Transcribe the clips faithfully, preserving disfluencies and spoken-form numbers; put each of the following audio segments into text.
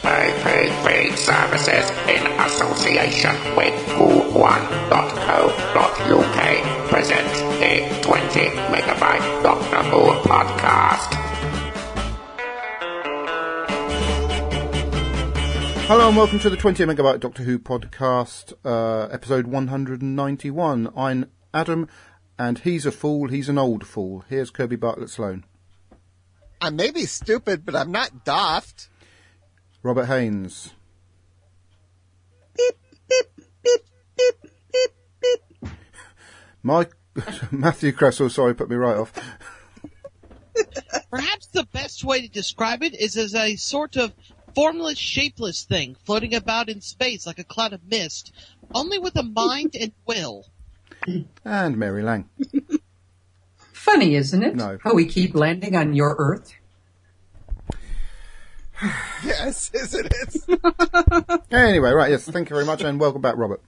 Free, free, free services in association with goo one dot co dot u k presents the twenty megabyte Doctor Who podcast. Hello and welcome to the twenty megabyte Doctor Who podcast, uh, episode one hundred ninety-one. I'm Adam, and he's a fool, he's an old fool. Here's Kirby Bartlett Sloan. I may be stupid, but I'm not daft. Robert Haynes. Beep, beep, beep, beep, beep, beep. Mike, Matthew Cresswell, sorry, put me right off. Perhaps the best way to describe it is as a sort of formless, shapeless thing floating about in space like a cloud of mist, only with a mind and will. And Mary Lang. Funny, isn't it? No. How we keep landing on your Earth. Yes, isn't it? Anyway, right, yes, thank you very much, and welcome back, Robert.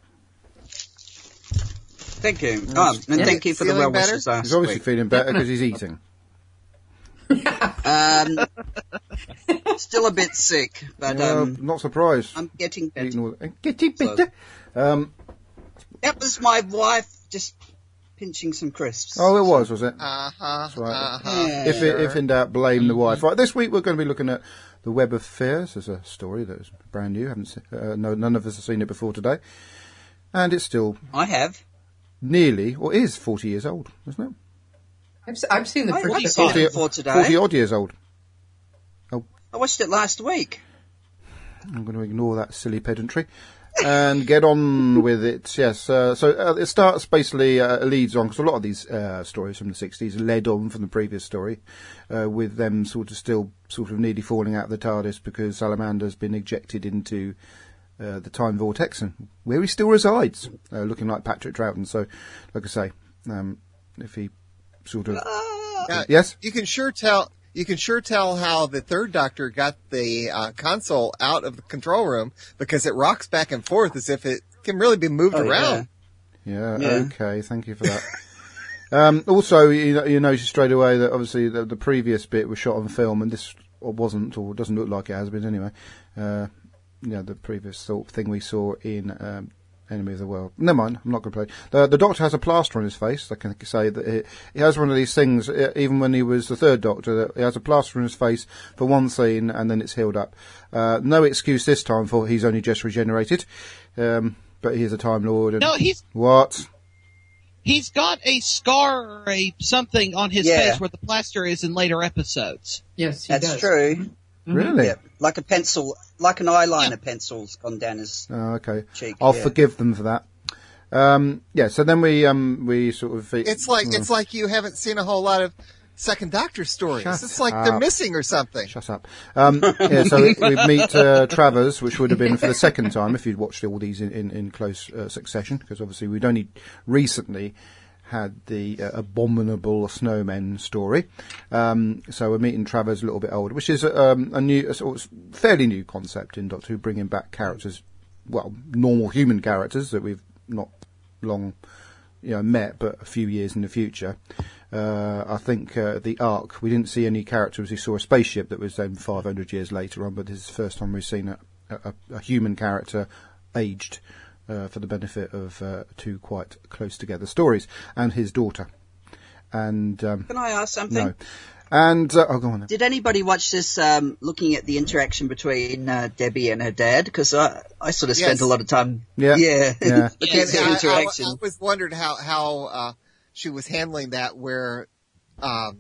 Thank you. Oh, and Yeah. thank you for the Feeling well wishes last He's obviously week. feeling better because he's eating. Um, still a bit sick, but Well, um, not surprised. I'm getting better. Eating all the, getting better. Um, That was my wife just pinching some crisps. oh, it was, was it? Uh-huh, right. uh-huh. Yeah. If, it, if in doubt, blame the wife. Right, this week we're going to be looking at The Web of Fears. There's a story that is brand new. Haven't se- uh, no, none of us have seen it before today. And it's still I have. nearly, or is, forty years old, isn't it? I've, s- I've seen the I first watched episode. it before today. forty odd years old. I watched it last week. I'm going to ignore that silly pedantry and get on with it. Yes, uh, so uh, it starts basically, uh, leads on, because a lot of these uh, stories from the sixties led on from the previous story, uh, with them sort of still sort of nearly falling out of the TARDIS because Salamander's been ejected into uh, the time vortex, and where he still resides, uh, looking like Patrick Troughton. So, like I say, um, if he sort of... Yeah, Yes? You can sure tell. You can sure tell how the third Doctor got the uh, console out of the control room because it rocks back and forth as if it can really be moved Oh, around. Yeah, Yeah. okay, thank you for that. um, also, you, know- you notice straight away that obviously the, the previous bit was shot on film, and this wasn't, or doesn't look like it has been anyway. Uh, yeah, the previous sort of thing we saw in um, Enemy of the World. Never mind, I'm not going to play. The, the Doctor has a plaster on his face. I can say that he, he has one of these things, uh, even when he was the third Doctor, that he has a plaster on his face for one scene, and then it's healed up. Uh, no excuse this time for he's only just regenerated. Um, but he is a Time Lord. And No, he's what? he's got a scar or a something on his Yeah. face where the plaster is in later episodes. Yes, he That's does. true. Really? Yep. Like a pencil, like an eyeliner pencil's gone down his Oh, okay. cheek. I'll yeah. forgive them for that. Um, yeah, so then we, um, we sort of... It's like it's like you haven't seen a whole lot of Second Doctor stories. Shut it's like they're up. missing or something. Shut up. Um, yeah, so we, we meet uh, Travers, which would have been for the second time if you'd watched all these in, in, in close uh, succession, because obviously we'd only recently had the uh, abominable snowmen story. Um, so we're meeting Travers a little bit older, which is um, a new, a sort of fairly new concept in Doctor Who, bringing back characters, well, normal human characters that we've not long, you know, met, but a few years in the future. Uh, I think uh, the Ark, we didn't see any characters. We saw a spaceship that was then five hundred years later on, but this is the first time we've seen a, a, a human character aged uh, for the benefit of uh, two quite close together stories, and his daughter. And um, Can I ask something? no, and uh, oh, go on then. Did anybody watch this, um, looking at the interaction between uh, Debbie and her dad? Because I, I sort of spent Yes. a lot of time, Yeah. yeah, Yeah. looking at And the I, I, interaction. I was wondered how how uh, she was handling that, where um,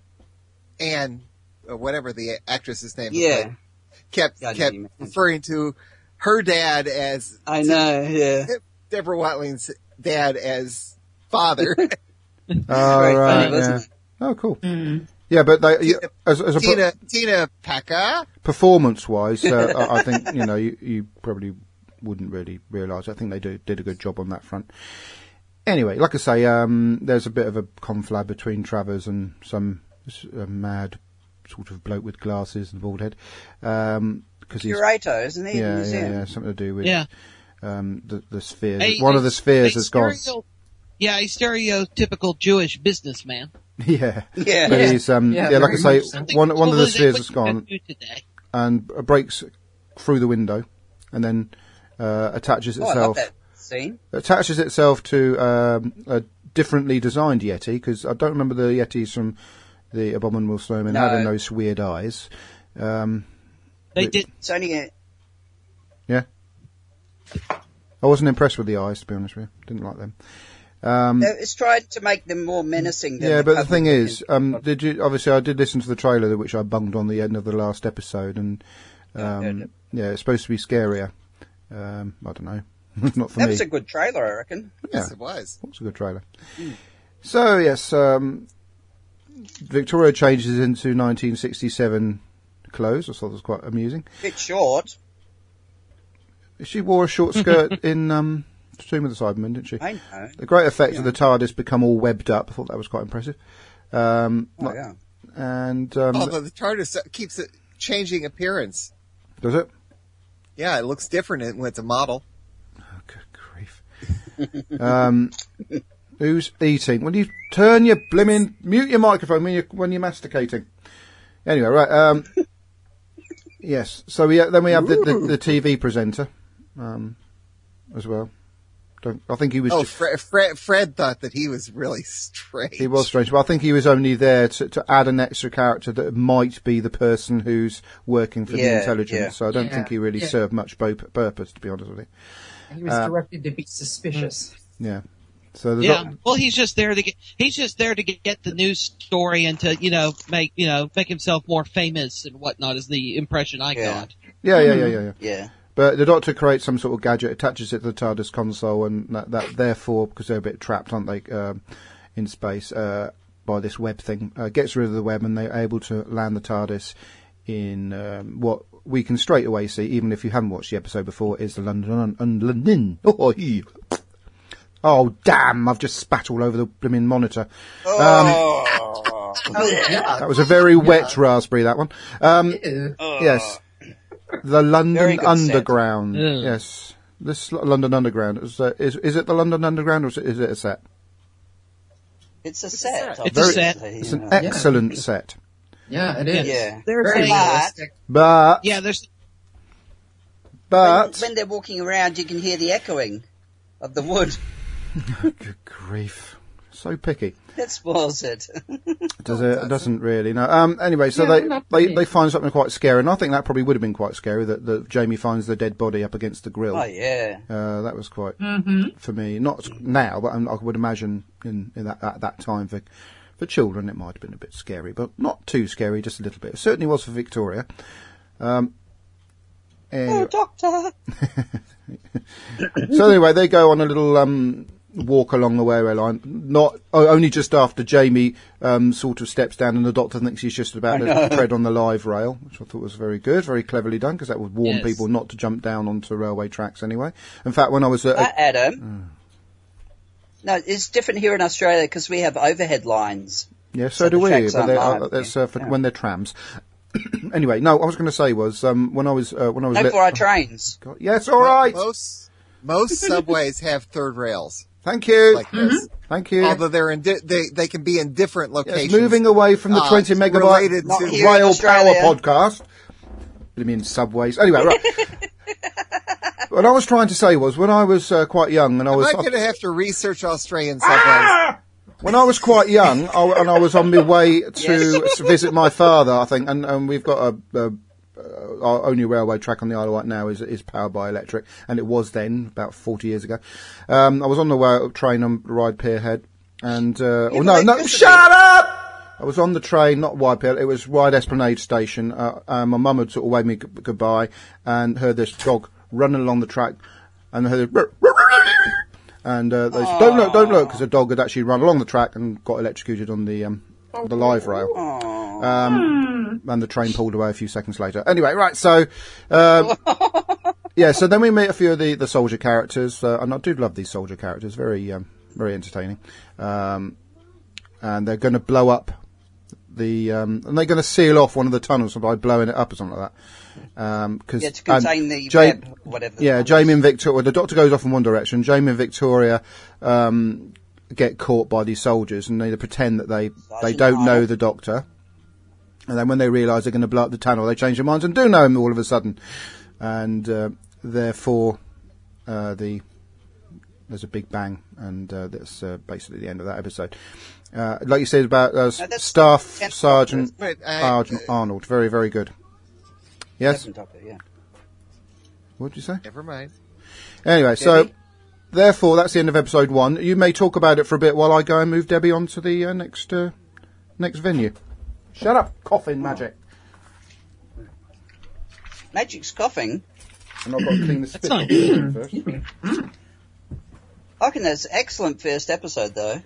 Anne, or whatever the actress's name, Yeah. was, kept God, kept you- referring to her dad as I know, yeah. Deborah Watling's dad as father. Oh, Very right, funny, wasn't yeah. it? Oh, cool. Yeah, but they, yeah, as, as a pro- Tina Tina Packer. performance-wise, uh, I I think, you know, you, you probably wouldn't really realise. I think they do, did a good job on that front. Anyway, like I say, um, there's a bit of a conflab between Travers and some uh, mad sort of bloke with glasses and bald head. Um, cause he's, Curator, isn't he? in the yeah, yeah, museum? yeah, something to do with Yeah. um, the, the spheres. A- One a- of the spheres a has gone. stereo- Yeah, a stereotypical Jewish businessman. Yeah. Yeah. But Yeah. he's, um, yeah, Yeah, like I very say, much so. one, one of the Totally spheres what has you gone do today. and breaks through the window, and then uh, attaches Oh, I love itself that scene. attaches itself to um, a differently designed Yeti, because I don't remember the Yetis from the Abominable Snowman No. having those weird eyes. Um, They Which- did. It's only a, yeah, I wasn't impressed with the eyes, to be honest with you. Didn't like them. Um, it's tried to make them more menacing. Than yeah, the but the public thing is, is. um, did you? Obviously, I did listen to the trailer, which I bunged on the end of the last episode, and heard um, it. yeah, it's supposed to be scarier. Um, I don't know, not for that me. was a good trailer, I reckon. Yeah. Yes, it was. What's a good trailer? So yes, um, Victoria changes into nineteen sixty-seven clothes. I thought it was quite amusing. Bit short. She wore a short skirt in um, Tomb of the Cybermen, didn't she? I know. The great effect of the TARDIS become all webbed up. I thought that was quite impressive. Um, Oh, like- yeah. And um, Although the TARDIS keeps it changing appearance. does it? Yeah, it looks different when it's a model. Oh, good grief. um, who's eating? When you turn your blimmin', mute your microphone when you're, when you're masticating. Anyway, right. Um, yes. So we then we have the, the, the T V presenter um, as well. Don't, I think he was. Oh, just- Fred, Fred, Fred thought that he was really strange. he was strange, but I think he was only there to, to add an extra character that might be the person who's working for the Yeah, intelligence. yeah. So I don't Yeah, think he really yeah. served much bo- purpose, to be honest with you. He was Uh, directed to be suspicious. Yeah. So the Yeah. doc- Well, he's just there to get. He's just there to get, get the news story and to you know make you know make himself more famous and whatnot. Is the impression I Yeah. got. yeah, yeah, yeah, yeah, yeah. Yeah. But the Doctor creates some sort of gadget, attaches it to the TARDIS console, and that, that therefore, because they're a bit trapped, aren't they, um, in space uh, by this web thing, uh, gets rid of the web, and they're able to land the TARDIS in um, what we can straight away see, even if you haven't watched the episode before, is the London un- un- London. Oh, ee. Oh, damn! I've just spat all over the blooming monitor. Um, Oh. Oh, yeah. that was a very wet raspberry. That one. Um, Ew. Yes. The London Very good Underground. set. Yeah. Yes. This L- London Underground. Is, uh, is is it the London Underground or is it, is it a set? It's a set. It's a set. obviously, It's you an know. excellent set. Yeah, it is. Yeah. There's Very a, realistic. But, yeah. There's but, When, when they're walking around, you can hear the echoing of the wood. good grief. So picky. That spoils it. Does it? It doesn't really. No. Um, anyway, so Yeah, they, not they, really. they find something quite scary, and I think that probably would have been quite scary that, that Jamie finds the dead body up against the grill. Oh yeah. Uh, that was quite, Mm-hmm. for me, not now, but I would imagine in, in that, at that time for, for children it might have been a bit scary, but not too scary, just a little bit. It certainly was for Victoria. Um, anyway, Oh, doctor. so anyway, they go on a little um, walk along the railway line, not oh, only just after Jamie um, sort of steps down and the Doctor thinks he's just about to tread on the live rail, which I thought was very good, very cleverly done, because that would warn Yes. people not to jump down onto railway tracks anyway. In fact, when I was at... Uh, Adam. No, it's different here in Australia because we have overhead lines. Yeah, so, So do the we, tracks but aren't they're, live, uh, that's yeah. uh, for Yeah. when they're trams. Anyway, no, what I was going to say was um, when I was uh, when I was No lit- for our trains. God, yes, all right. Most most subways have third rails Thank you, like this. thank you. Although they're in di- they they can be in different Yes, locations. moving away from the uh, twenty megabyte related Not to here in rail power Australia. podcast. I mean subways. Anyway, right. What I was trying to say was when I was uh, quite young and I I'm was not going to have to research Australian subways. when I was quite young I, and I was on my way to Yes. visit my father, I think, and, and we've got a, a uh, our only railway track on the Isle of Wight now is is powered by electric, and it was then about forty years ago. Um, I was on the way, train on Ryde Pierhead, and uh, oh, no, no, electricity. shut up! I was on the train, not Ryde Pierhead, it was Ryde Esplanade Station. Uh, uh, my mum had sort of waved me g- goodbye, and heard this dog running along the track, and heard it, and uh, they said, don't look, don't look, because the dog had actually run along the track and got electrocuted on the um, the live rail. Um, and the train pulled away a few seconds later. Anyway, right, so, um, yeah, so then we meet a few of the, the soldier characters, uh, and I do love these soldier characters, very, um, very entertaining. Um, and they're going to blow up the, um, and they're going to seal off one of the tunnels by blowing it up or something like that. Um, cause, Yeah, to contain and the Ja- web, whatever. the Yeah, fuck Jamie is. and Victoria, the Doctor goes off in one direction, Jamie and Victoria, um, get caught by these soldiers, and they pretend that they, they Sergeant don't know Arnold. the Doctor. And then when they realise they're going to blow up the tunnel, they change their minds and do know him all of a sudden. and uh, therefore uh, the there's a big bang, and uh, that's uh, basically the end of that episode. Uh, like you said about uh, No, that's Staff tenth Sergeant Wait, I- Arnold, Arnold, very very good. Yes, Seventh Doctor, yeah. what did you say? Never mind. Anyway, so Debbie? therefore that's the end of episode one. You may talk about it for a bit while I go and move Debbie on to the uh, next uh, next venue. Shut up, coughing magic. Magic's coughing. And I've got to clean the spit not off the first. Excuse me. I reckon that's an excellent first episode, though.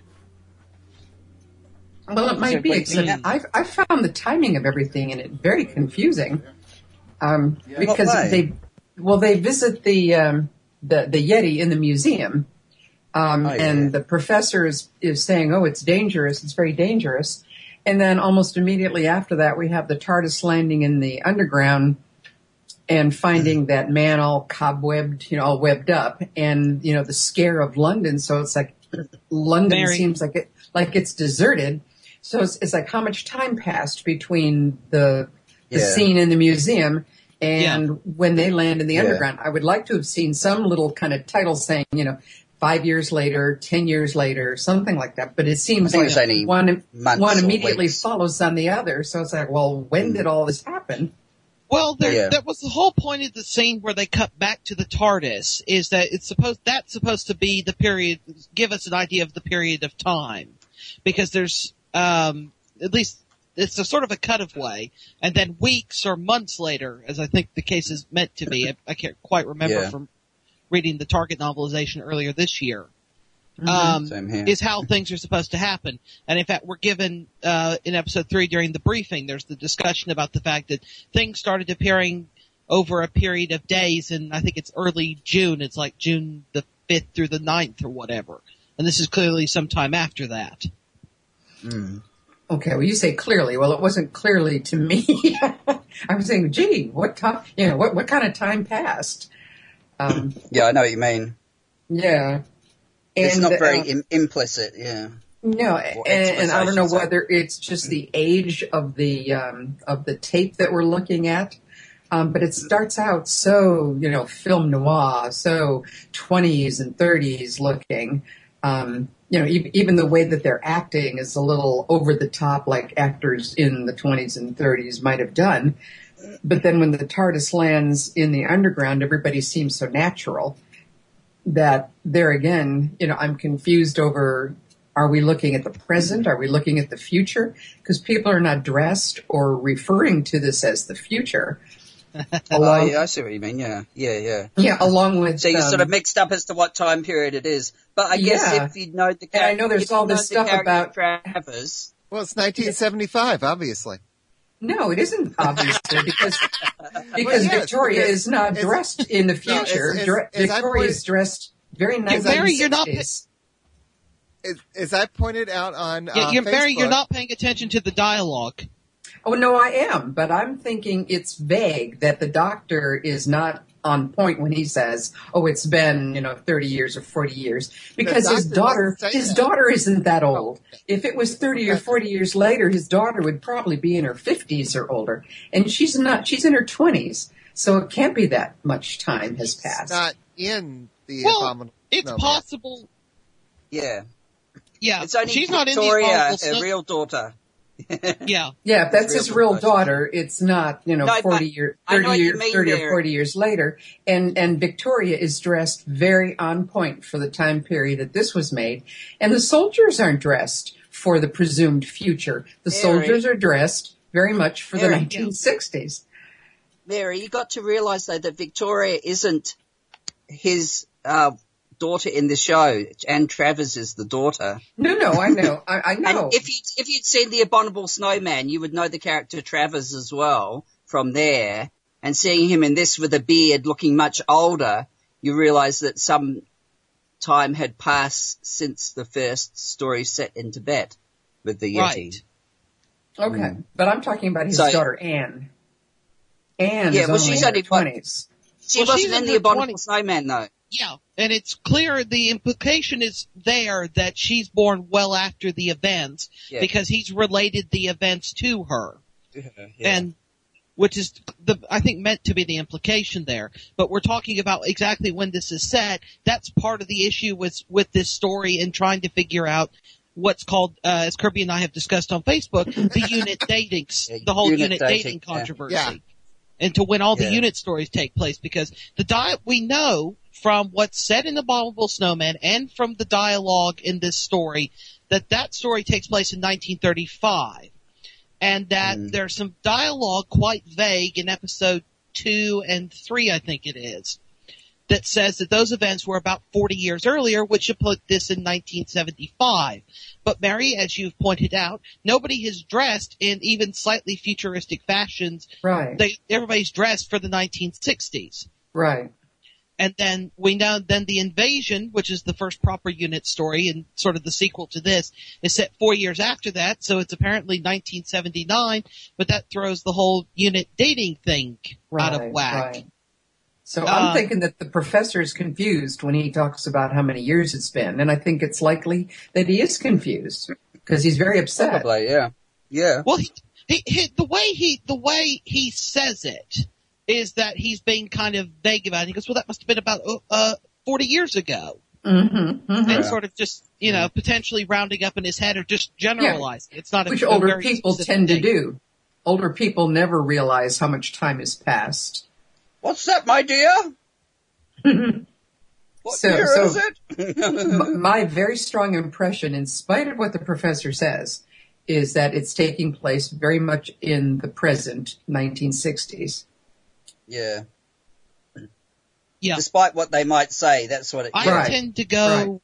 Well, it might be, except I've, I found the timing of everything in it very confusing. Um, because What way? they, well, they visit the, um, the, the Yeti in the museum. Um, Oh, yeah. and the professor is, is saying, oh, it's dangerous. It's very dangerous. And then almost immediately after that, we have the TARDIS landing in the underground and finding that man all cobwebbed, you know, all webbed up, and, you know, the scare of London. So it's like, London Mary. seems like it, like it's deserted. So it's, it's like how much time passed between the, the Yeah. scene in the museum and when they land in the underground. I would like to have seen some little kind of title saying, you know, five years later, ten years later, something like that. But it seems I think like it's only one, months one or immediately weeks. follows on the other. So it's like, well, when did all this happen? Well, there, Yeah. that was the whole point of the scene where they cut back to the TARDIS, is that it's supposed, that's supposed to be the period, give us an idea of the period of time. Because there's, um, at least, it's a sort of a cutaway, and then weeks or months later, as I think the case is meant to be, I, I can't quite remember Yeah. from reading the Target novelization earlier this year. Um, Same here. is how things are supposed to happen. And in fact, we're given, uh, in episode three during the briefing, there's the discussion about the fact that things started appearing over a period of days, and I think it's early June. It's like June the fifth through the ninth or whatever. And this is clearly sometime after that. Okay, well, you say clearly. Well, it wasn't clearly to me. I was saying, gee, what time, you know, what, what kind of time passed? Um, Yeah, I know what you mean. yeah. It's And, not very uh, Im- implicit, yeah. No, and, and I don't know exposition, so- whether it's just the age of the, um, of the tape that we're looking at. Um, but it starts out so, you know, film noir, so twenties and thirties looking. Um, you know, e- even the way that they're acting is a little over the top, like actors in the twenties and thirties might have done. But then when the TARDIS lands in the underground, everybody seems so natural that there again, you know, I'm confused over, are we looking at the present? Are we looking at the future? Because people are not dressed or referring to this as the future. Oh, Along, yeah, I see what you mean, yeah. Yeah, yeah. yeah, along with, So you're um, sort of mixed up as to what time period it is. But I guess Yeah. if you know the And I character, know there's if you all this know the stuff character about- Travers, Well, it's nineteen seventy-five, obviously. no, it isn't obviously because because yes, Victoria because is not it's- dressed in the No, future. as- as- Dre- as I Victoria is pointed- dressed very nice. Mary, you're not As, as I pointed out on Yeah, uh, you're, Mary, you're Facebook- not paying attention to the dialogue. Oh no, I am, but I'm thinking it's vague that the doctor is not on point when he says, "Oh, it's been you know thirty years or forty years," because his doctor daughter, doesn't say his that. daughter isn't that old. If it was thirty or forty years later, his daughter would probably be in her fifties or older, and she's not. She's in her twenties, so it can't be that much time has passed. not in the Well, abominable. it's snowman. possible. yeah. Yeah, It's only she's not in the Victoria, Abominable her Snow- real daughter. Yeah. Yeah, if that's real his real good. daughter, it's not, you know, No, but forty year, I know thirty what you year, mean thirty or there. forty years later. And, and Victoria is dressed very on point for the time period that this was made. And the soldiers aren't dressed for the presumed future. The Mary. soldiers are dressed very much for the Mary. nineteen sixties. Mary, you got to realise though that Victoria isn't his uh, daughter in the show. Anne Travers is the daughter. No, no, I know, I, I know. And if you if you'd seen the Abominable Snowman, you would know the character Travers as well from there. And seeing him in this with a beard, looking much older, you realise that some time had passed since the first story set in Tibet with the Yeti. Right. Okay, but I'm talking about his So- daughter Anne. Anne Yeah, is well, only she's in her only what- twenties. She Well, wasn't she's in in the her Abominable twenties. Snowman though. Yeah, and it's clear the implication is there that she's born well after the events Yeah. because he's related the events to her. Yeah. And which is the, I think meant to be the implication there. But we're talking about exactly when this is set. That's part of the issue with, with this story and trying to figure out what's called, uh, as Kirby and I have discussed on Facebook, the unit dating, the whole unit, unit dating, dating controversy. Yeah. And to when all the Yeah. unit stories take place, because the di- we know from what's said in Abominable Snowman and from the dialogue in this story that that story takes place in nineteen thirty-five. And that mm. there's some dialogue quite vague in episode two and three, I think it is, that says that those events were about forty years earlier, which should put this in nineteen seventy-five. But Mary, as you've pointed out, nobody has dressed in even slightly futuristic fashions. Right. They, everybody's dressed for the nineteen sixties. Right. And then we know, then the invasion, which is the first proper unit story and sort of the sequel to this, is set four years after that, so it's apparently nineteen seventy-nine, but that throws the whole unit dating thing right, out of whack. Right. So Uh, I'm thinking that the professor is confused when he talks about how many years it's been, and I think it's likely that he is confused because he's very upset. Probably, yeah. Yeah. Well, he, he, he, the way he, the way he says it is that he's being kind of vague about it. He goes, well, that must have been about, uh, forty years ago. Mm-hmm, mm-hmm. And Yeah. sort of just, you know, potentially rounding up in his head or just generalizing. It's not a, Which a older very people specific tend to thing. do. Older people never realize how much time has passed. What's that, my dear? What So- year so- is it? M- My very strong impression, in spite of what the professor says, is that it's taking place very much in the present nineteen sixties. Yeah. Yeah. Despite what they might say, that's what it I yeah. Right. tend to go, Right.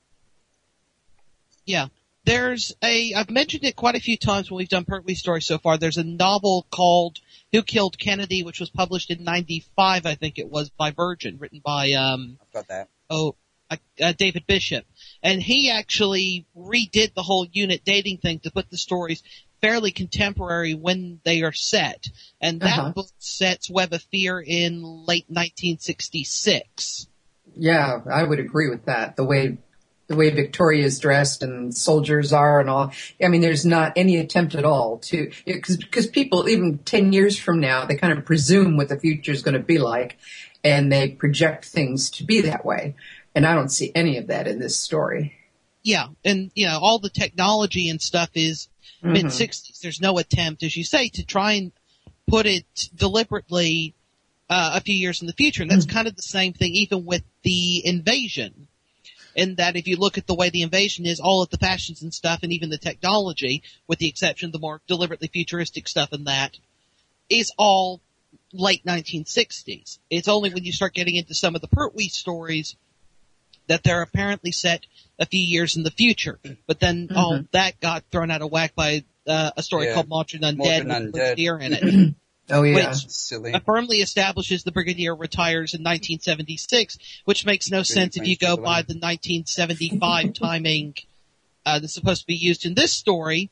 yeah. There's a, I've mentioned it quite a few times when we've done Pertwee stories so far. There's a novel called Who Killed Kennedy, which was published in ninety-five, I think it was, by Virgin, written by, um, I've got that. oh, uh, uh, David Bishop. And he actually redid the whole unit dating thing to put the stories fairly contemporary when they are set. And that Uh-huh. book sets Web of Fear in late nineteen sixty-six. Yeah, I would agree with that. The way the way Victoria's dressed and soldiers are and all. I mean, there's not any attempt at all to, because because people, even ten years from now, they kind of presume what the future is going to be like, and they project things to be that way. And I don't see any of that in this story. Yeah, and you know, all the technology and stuff is Mhm. mid sixties. There's no attempt, as you say, to try and put it deliberately uh, a few years in the future. And that's kind of the same thing even with the invasion. In that if you look at the way the invasion is, all of the fashions and stuff and even the technology, with the exception of the more deliberately futuristic stuff and that, is all late nineteen sixties. It's only when you start getting into some of the Pertwee stories that they're apparently set a few years in the future. But then Mm-hmm. all that got thrown out of whack by uh, a story Yeah. called Maldron Undead Maldron with Undead. Brigadier in it. Oh yeah. Which Silly. firmly establishes the Brigadier retires in nineteen seventy-six, which makes no sense if you go by the nineteen seventy-five timing uh, that's supposed to be used in this story,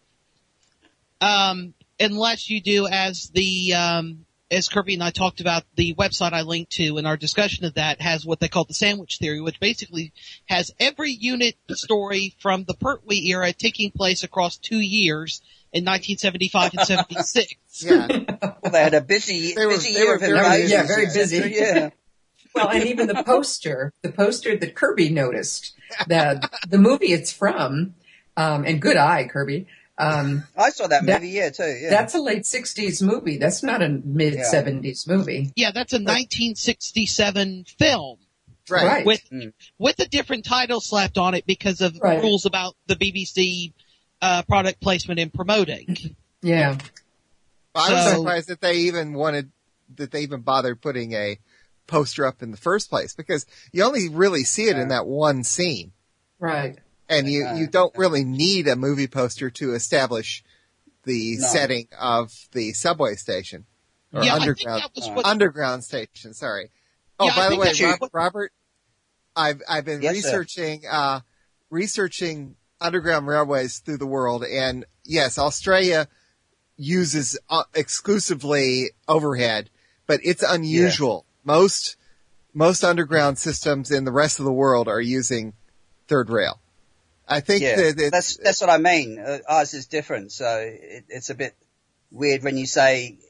um, unless you do as the um, as Kirby and I talked about, the website I linked to in our discussion of that has what they call the sandwich theory, which basically has every unit story from the Pertwee era taking place across two years in nineteen seventy-five and seventy-six. Yeah. Well, they had a busy, They were- busy they year were of very invasions. busy. Yeah, very et cetera. busy. Yeah. Well, and even the poster, the poster that Kirby noticed, that the movie it's from, um, and good eye, Kirby. Um, I saw that That- movie, yeah, too. Yeah. That's a late sixties movie. That's not a mid seventies movie. Yeah, that's a nineteen sixty-seven film Right. Right. with Mm. with a different title slapped on it because of Right. rules about the B B C uh, product placement and promoting. Yeah. I was So- surprised that they even wanted, that they even bothered putting a poster up in the first place, because you only really see it in that one scene. Right. And you, Yeah. you don't really need a movie poster to establish the No. setting of the subway station. Or yeah, underground, I think that was what. underground station, sorry. Oh, Yeah, I by the think way, that's Rob, what- Robert, I've, I've been Yes, sir. researching, uh, researching underground railways through the world, and yes, Australia uses uh, exclusively overhead, but it's unusual. Most, most underground systems in the rest of the world are using third rail. I think Yeah, that it's, that's that's what I mean. Uh, ours is different, so it, it's a bit weird when you say uh,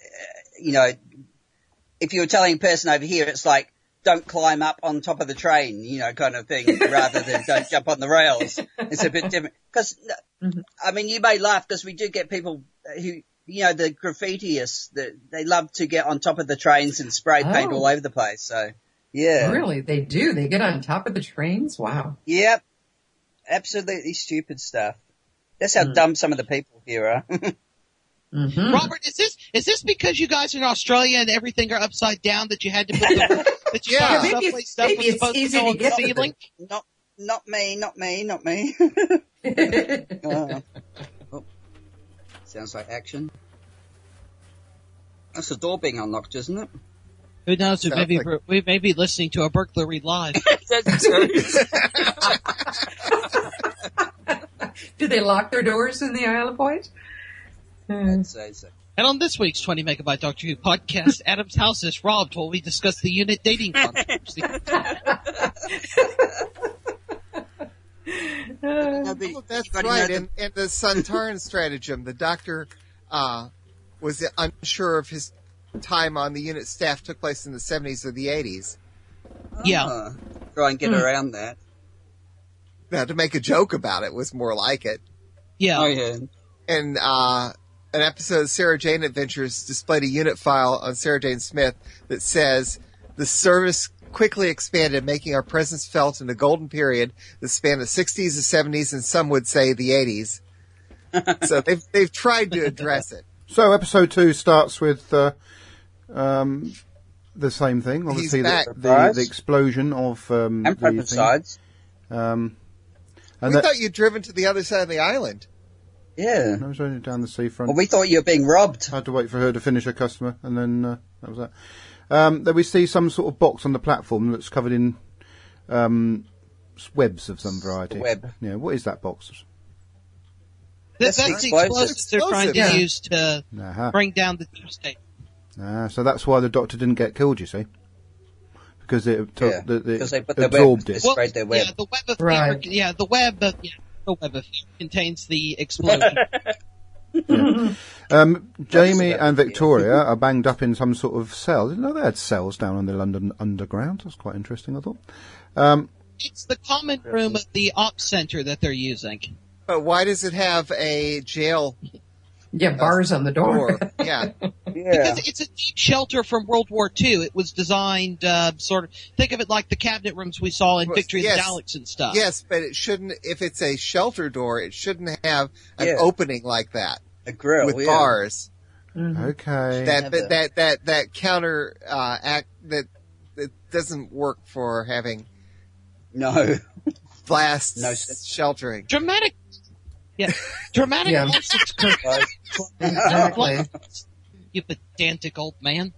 you know, if you were telling a person over here, it's like, don't climb up on top of the train, you know, kind of thing, rather than don't jump on the rails. It's a bit different. Because, mm-hmm. I mean, you may laugh because we do get people who, you know, the graffitiists, the, they love to get on top of the trains and spray paint Oh. all over the place. So, yeah. Really? They do? They get on top of the trains? Wow. Yep. Absolutely stupid stuff. That's how Mm. dumb some of the people here are. Mm-hmm. Robert, is this is this because you guys are in Australia and everything are upside down that you had to put the, that you Yeah. thought Maybe subway it's- stuff maybe was it's supposed easy to go to on the get to ceiling? not, not me, not me, not me. Uh, oh. Sounds like action. That's the door being unlocked, isn't it? Who knows? We Sounds may, be, like- we may be listening to a burglary live. That's true. Do they lock their doors in the Isle of Wight? Hmm. I'd say so. And on this week's twenty Megabyte Doctor Who podcast, Adam's house is robbed while we discuss the unit dating controversy. No, but Oh, that's anybody right. know And, and the Suntaran stratagem, the doctor uh, was unsure if his time on the unit staff took place in the seventies or the eighties. the- Yeah. Ah, try and get Hmm. around that. Now, to make a joke about it was more like it. Yeah. Oh yeah. And uh, an episode of Sarah Jane Adventures displayed a unit file on Sarah Jane Smith that says, the service quickly expanded, making our presence felt in a golden period that spanned the sixties, the seventies, and some would say the eighties. So they've, they've tried to address it. So episode two starts with uh, um, the same thing. Obviously, He's back. the, the, Surprise. the explosion of um, And the thing. sides. Um, and We that thought you'd driven to the other side of the island. Yeah. I was only down the seafront. Well, we thought you were being robbed. I had to wait for her to finish her customer, and then uh, that was that. Um, then we see some sort of box on the platform that's covered in um, s- webs of some variety. web. Yeah, what is that box? That- That's that's the the explosives explosive. they're trying to Yeah. use to Uh-huh. bring down the tube state. Ah, so that's why the doctor didn't get killed, you see, because it took, Yeah, the, the, because they put their absorbed web- it. Well, Spread their web. Yeah, the web of Right. fever. Yeah, the web of yeah, the web of fever contains the explosion. Um, Jamie that? and Victoria are banged up in some sort of cell. Didn't know they had cells down on the London Underground. That's quite interesting, I thought. Um, It's the common room of the ops center that they're using. But why does it have a jail Yeah, bars on the door. door? Yeah. Yeah. Because it's a deep shelter from World War Two. It was designed, uh, sort of, think of it like the cabinet rooms we saw in Well, Victory yes. of the Daleks and stuff. Yes, but it shouldn't, if it's a shelter door, it shouldn't have an Yeah. opening like that A grill. with yeah. bars. Mhm. okay. That, Have that, a- that, that, that counter, uh, act, that, that doesn't work for having No. blast No sense. sheltering. Dramatic. Yeah. Dramatic. Yeah. license- Exactly. You pedantic old man.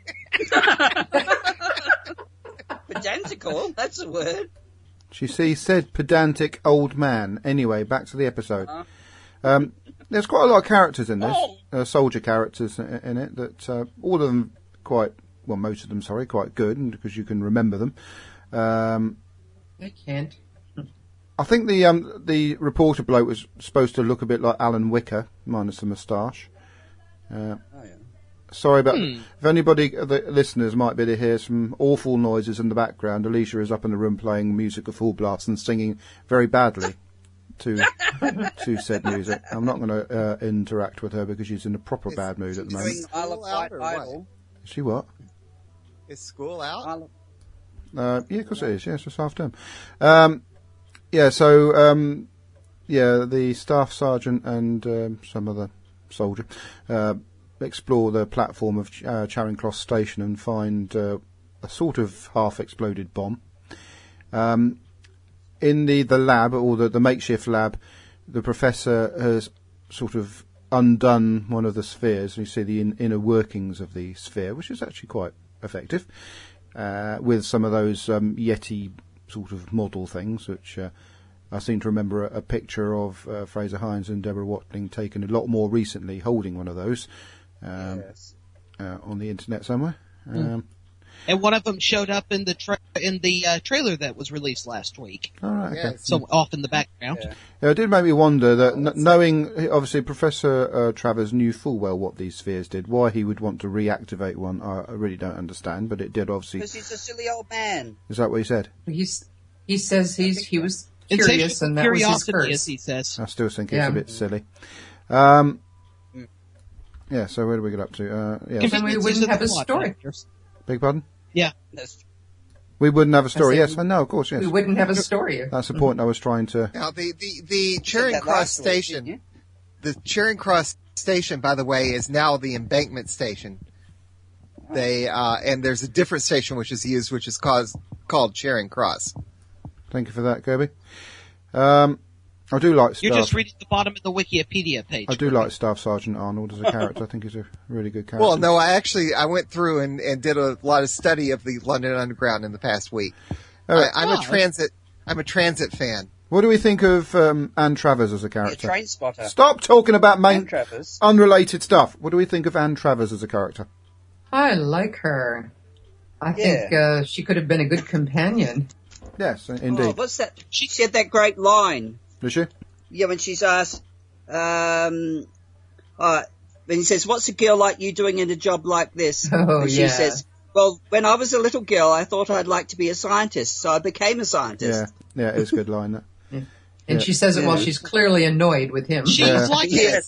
Pedantical. That's a word. She see, said pedantic old man. Anyway, back to the episode. Uh-huh. Um, there's quite a lot of characters in this, uh, soldier characters in, in it, that uh, all of them quite, well, most of them, sorry, quite good, and because you can remember them. Um, I can't. I think the um, the reporter bloke was supposed to look a bit like Alan Wicker, minus the moustache. Uh, Oh, yeah. Sorry about Hmm. if anybody, the listeners, might be to hear some awful noises in the background. Alicia is up in the room playing music of full blast and singing very badly to to said music. I'm not going to uh, interact with her because she's in a proper Is- bad mood at the is moment. it- Doing Isle of School out Wight or what? Idol. Is she what? Is school out? Isle of- Uh, yeah, of course it is. Yes, it's half term. Um, yeah, so um, yeah, the staff sergeant and um, some other soldier uh, explore the platform of Ch- uh, Charing Cross Station and find uh, a sort of half-exploded bomb. Um, in the, the lab, or the, the makeshift lab, the professor has sort of undone one of the spheres. You see the in, inner workings of the sphere, which is actually quite effective. Uh, with some of those um, Yeti sort of model things, which uh, I seem to remember a, a picture of uh, Fraser Hines and Deborah Watling taken a lot more recently, holding one of those um, yes. uh, on the internet somewhere. Um, and one of them showed up in the tra- in the uh, trailer that was released last week. All right, okay. Yes. So off in the background. Yeah. Yeah, it did make me wonder that, n- knowing, obviously, Professor uh, Travers knew full well what these spheres did. Why he would want to reactivate one, I, I really don't understand, but it did, obviously. Because he's a silly old man. Is that what he said? He's, he says he's, he was Insatiable curious and that was his curiosity, curse. as he says. I still think it's Yeah. a bit silly. Um, yeah, so where do we get up to? Uh, yeah, Then we Conveniences wouldn't of have the a plot story. factors. beg pardon? Yeah. That's We wouldn't have a story, said yes, I know, of course, yes. We wouldn't have a story. That's the point I was trying to... Now, the, the, the Charing that Cross last week, didn't station, you? the Charing Cross station, by the way, is now the embankment station. They, uh, and there's a different station which is used, which is called, called Charing Cross. Thank you for that, Kirby. Um, I do like You're Staff... just reading the bottom of the Wikipedia page. I do like Staff Sergeant Arnold as a character. I think he's a really good character. Well, no, I actually, I went through and, and did a lot of study of the London Underground in the past week. Uh, I, I'm oh, a transit, I'm a transit fan. What do we think of um, Anne Travers as a a character? train spotter. Stop talking about main And Travers. unrelated stuff. What do we think of Anne Travers as a character? I like her. I Yeah. think uh, she could have been a good companion. Yes, Oh, indeed. what's that? She said that great line. Does she? Yeah, when she's asked, um, uh, when he says, "What's a girl like you doing in a job like this?" Oh, and she yeah. says, "Well, when I was a little girl, I thought I'd like to be a scientist, so I became a Yeah, scientist." yeah, it's a good line. That. And Yeah. she says it while Yeah. she's clearly annoyed with him. She's Yeah. like Yes.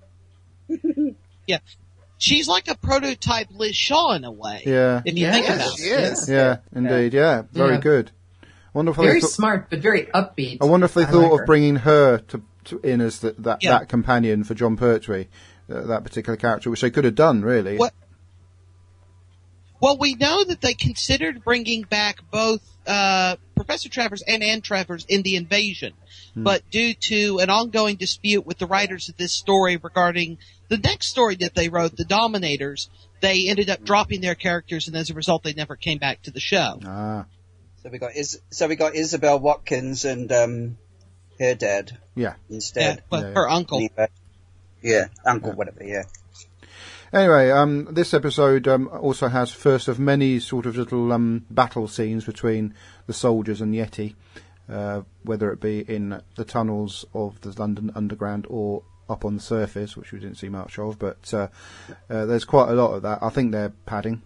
yeah, she's like a prototype Liz Shaw in a way. Yeah, If you Yes, think Yes, about she it. is. yeah, indeed. Yeah, very Yeah. good. Wonder if Very they thought, smart, but very upbeat. I wonder if they I thought like of her. bringing her to, to in as the, that Yeah. that companion for John Pertwee, uh, that particular character, which they could have done really. What? Well, we know that they considered bringing back both uh, Professor Travers and Anne Travers in The Invasion, but due to an ongoing dispute with the writers of this story regarding the next story that they wrote, The Dominators, they ended up dropping their characters, and as a result, they never came back to the show. Ah, So we got Is- so we got Isabel Watkins and um, her dad yeah. Yeah, instead. well, Yeah, yeah. her uncle. Yeah, uncle, whatever. Yeah. Anyway, um, this episode um, also has first of many sort of little um, battle scenes between the soldiers and Yeti, uh, whether it be in the tunnels of the London Underground or up on the surface, which we didn't see much of, but uh, uh, there's quite a lot of that. I think they're padding,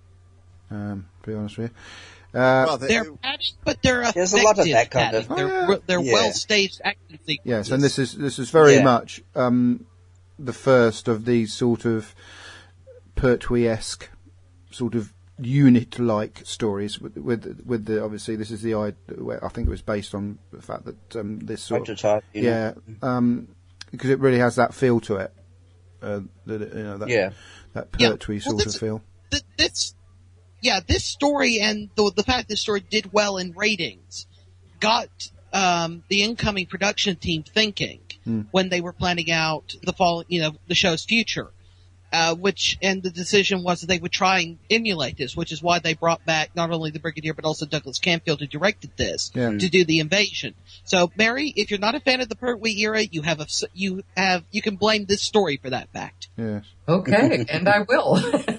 um, to be honest with you. Uh, Well, the- They're padding, but they're effective There's a lot of that kind of- padding. They're, Oh, yeah. they're Yeah. well staged action sequences. Yes, and this is this is very Yeah. much um, the first of these sort of Pertwee-esque sort of unit-like stories. With with, with the obviously this is the I I think it was based on the fact that um, this sort of Prototype. You know? yeah um, because it really has that feel to it. Uh, that you know that Yeah. that Yeah. Pertwee Well, sort of this- feel. Th- this, yeah, this story and the, the fact this story did well in ratings got um, the incoming production team thinking when they were planning out the fall, you know, the show's future. Uh, which, and the decision was that they would try and emulate this, which is why they brought back not only the Brigadier but also Douglas Camfield, who directed this, Yeah. to do the invasion. So, Mary, if you're not a fan of the Pertwee era, you have a, you have, you can blame this story for that fact. Yes. Okay, and I will.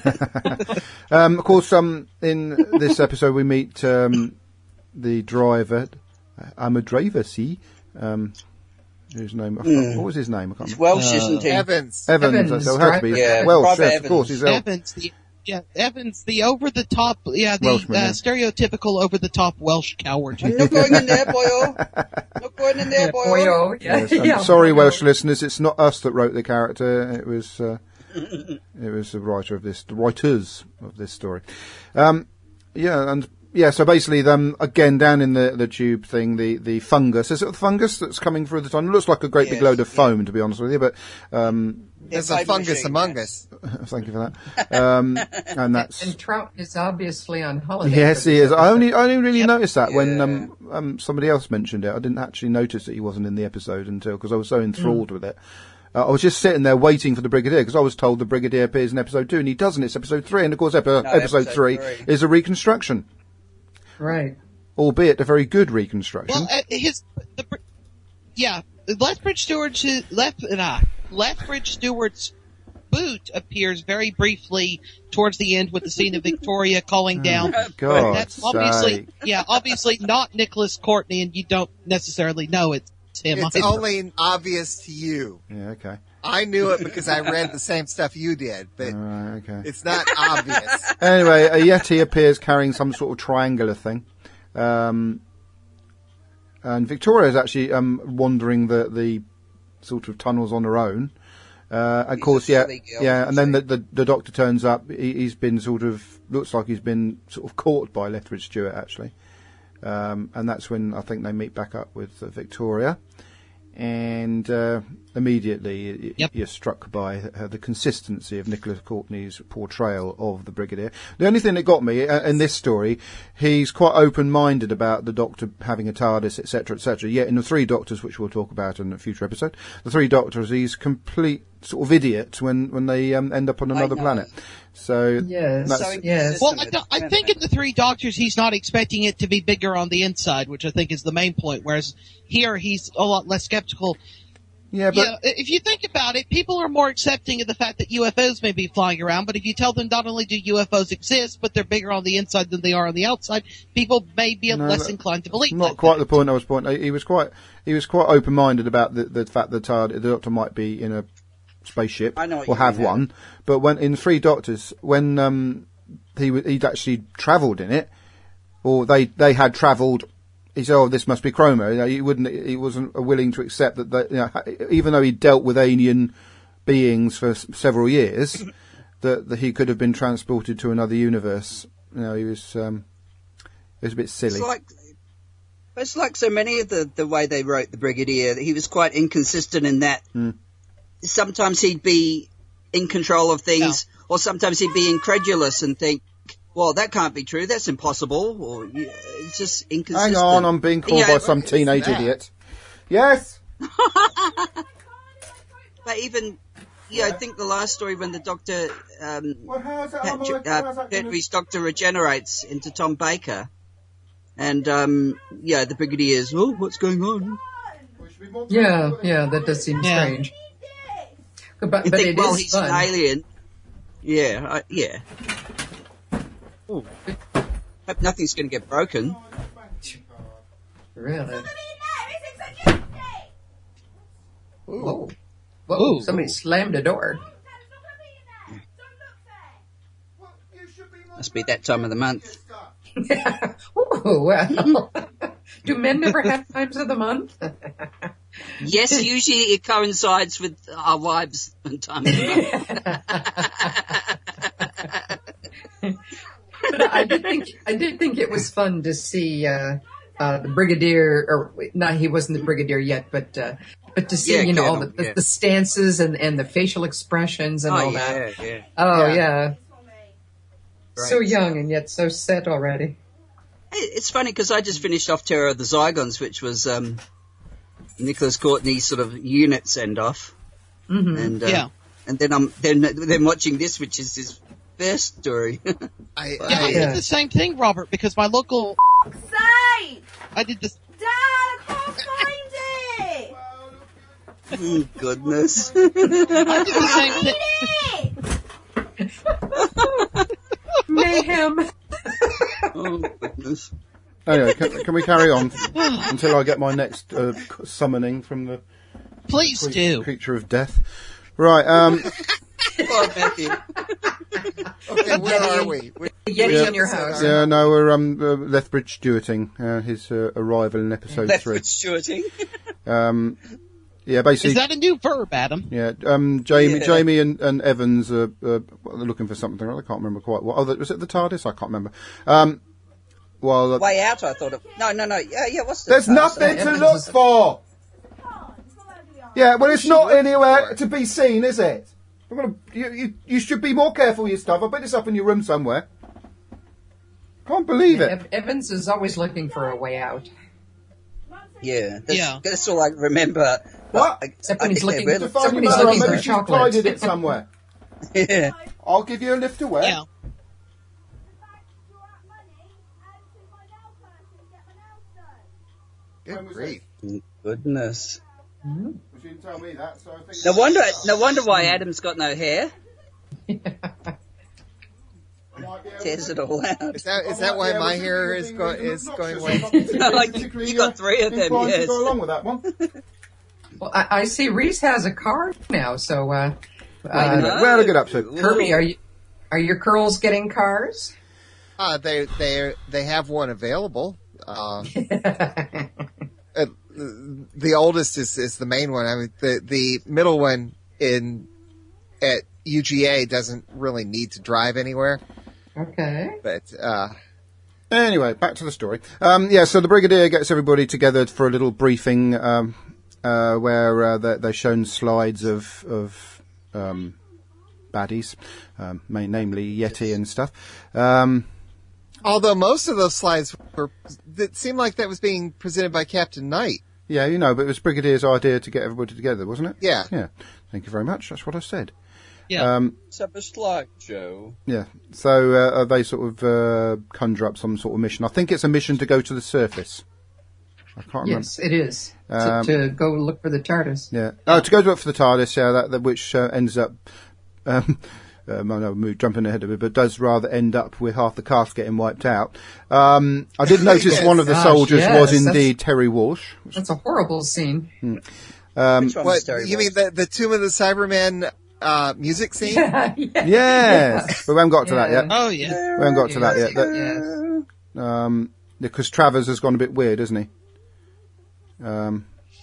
Um, of course, um, in this episode we meet um, the driver. I'm a driver, see. Um, whose name? I can't- What was his name? I can't He's remember. Welsh, isn't he? Evans. Evans. Evans, so it has to be driver. Yeah, Welsh. Private Yes, of Evans. course, he's El- Evans, the, yeah, Evans, the over the top, yeah, the Welshman, uh, yeah. stereotypical over the top Welsh coward. I'm not going in there, boyo. Not going in there, boyo. Boyo, yeah, Yes, um, yeah, sorry, boyo. Welsh listeners, it's not us that wrote the character. It was uh, it was the writer of this, the writers of this story. Um, yeah, and yeah, so basically, um, again down in the, the tube thing, the, the fungus. Is it the fungus that's coming through the tunnel? It looks like a great big Yes, load of yeah. foam, to be honest with you. But um, There's Yeah, a fungus machine, among yeah. us. thank you for that. Um, and that's. And Trout is obviously on holiday. Yes, for he this is. I episode. only, I only really Yep. noticed that when Yeah. um, um, somebody else mentioned it. I didn't actually notice that he wasn't in the episode until because I was so enthralled with it. Uh, I was just sitting there waiting for the Brigadier because I was told the Brigadier appears in episode two, and he doesn't. It's episode three, and of course, epi- episode, episode three, three. is a reconstruction, Right. albeit a very good reconstruction. Well, uh, his, the, Br- yeah, Lethbridge Stewart's, Leth, uh, Lethbridge Stewart's reboot appears very briefly towards the end with the scene of Victoria calling down. Oh, God That's obviously, sake. yeah, obviously not Nicholas Courtney, and you don't necessarily know it's him. It's either. only obvious to you. Yeah, okay. I knew it because I read the same stuff you did, but Alright, okay. it's not obvious. Anyway, a Yeti appears carrying some sort of triangular thing. Um, and Victoria is actually um, wandering the, the sort of tunnels on her own. Uh, of He's course, a yeah, silly girl, yeah, and then the, isn't the, the doctor turns up. He, he's been sort of, looks like he's been sort of caught by Lethbridge Stewart, actually. Um, and that's when I think they meet back up with uh, Victoria. And uh, immediately y- Yep. you're struck by uh, the consistency of Nicholas Courtney's portrayal of the Brigadier. The only thing that got me uh, in this story, he's quite open-minded about the Doctor having a TARDIS, et cetera, et cetera. Yet in the Three Doctors, which we'll talk about in a future episode, the Three Doctors, he's complete sort of idiot when when they um, end up on another know. planet. So Yes, that's, So yes. Well, I, don't- I think in the Three Doctors, he's not expecting it to be bigger on the inside, which I think is the main point. Whereas here, he's a lot less skeptical. yeah, but You know, if you think about it, people are more accepting of the fact that U F Os may be flying around. But if you tell them not only do U F Os exist, but they're bigger on the inside than they are on the outside, people may be No, less that- inclined to believe not that. quite the point I was pointing. He was quite he was quite open-minded about the, the fact that TARD, the Doctor might be in a spaceship I know what or you have mean, yeah. one. But when in Three Doctors, when um, he w- he'd actually travelled in it, or they they had travelled. He said, "Oh, this must be Chroma." You know, he wouldn't. He wasn't willing to accept that. They, you know, even though he dealt with alien beings for s- several years, that, that he could have been transported to another universe. You know, he was. Um, it was a bit silly. It's like, it's like so many of the, the way they wrote the Brigadier. He was quite inconsistent in that. Mm. Sometimes he'd be in control of things, or sometimes he'd be incredulous and think, "Well, that can't be true. That's impossible." Or yeah, it's just inconsistent. Hang on, I'm being called Yeah, by but some it's teenage that. idiot. Yes. But even, you know, I think the last story when the Doctor, um, Well, how's that? Patrick, uh, Pertwee's Doctor regenerates into Tom Baker, and um, yeah, the Brigadier's, "Oh, what's going on?" Yeah, yeah, that does seem Yeah. strange. But, You but think, it well, is he's fun. an alien. Yeah, I, yeah. Ooh. Hope nothing's going to get broken. Really? Whoa. Whoa, Ooh. somebody slammed a door. Must be that time of the month. Ooh, well. Do men never have times of the month? Yes, usually it coincides with our wives and time of the month. But I did think I did think it was fun to see uh, uh, the Brigadier, or wait, no, he wasn't the Brigadier yet, but uh, but to see Yeah, you know all the, Colonel, the, yeah. the stances and, and the facial expressions and Oh, all yeah, that. yeah. Oh Yeah. yeah, so Great. young and yet so set already. It- It's funny because I just finished off Terror of the Zygons, which was um, Nicholas Courtney's sort of unit send-off. Mm-hmm. And, uh, Yeah. and then I'm then, then watching this, which is his first story. I, Yeah, I I, Yeah. did the same thing, Robert, because my local, Sake! I did this. Dad, I can't find it! Oh, goodness. I did the same thing. It! Mayhem. Oh, goodness. Anyway, can, can we carry on until I get my next uh, c- summoning from the Please cre- do. creature of death? Right. Um, Oh, Matthew. okay, where are we? We- Yeti Yeah. in your house. yeah, no, we're um, uh, Lethbridge Stewarting uh, his uh, arrival in episode That's three. what's shorting. Um, yeah, basically. Is that a new verb, Adam? Yeah, um, Jamie, Yeah. Jamie and, and Evans are, uh, well, they're looking for something. I can't remember quite what. Oh, was it the TARDIS? I can't remember. Um, well, uh, Way out, I thought of. No, no, no. Yeah, yeah. What's the there's nothing to Evans look is- for. Yeah, well, it's not anywhere to be seen, is it? I'm gonna, you, you, you should be more careful with your stuff. I bet it's up in your room somewhere. Can't believe it. Ev- Evans is always looking for a way out. Yeah, that's, Yeah. that's all I remember. What? I, Except I when he's think they looking- really- To find your Somebody's mother, looking maybe for she's chocolate. hided it somewhere. Yeah. I'll give you a lift to where? Yeah. Good grief. Goodness. Well, she didn't tell me that, so I think. No wonder. No wonder why Adam's got no hair. Tears it all out. Is that is that why my hair is go, is going away? Like, you got three of them, inclined yes. to go along with that one. Well, I, I see Reese has a car now, so uh, Uh, uh, where to get up to? Kirby, are you are your girls getting cars? Uh, they they they have one available. Uh, uh, the oldest is is the main one. I mean, the the middle one in at U G A doesn't really need to drive anywhere. Okay. But uh, Anyway, back to the story. Um, yeah, so the Brigadier gets everybody together for a little briefing um, uh, where uh, they, they're shown slides of of um, baddies, um, main, namely Yeti and stuff. Um, although most of those slides were, it seemed like that was being presented by Captain Knight. yeah, you know, but it was Brigadier's idea to get everybody together, wasn't it? Yeah. Yeah. Thank you very much. That's what I said. Yeah. Um, Let's have a slideshow. Yeah, so uh, they sort of uh, conjure up some sort of mission. I think it's a mission to go to the surface. I can't Yes, it is. Um, to, to go look for the TARDIS. remember. Yeah, oh, to go to look for the TARDIS. Yeah, that, that which uh, ends up. Um, um, I know I'm jumping ahead of it, but does rather end up with half the cast getting wiped out. Um, I did notice Yes. one of the Gosh, soldiers yes, was that's- indeed Terry Walsh. That's a horrible scene. Um, Which one What was Terry you mean Walsh? the the Tomb of the Cybermen uh, music scene? Yeah, yeah. yes, but we haven't got to that Yeah. yet. Oh, yeah. We haven't got to that yet. That, Yes. um, because Travers has gone a bit weird, hasn't he? Um,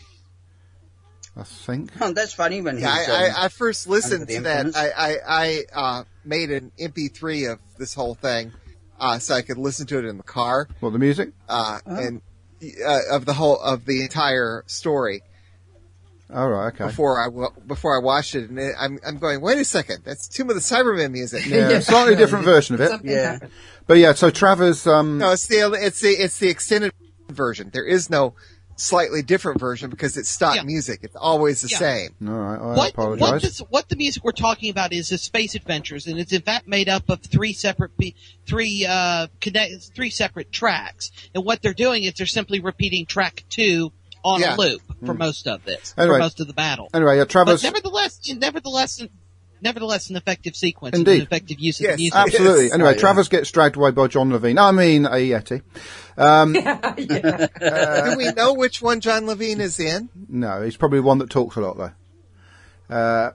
I think. Oh, that's funny when he's Yeah, I, um, I, I first listened under the to that. influence. I, I, I uh, made an M P three of this whole thing uh, so I could listen to it in the car What, the music? uh, and uh, of the whole of the entire story Oh, right, okay. before I wa- before I watched it. And it, I'm I'm going, wait a second, that's Tomb of the Cybermen music. Yeah, Yeah. slightly different version of it. Something Yeah. happened. But yeah, so Travers, um, No, it's the it's the it's the extended version. There is no slightly different version because it's stock Yeah. music. It's always the Yeah. same. all right, I What, what, apologise. this, what the music we're talking about is the Space Adventures, and it's in fact made up of three separate, pe- three uh, connect, three separate tracks. And what they're doing is they're simply repeating track two on Yeah. a loop for most of it, Anyway. for most of the battle. Anyway, yeah, But Travers, nevertheless, nevertheless, nevertheless, an effective sequence, Indeed. and an effective use of Yes. the music. absolutely. Yes. Anyway, Oh, yeah. Travers gets dragged away by John Levine. I mean, a Yeti. Um, Yeah. Do we know which one John Levine is in? no, he's probably one that talks a lot, though. Uh,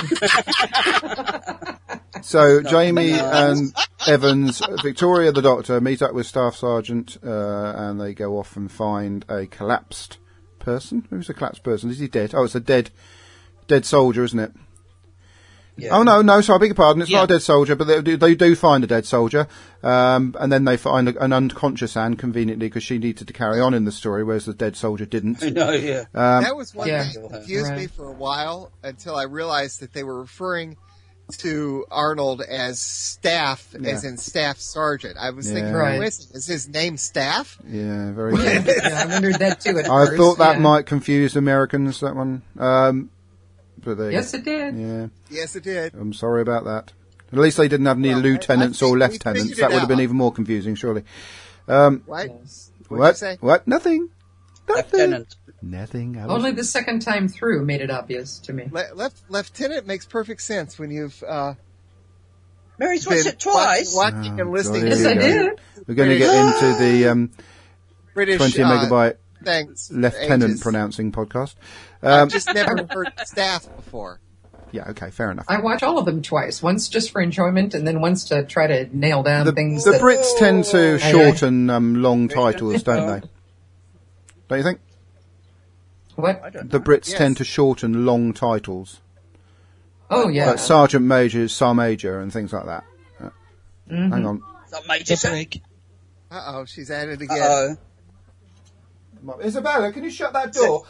so Jamie and Evans, Victoria the Doctor, meet up with Staff Sergeant, uh, and they go off and find a collapsed person. Who's a collapsed person? Is he dead? Oh, it's a dead, dead soldier, isn't it? Yeah. Oh no, no, sorry, I beg your pardon. It's Yeah. not a dead soldier, but they do, they do find a dead soldier, um, and then they find a, an unconscious Anne conveniently because she needed to carry on in the story, whereas the dead soldier didn't. I know, yeah. Um, That was one Yeah. thing that confused me Right. for a while until I realized that they were referring to Arnold as Staff, as Yeah. in Staff Sergeant. I was thinking, Yeah. Right. wait a second, is his name Staff? yeah, very good. Yeah, I wondered that too at I first. thought that yeah. might confuse Americans. That one, um, but they, Yes, it did. yeah, Yes, it did. I'm sorry about that. At least they didn't have any Well, I- lieutenants I or think we lieutenants. figured it That would have been out. even more confusing, surely. Um, What? Yes. What'd you what? say? What? Nothing. Nothing. Lieutenant. Nothing. I was- Only the second time through made it obvious to me. Le- left, Lieutenant makes perfect sense when you've uh, Mary's watched been it twice. wa- watching Oh, and listening God, to Yes, here I we go. did. We're going to get into the um, British twenty uh, megabyte things. lieutenant ages. pronouncing podcast. I've Um, just never heard Staff before. yeah, okay, fair enough. I watch all of them twice. Once just for enjoyment, and then once to try to nail down The, things. the that, Brits tend to Aye, aye. shorten um, long titles, don't they? Don't you think? what? I don't The know. Brits Yes. tend to shorten long titles. Oh yeah. Like Sergeant Major is Sir Major and things like that. Uh, Mhm. Hang on. It's not Major The brig. Uh oh, she's at it again. Uh-oh. Isabella, can you shut that door?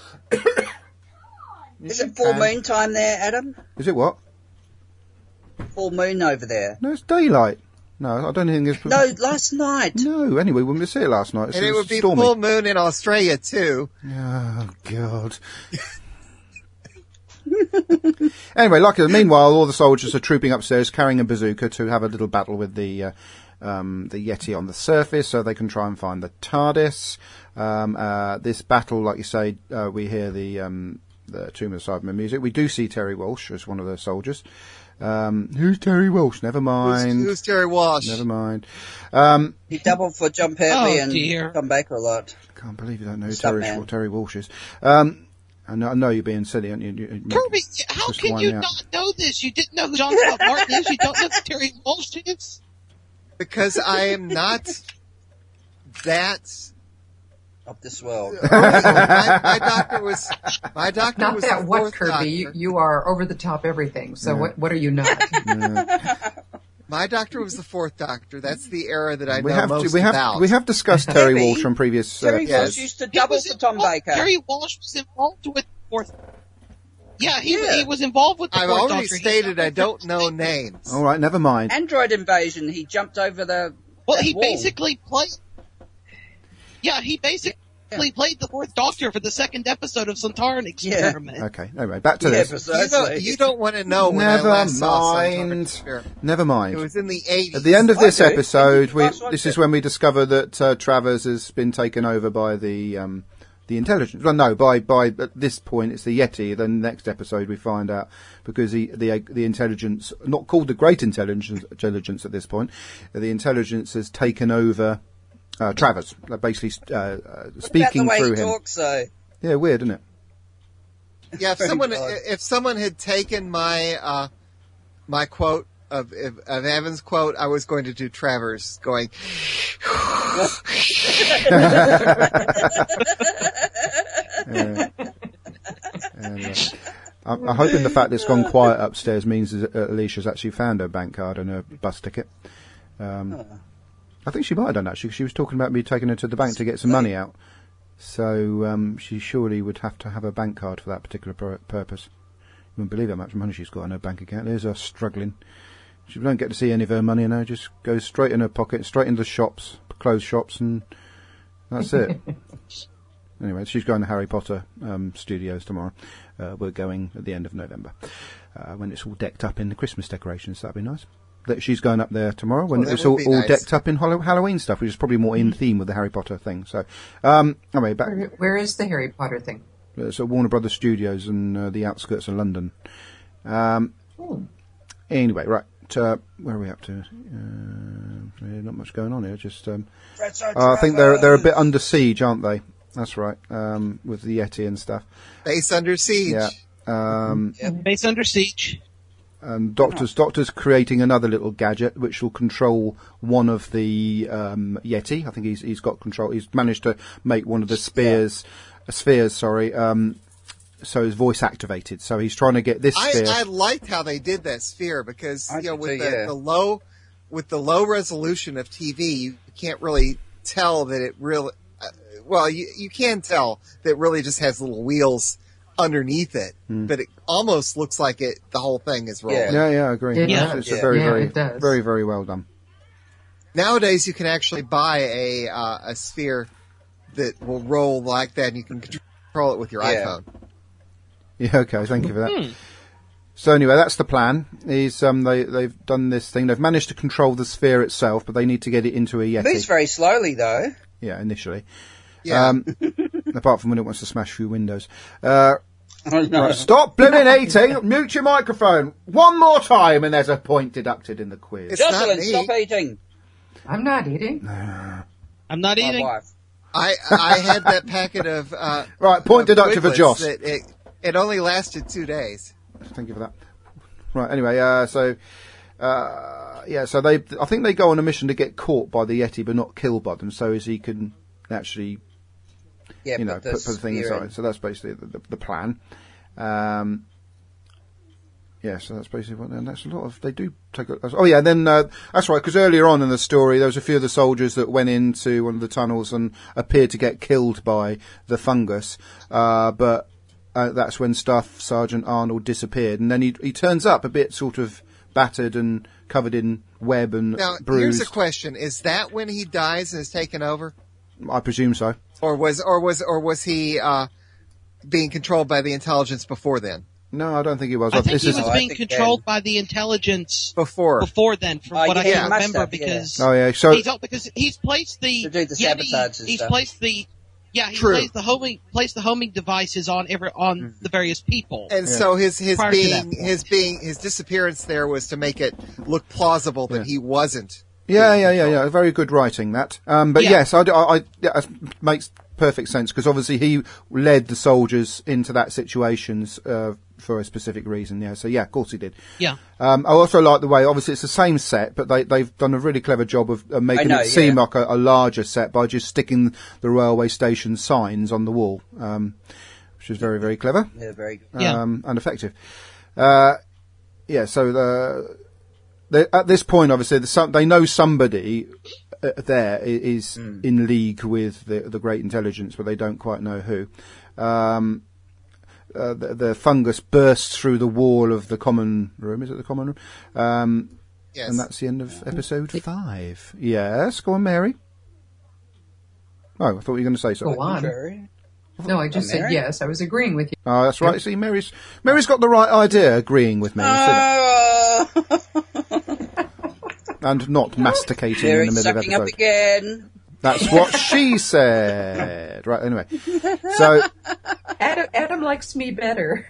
Is it full moon time there, Adam? Is it what? Full moon over there. No, it's daylight. No, I don't think it's... No, last night. No, anyway, when we see it last night, it's And it would be stormy. full moon in Australia too. Oh, God. Anyway, luckily, meanwhile, all the soldiers are trooping upstairs carrying a bazooka to have a little battle with the uh, um, the Yeti on the surface so they can try and find the TARDIS. Um, uh, this battle, like you say, uh, we hear the um, the Tomb of the Cybermen music. We do see Terry Walsh as one of the soldiers. Um, who's Terry Walsh? Never mind. Who's, who's Terry Walsh? Never mind. Um, He doubled for John Pertwee Oh, and dear. Tom Baker a lot. can't believe you don't know who Stunt Terry, man. Terry Walsh is. Um, I know, I know you're being silly, aren't you? You- you- Kirby, how just can wind you me up. not know this? You didn't know who John Scott Martin is? You don't know who Terry Walsh is? Because I am not that. Of this world. my, my doctor was. My doctor Not was that the what, fourth Kirby? You, doctor. you are over the top everything. So Yeah. what? What are you not? My doctor was the fourth doctor. That's the era that I we know have most to, we have about. we have discussed Terry Maybe. Walsh on previous. Uh, Terry yes. Walsh used to He double was for Tom involved- Baker. Terry Walsh was involved with the fourth. Yeah, he, Yeah. he was involved with the I've fourth already Doctor. He stated I jumped don't over- know names. all right, never mind. Android invasion. He jumped over the. Well, that he wall. basically played. Yeah, he basically played the fourth Doctor for the second episode of Sontaran Experiment. Okay, anyway, back to Yeah, this. You don't, precisely. you don't want to know when I Never last saw Sontaran mind. Experiment. Never It mind. was in the eighties. At the end of I this do. episode, we, Last one this too. is when we discover that uh, Travers has been taken over by the um, the intelligence. Well, no, by by at this point it's the Yeti. Then next episode we find out because the the the intelligence, not called the Great Intelligence, intelligence at this point, the intelligence has taken over uh, Travers. They're basically uh, uh, About speaking the way through he him. talks, though. Yeah, weird, isn't it? Yeah, if Very someone odd. if someone had taken my uh, my quote of of of Evan's quote, I was going to do Travers going. Yeah. And, uh, I'm, I'm hoping the fact that it's gone quiet upstairs means that uh, Alicia's actually found her bank card and her bus ticket. Um, I think she might have done actually. 'Cause she was talking about me taking her to the bank to get some money out. So um, she surely would have to have a bank card for that particular pur- purpose. You wouldn't believe how much money she's got in her bank account. There's her struggling. She don't get to see any of her money, you know. Just goes straight in her pocket, straight into the shops, clothes shops, and that's it. Anyway, she's going to Harry Potter um, studios tomorrow. Uh, we're going at the end of November uh, when it's all decked up in the Christmas decorations. That'd be nice. That she's going up there tomorrow when Oh, that it's would all, be all nice. decked up in Hallow- Halloween stuff, which is probably more in theme with the Harry Potter thing. So, um, anyway, back. Where, where is the Harry Potter thing? It's at Warner Brothers Studios in uh, the outskirts of London. Um, Oh. anyway, right. Uh, where are we up to? Uh, yeah, not much going on here. Just, um, uh, I think they're they're a bit under siege, aren't they? That's right. Um, with the Yeti and stuff. Base under siege. Yeah. Um, Base under siege. and Doctor's Doctor's creating another little gadget which will control one of the um, Yeti. I think he's he's got control. He's managed to make one of the spears, uh, spheres. Sorry. Um, so his voice activated. So he's trying to get this I, sphere. I liked how they did that sphere because I you know did with too, the, yeah. the low with the low resolution of T V, you can't really tell that it really. Uh, well, you you can tell that it really just has little wheels underneath it, but it almost looks like it. The whole thing is rolling. Yeah. yeah, yeah, I agree. It It's- does. It's a Yeah. very, Yeah, very, it does. very, very well done. Nowadays, you can actually buy a uh, a sphere that will roll like that, and you can control it with your Yeah. iPhone. Yeah, okay, thank you for that. So anyway, that's the plan. Is um, they they've done this thing. They've managed to control the sphere itself, but they need to get it into a Yeti. Moves very slowly, though. Yeah, initially. Yeah. Um, apart from when it wants to smash through windows. Uh, I know. right, stop blimmin' eating. Mute your microphone one more time, and there's a point deducted in the quiz. It's not Jocelyn, me. stop eating. I'm not eating. I'm not My eating. wife. I I had that packet of uh, Right, point of deducted for Twiglets Joss. that It, it only lasted two days. Thank you for that. Right. Anyway, uh, so uh, yeah, so they, I think they go on a mission to get caught by the Yeti, but not killed by them, so as he can actually, Yeah, you know, put put, the put the thing spear inside. in. So that's basically the, the, the plan. Um, yeah, so that's basically what. And that's a lot of. They do take. A, oh yeah, then uh, that's right. Because earlier on in the story, there was a few of the soldiers that went into one of the tunnels and appeared to get killed by the fungus, uh, but. Uh, that's when Staff Sergeant Arnold disappeared, and then he he turns up a bit sort of battered and covered in web and Now, bruised. here's a question: is that when he dies and is taken over, I presume so. or was or was or was he uh, being controlled by the intelligence before then? No, I don't think he was. I think this he is, was I being think controlled then- by the intelligence Before, before then, from Oh, what yeah, I he can must remember, have, yeah. because oh yeah, so he's because he's placed the To do the Yeti- sabotage and he's stuff. placed the Yeah, he True. placed the homing placed the homing devices on every on the various people. And so his his Prior to that being point. his being his disappearance there was to make it look plausible that Yeah. he wasn't. Yeah, yeah, yeah, yeah. Very good writing, that. Um, but Yeah. yes, I, I, I, yeah, it makes perfect sense because obviously he led the soldiers into that situations uh, for a specific reason. Yeah, so yeah, of course he did. Yeah. Um, I also like the way, obviously it's the same set, but they, they've done a really clever job of uh, making know, it seem yeah. like a, a larger set by just sticking the railway station signs on the wall, um, which is very, very clever. Yeah, very. Yeah. Um, and effective. Uh, yeah, so the, they, at this point, obviously, the, some, they know somebody uh, there i- is Hmm. in league with the, the Great Intelligence, but they don't quite know who. Um, uh, the, the fungus bursts through the wall of the common room. Is it the common room? Um, Yes. and that's the end of episode five. Yes, go on, Mary. Oh, I thought you were going to say something. Go on. Very. No, I just said Mary? yes. I was agreeing with you. Oh, that's right. See, Mary's Mary's got the right idea, agreeing with me, Uh, and not masticating in Very the middle of sucking up episode. again. That's what she said. Right. Anyway, so Adam, Adam likes me better.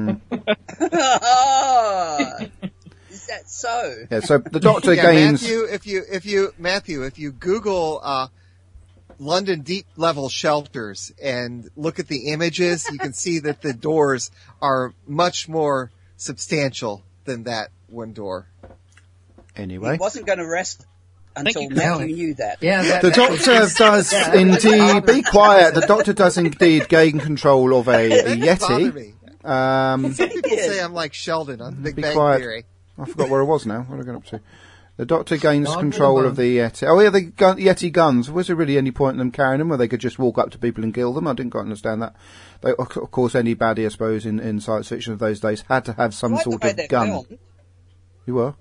Oh, is that so? yeah, so the Doctor Yeah, gains. Matthew, if you if you Matthew, if you Google uh, London deep level shelters and look at the images, you can see that the doors are much more substantial than that one door. Anyway, He wasn't going to rest until you. Matthew No. knew that. Yeah, that, the that Doctor was- does Yeah. indeed. Be quiet. The Doctor does indeed gain control of a, a That doesn't bother Yeti. me. Um, People Yes. say I'm like Sheldon on Big Be Bang quiet. Theory. I forgot where I was now. What are I going up to? The Doctor gains Dog control with a of the Yeti. Oh yeah, the gun, Yeti guns. Was there really any point in them carrying them, where they could just walk up to people and kill them? I didn't quite understand that. They, of of course, any baddie, I suppose, in, in science fiction of those days had to have I some like sort the way of they're gun. filmed. You were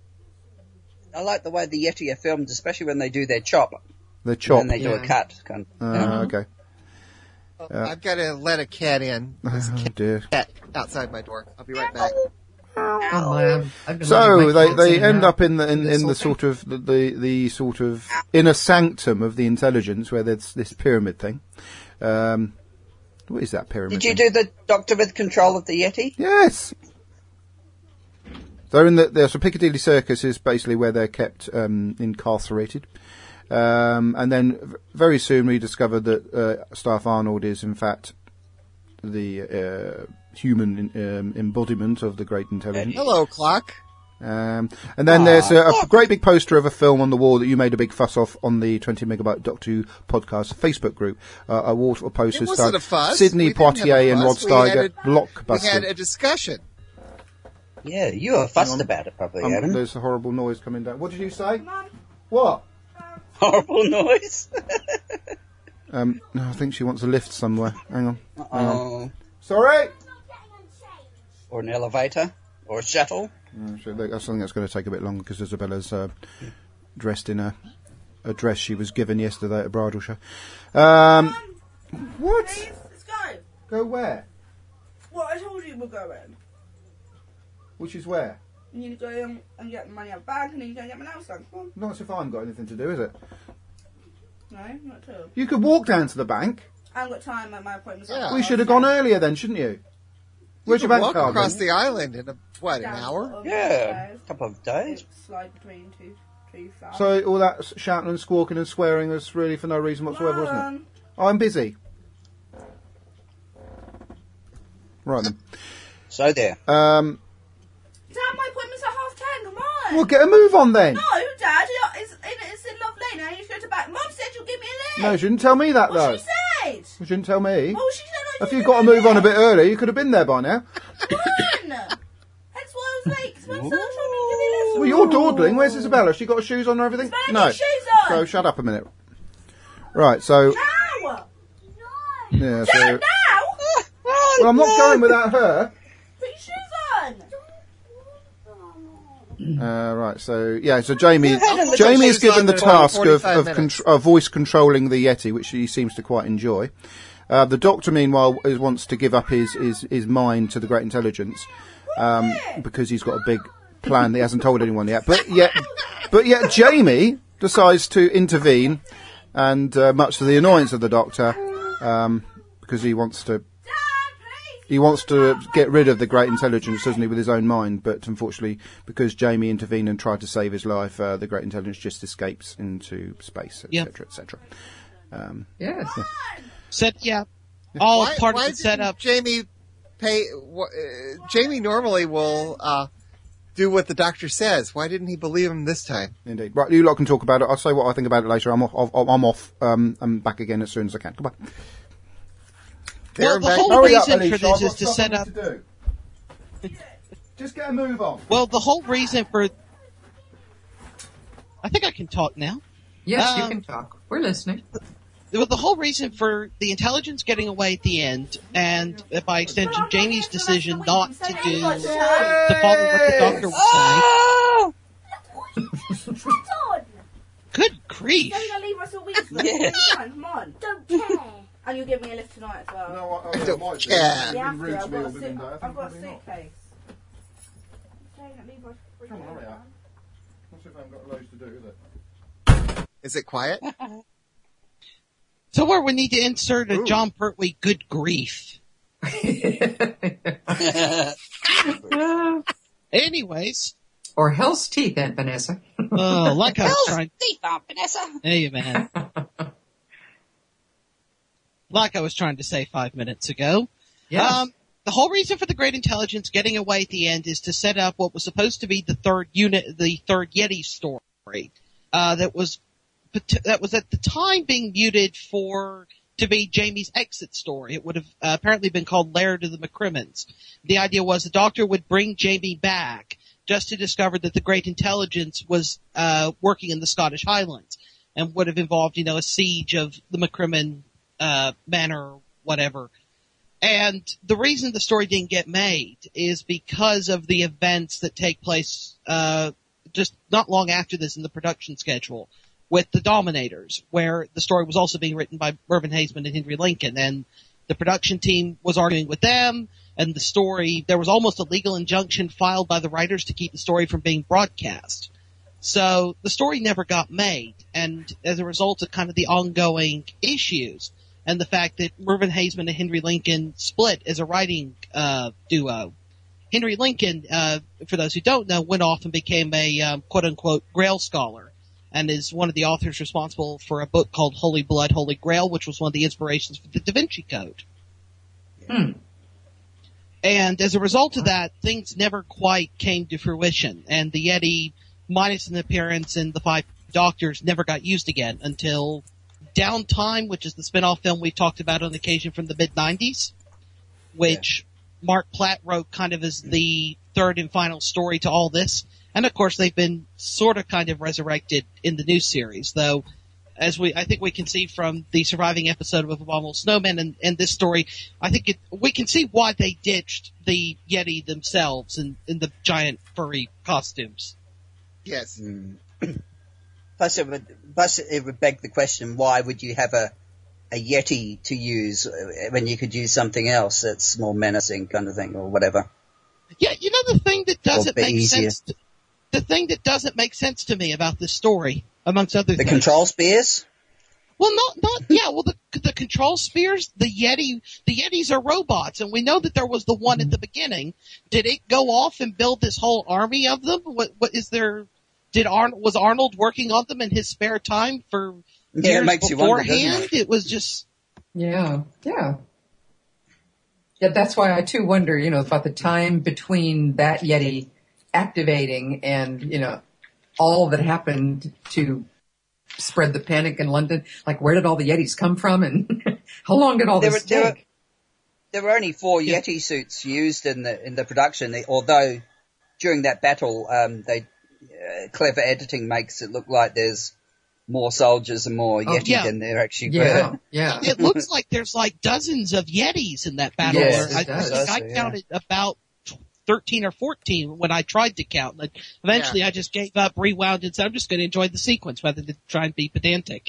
I like the way the Yeti are filmed, especially when they do their chop. the chop. And then they do a Yeah. cut. Kind of, Uh, okay. I've got to let a cat in. There's a Oh dear. cat outside my door. I'll be right back. Oh, man. I've been So letting my they cats they in end now. up in the in, This in whole the thing. sort of the, the the sort of inner sanctum of the intelligence, where there's this pyramid thing. Um, what is that pyramid? Did you thing? do the Doctor with control of the Yeti? Yes. They're in the, there's a Piccadilly Circus is basically where they're kept um, incarcerated. Um, and then v- very soon we discovered that uh, Staff Arnold is in fact the uh, human in, um, embodiment of the Great Intelligence. Hello, clock. Um, and then there's a, a great big poster of a film on the wall that you made a big fuss off on the twenty megabyte Doctor Who podcast Facebook group. Uh, a wall of posters It wasn't starred a fuss. Sydney We didn't have a Poitier and Rod fuss. We had Steiger. a- We had Blockbuster. a discussion. Yeah, you were fussed Hang on. about it, probably, Um, Adam. there's a horrible noise coming down. What did you say? Mum, What? Horrible noise. Um, no, I think she wants a lift somewhere. Hang on. Hang on. Oh, Sorry. or an elevator, or a shuttle. Oh, so look, that's something that's going to take a bit longer because Isabella's uh, dressed in a, a dress she was given yesterday at a bridal show. Um, what? please, let's go. Go where? What I told you we're going. Which is where? You need to go in and get the money out of the bank and then you go and get my nails done. Come on. Not as if I haven't got anything to do, is it? No, not at all. You could walk down to the bank. I haven't got time at my appointment's Yeah. We should have gone earlier then, shouldn't you? Where's You your could bank walk card? across then? the island in a, what, an hour? Yeah, a couple of days. Slide between two, two flowers. So all that s- shouting and squawking and swearing was really for no reason whatsoever, wasn't it? Mum, I'm busy. Right then. So there. Um, Dad, my appointment's at half ten. Come on. well, get a move on then. No, Dad, it's in, it's in Love Lane. I need to go to back. Mum said you'll give me a No, lift. you didn't tell me that What though. she said. You shouldn't tell me. Oh, she said I If need you to got to go move on a lift. bit earlier, you could have been there by now. Come on. That's why I was late. Because Mum said I was trying to give me a lift. Well, you're dawdling. Where's Isabella? She got her shoes on and everything? Isabella, No. get shoes on. So shut up a minute. Right. So Now. yeah. So Dad, now. well, I'm not going without her. Put your shoes on. Uh, right. So yeah. So Jamie, had a Jamie is shoes on given the for task of, forty-five of minutes. contr- uh, voice controlling the Yeti, which he seems to quite enjoy. Uh, the Doctor, meanwhile, is, wants to give up his, his, his mind to the Great Intelligence um, because he's got a big plan that he hasn't told anyone yet. But yet, but yet, Jamie decides to intervene, and uh, much to the annoyance of the Doctor, um, because he wants to. He wants to get rid of the great intelligence, doesn't he, with his own mind? But unfortunately, because Jamie intervened and tried to save his life, uh, the great intelligence just escapes into space, et cetera, Yep. et cetera. Um, Yes. Set, yeah. All Why, part why of the didn't setup. Jamie pay? wh- Uh, Jamie normally will uh, do what the doctor says. Why didn't he believe him this time? indeed. Right, you lot can talk about it. I'll say what I think about it later. I'm off. off I'm off. Um, I'm back again as soon as I can. Goodbye. There Well, and the back. whole Hurry up, reason for Alicia, this I've is got to stuff set I up. need to do. Just get a move on. Well, the whole reason for. I think I can talk now. Yes, Um, you can talk. We're listening. Well, the whole reason for the intelligence getting away at the end, and uh, by extension, Jamie's decision not to do to follow what the doctor was Oh! Shut on! saying. Good grief! You're gonna leave us a week for Yeah. Come on, come on. Don't care. And you'll give me a lift tonight as well. No, I, I, I don't might do. care. You've Yeah, been rude I've to me all got a, the suit- day. I think I've got a probably not. suitcase. Don't leave us free Come on, time, hurry up. man. What's if I haven't got loads to do, is it? Is it quiet? So where we need to insert a Ooh. John Pertwee good grief. Anyways, Or Hell's Teeth, Aunt Vanessa. uh, like I was Hell's trying. teeth, Aunt Vanessa. Hey, man. Like I was trying to say five minutes ago. Yes. Um, the whole reason for the Great Intelligence getting away at the end is to set up what was supposed to be the third unit, the third Yeti story, uh, that was, that was at the time being muted for, to be Jamie's exit story. It would have uh, apparently been called Laird of the McCrimmons. The idea was the Doctor would bring Jamie back just to discover that the Great Intelligence was, uh, working in the Scottish Highlands and would have involved, you know, a siege of the McCrimmon, uh, manor or whatever. And the reason the story didn't get made is because of the events that take place, uh, just not long after this in the production schedule with the Dominators, where the story was also being written by Mervyn Haseman and Henry Lincoln, and the production team was arguing with them, and the story, there was almost a legal injunction filed by the writers to keep the story from being broadcast. So the story never got made, and as a result of kind of the ongoing issues, and the fact that Mervyn Haseman and Henry Lincoln split as a writing uh, duo. Henry Lincoln, uh, for those who don't know, went off and became a um, quote-unquote Grail scholar, and is one of the authors responsible for a book called Holy Blood, Holy Grail, which was one of the inspirations for the Da Vinci Code. Hmm. And as a result of that, things never quite came to fruition, and the Yeti, minus an appearance in The Five Doctors, never got used again until Downtime, which is the spin-off film we've talked about on occasion from the mid nineties, which yeah. Mark Platt wrote kind of as the third and final story to all this. And of course they've been sort of kind of resurrected in the new series, though as we, I think we can see from the surviving episode of Abominable Snowman and, and this story, I think it, we can see why they ditched the Yeti themselves in, in the giant furry costumes. Yes. Mm. Plus, it would, plus it would beg the question: why would you have a a Yeti to use when you could use something else that's more menacing, kind of thing, or whatever? Yeah, you know the thing that doesn't make easier. sense. To, the thing that doesn't make sense to me about this story, amongst other the things, control spears. Well, not not yeah. Well, the the control spears, the Yeti, the Yetis are robots, and we know that there was the one at the beginning. Did it go off and build this whole army of them? What what is there? Did Arnold was Arnold working on them in his spare time for Yeah, years it makes you wonder, beforehand? doesn't it? It was just Yeah, yeah. Yeah, that's why I too wonder, you know, about the time between that Yeti activating and, you know, all that happened to spread the panic in London. Like, where did all the Yetis come from and how long did all There this were- there were- take? There were only four Yeah. Yeti suits used in the in the production, although during that battle, um, they uh, clever editing makes it look like there's more soldiers and more Yeti yeah. than there actually Yeah, were. yeah. it looks like there's like dozens of Yetis in that battle. Yes, Or it I, I does. think I Yeah. counted about thirteen or fourteen when I tried to count. Like, eventually I just gave up, rewound, and said I'm just going to enjoy the sequence rather than try and be pedantic.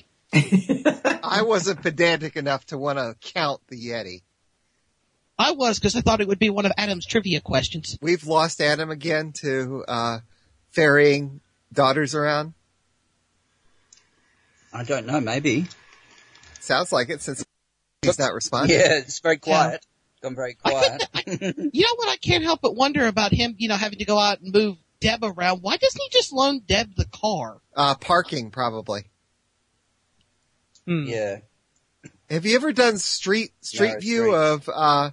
I wasn't pedantic enough to want to count the Yeti. I was, because I thought it would be one of Adam's trivia questions. We've lost Adam again to uh, ferrying daughters around. I don't know, maybe. Sounds like it since He's not responding. Yeah, it's very quiet. Gone very quiet. I think, I, you know what? I can't help but wonder about him. You know, having to go out and move Deb around. Why doesn't he just loan Deb the car? Uh, parking, probably. Hmm. Yeah. Have you ever done street street No, view street. of uh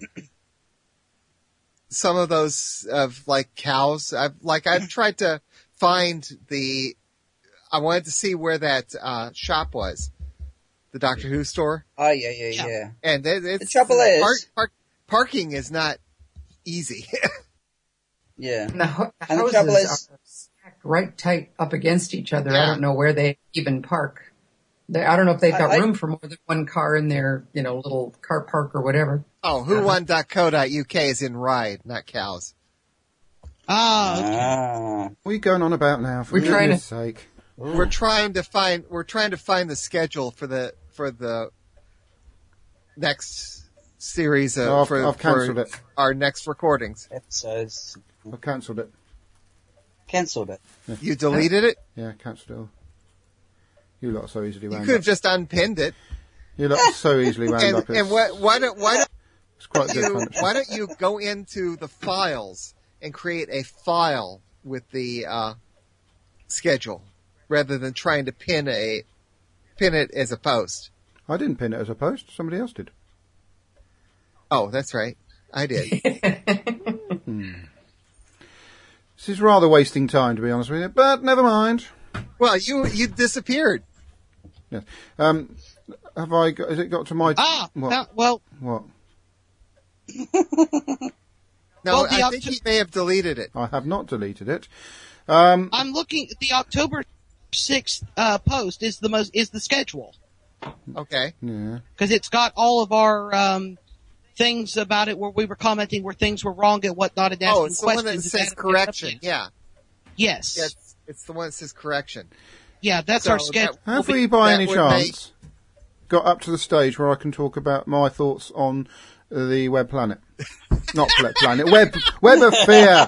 some of those of like cows? I've like I've tried to find the. I wanted to see where that uh shop was, the Doctor Who store, Oh, yeah, yeah, Yeah. yeah. and it, it's The trouble is- park, park, parking is not easy. Yeah. And the, ho- the And the houses trouble is- are stacked right tight up against each other. Yeah. I don't know where they even park. They, I don't know if they've got I- I- room for more than one car in their, you know, little car park or whatever. Oh, who won dot co dot U K is in ride, not cows. Ah, okay. Ah. What are you going on about now? For We're trying goodness to- sake. We're trying to find we're trying to find the schedule for the for the next series of No, I've- for, I've cancelled for it. our next recordings. Episodes. I've cancelled it. Cancelled it. You deleted it? Yeah, cancelled it all. You lot are so easily You wound could have up. just unpinned it. You lot are so easily wound And, up. It's, and why, why don't why don't it's quite good you fun. why don't you go into the files and create a file with the uh, schedule rather than trying to pin a pin it as a post? I didn't pin it as a post. Somebody else did. Oh, that's right. I did. This is rather wasting time, to be honest with you, but never mind. Well, you you disappeared. Yes. Um, have I got, has it got to my... Ah, What? now- well, What? No, Well, the I think Octo- he may have deleted it. I have not deleted it. Um, I'm looking at the October sixth uh, post is the most is the schedule Okay. yeah. because it's got all of our um, things about it where we were commenting where things were wrong and whatnot and asking Oh, it's the one that questions. and says that- correction. Yeah. Yes. Yeah, it's, it's the one that says correction. Yeah, that's So our that- schedule. Have We'll be- we, by that any would chance, got up to the stage where I can talk about my thoughts on the web planet? Not pla- planet, web, web of fear.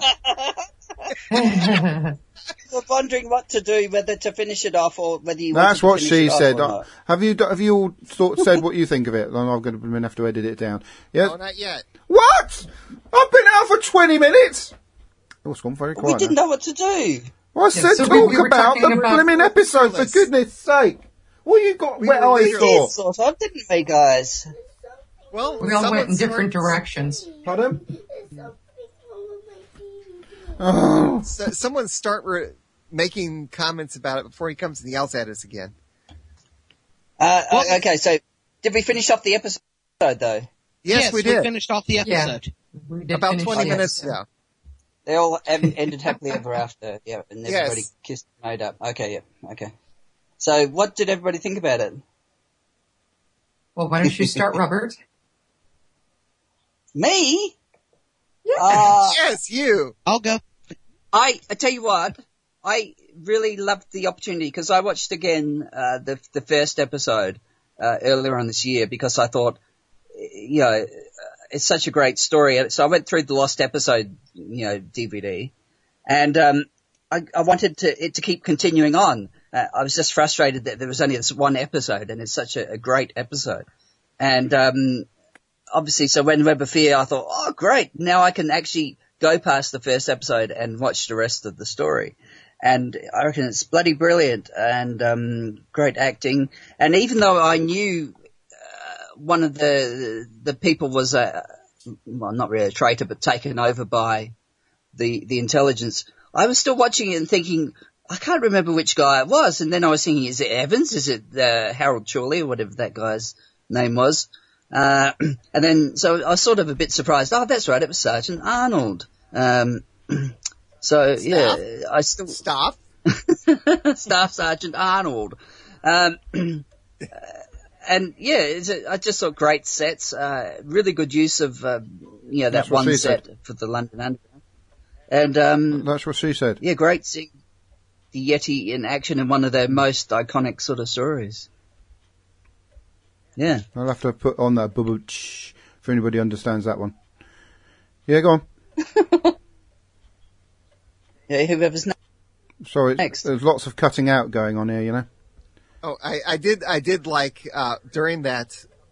We're wondering what to do, whether to finish it off or whether you That's want what to finish she it off said. or Uh, not. Have you have you all thought, said what you think of it? Then I'm going to have to edit it down. Yes. No, not yet. What? I've been out for twenty minutes. Oh, it's gone very We quiet. didn't now. know what to do. Well, I said so talk we- we were about the talking about- blimmin' episode, for Fearless. goodness sake. What you got We wet were eyes eager. for? Yes, sort of, didn't we, guys? Well, We all someone went in different starts- directions. Pardon? Oh. So, someone start re- making comments about it before he comes and yells at us again. Uh, okay, so did we finish off the episode, though? Yes, we did. finished off the episode. We did About finish twenty the minutes episode. ago. They all em- ended happily ever after, yeah, and Yes. everybody kissed and made up. Okay, yeah, okay. So what did everybody think about it? Well, why don't you start, Robert? Me? Yeah. Uh, Yes, you. I'll go. I, I tell you what, I really loved the opportunity because I watched again uh, the the first episode uh, earlier on this year because I thought, you know, it's such a great story. So I went through the lost episode, you know, D V D, and um, I, I wanted to it to keep continuing on. Uh, I was just frustrated that there was only this one episode, and it's such a, a great episode. And um, obviously, so when Web of Fear, I thought, oh, great, now I can actually go past the first episode and watch the rest of the story. And I reckon it's bloody brilliant and um, great acting. And even though I knew uh, one of the the people was a well, not really a traitor, but taken over by the the intelligence, I was still watching it and thinking, I can't remember which guy it was. And then I was thinking, is it Evans? Is it uh, Harold Chorley or whatever that guy's name was? Uh, and then, so I was sort of a bit surprised. Oh, that's right, it was Sergeant Arnold. Um, so, Staff? yeah, I still, Stop. Staff Sergeant Arnold. Um, and yeah, it's a, I just saw great sets, uh, really good use of, uh, you know, that That's what one she set said. for the London Underground. And, um, That's what she said. yeah, great seeing the Yeti in action in one of their most iconic sort of stories. Yeah. I'll have to put on that bubble ch if anybody understands that one. Yeah, go on. Yeah, whoever's next. Sorry, Next. there's lots of cutting out going on here, you know. Oh, I, I did. I did like uh, during that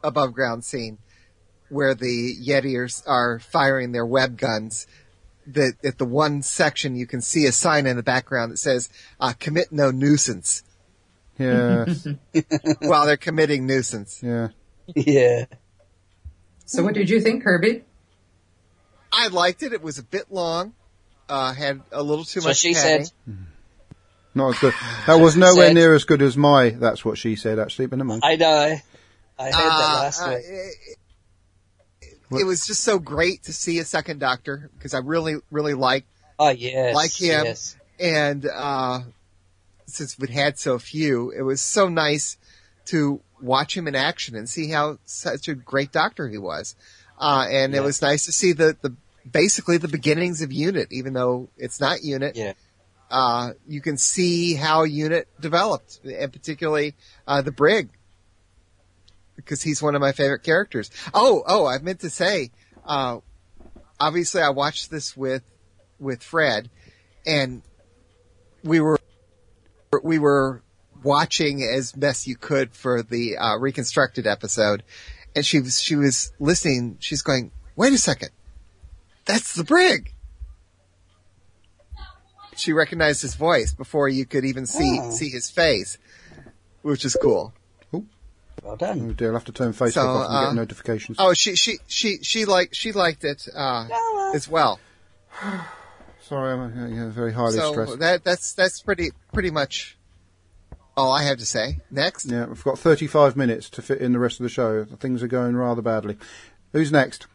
above ground scene where the Yeti are, are firing their web guns. That at the one section you can see a sign in the background that says uh, "Commit no nuisance" Yeah. while they're committing nuisance. Yeah. Yeah. So what did you think, Kirby? I liked it. It was a bit long. Uh, had a little too So much. she padding. said, Not as good. That was nowhere Said- near as good as my That's What She Said, actually, but never mind. I know. I heard that Uh, last uh, week. it, it was just so great to see a second Doctor because I really, really liked Oh, yes. like him. Yes. And uh, since we'd had so few, it was so nice to watch him in action and see how such a great Doctor he was. Uh, and Yeah. it was nice to see the, the basically the beginnings of UNIT, even though it's not UNIT. Yeah. Uh, you can see how UNIT developed, and particularly uh, the Brig, because he's one of my favorite characters. Oh, oh, I meant to say, uh, obviously I watched this with with Fred, and we were we were watching as best you could for the uh, reconstructed episode, and she was she was listening. She's going, "Wait a second, that's the Brig." She recognized his voice before you could even see Oh. see his face, which is cool. Well done. Oh dear, I'll have to turn Facebook So, off and uh, get notifications. Oh, she she she she liked she liked it uh, as well. Sorry, I'm uh, yeah, very highly So stressed. that that's that's pretty pretty much all I have to say. Next, Yeah, we've got thirty-five minutes to fit in the rest of the show. Things are going rather badly. Who's next?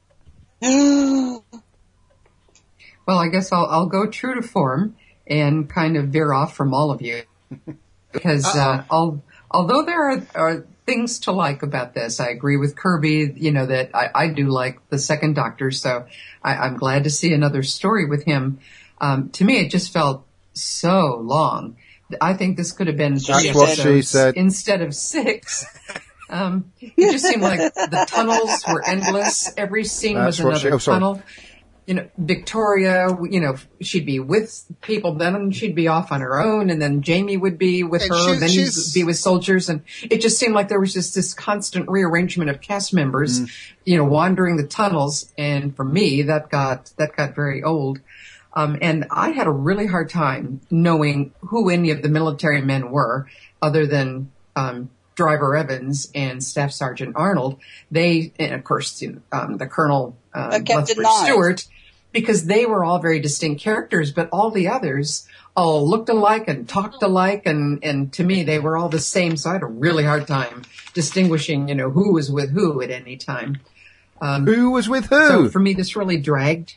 Well, I guess I'll, I'll go true to form and kind of veer off from all of you. Because uh, al although there are, are things to like about this, I agree with Kirby, you know, that I, I do like the second Doctor, so I, I'm glad to see another story with him. Um, to me, it just felt so long. I think this could have been three That's what she episodes said. instead of six. Um, it just seemed like the tunnels were endless. Every scene That's was what she- another oh, sorry. tunnel. You know, Victoria, you know, she'd be with people, then she'd be off on her own, and then Jamie would be with And her, she- then he'd she's- be with soldiers, and it just seemed like there was just this constant rearrangement of cast members, you know, wandering the tunnels, and for me, that got, that got very old. Um, and I had a really hard time knowing who any of the military men were, other than, um, Driver Evans and Staff Sergeant Arnold. They, and of course, you know, um, the Colonel, um, Uh, Captain Lethbridge Knight. Stewart, because they were all very distinct characters, but all the others all looked alike and talked alike, and, and to me, they were all the same, so I had a really hard time distinguishing, you know, who was with who at any time. Um, Who was with so who? for me, this really dragged.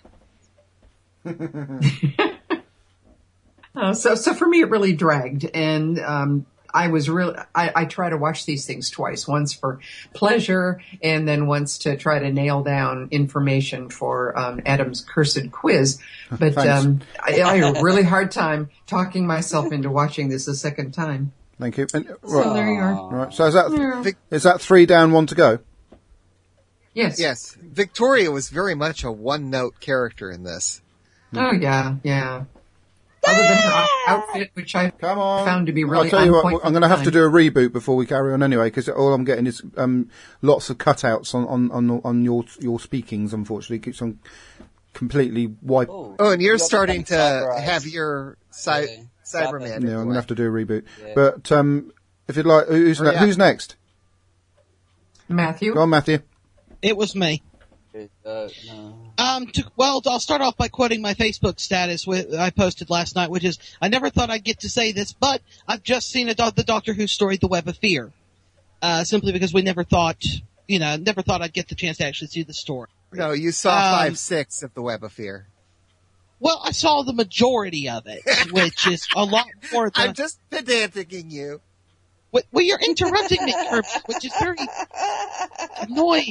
Uh, so, so for me, it really dragged, and um, I was really. I, I try to watch these things twice: once for pleasure, and then once to try to nail down information for um, Adam's cursed quiz. But Thanks. um, I, I had a really hard time talking myself into watching this a second time. Thank you. And, So right, there you are. right. So is that Yeah. Vic- is that three down, one to go? Yes. yes, Victoria was very much a one-note character in this. Oh yeah, yeah. Other than her out- outfit, which I Come on. found to be really I'll tell you on what, point I'm for going to the have to time. do a reboot before we carry on anyway, because all I'm getting is um, lots of cutouts on on on, on your your speakings. Unfortunately, it keeps on completely wiped. Oh, Oh, and you're You're starting to Cyberized. have your cy- Yeah. Cyberman. Yeah, I'm going anyway. to have to do a reboot. Yeah. But um, if you'd like, who's, Hurry ne- up. who's next? Matthew. Go on, Matthew. It was me. Uh, no. Um, to, well, I'll start off by quoting my Facebook status with, I posted last night, which is, I never thought I'd get to say this, but I've just seen a, do- the Doctor Who story, The Web of Fear. Uh, simply because we never thought, you know, never thought I'd get the chance to actually see the story. No, you saw Um, five six of the Web of Fear. Well, I saw the majority of it, which is a lot more than, I'm just pedanticing you. well, well, you're interrupting me, Kirby, which is very annoying.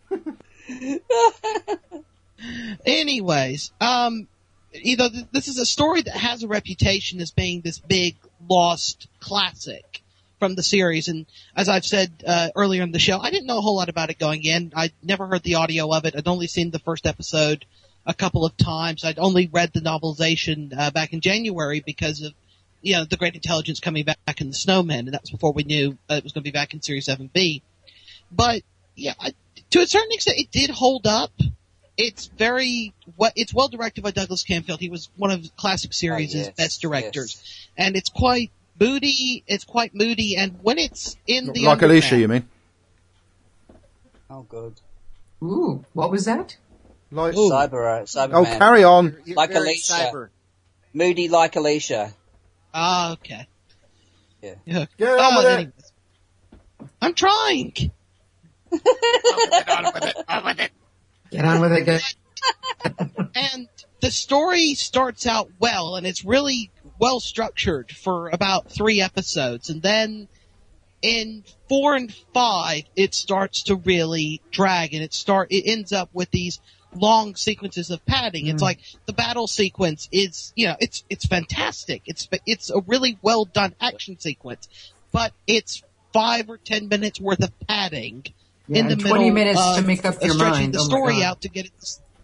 Anyways, um, you know, th- this is a story that has a reputation as being this big lost classic from the series, and as I've said uh, earlier in the show, I didn't know a whole lot about it going in. I'd never heard the audio of it. I'd only seen the first episode a couple of times. I'd only read the novelization uh, back in January because of, you know, the Great Intelligence coming back in the Snowmen, and that's before we knew uh, it was going to be back in Series seven B. But yeah, I, to a certain extent, it did hold up. It's very, it's well directed by Douglas Camfield. He was one of the classic series' Oh, yes, best directors. yes. And it's quite moody, it's quite moody, and when it's in the Like Alicia, you underground- mean? Oh, good. Ooh, what was that? Like, Ooh. Cyber, uh, Cyberman. oh, carry on. You're Like very Alicia. cyber. Moody like Alicia. Ah, okay. Yeah. Yeah. Get on Oh, with it. anyways. I'm trying. Get on with it, guys. And the story starts out well, and it's really well structured for about three episodes, and then in four and five, it starts to really drag, and it start it ends up with these long sequences of padding. It's like the battle sequence is, you know, it's it's fantastic. It's it's a really well done action sequence, but it's five or ten minutes worth of padding Yeah, in the and middle twenty minutes of to make up your stretching mind. the Oh my story God. out to get it.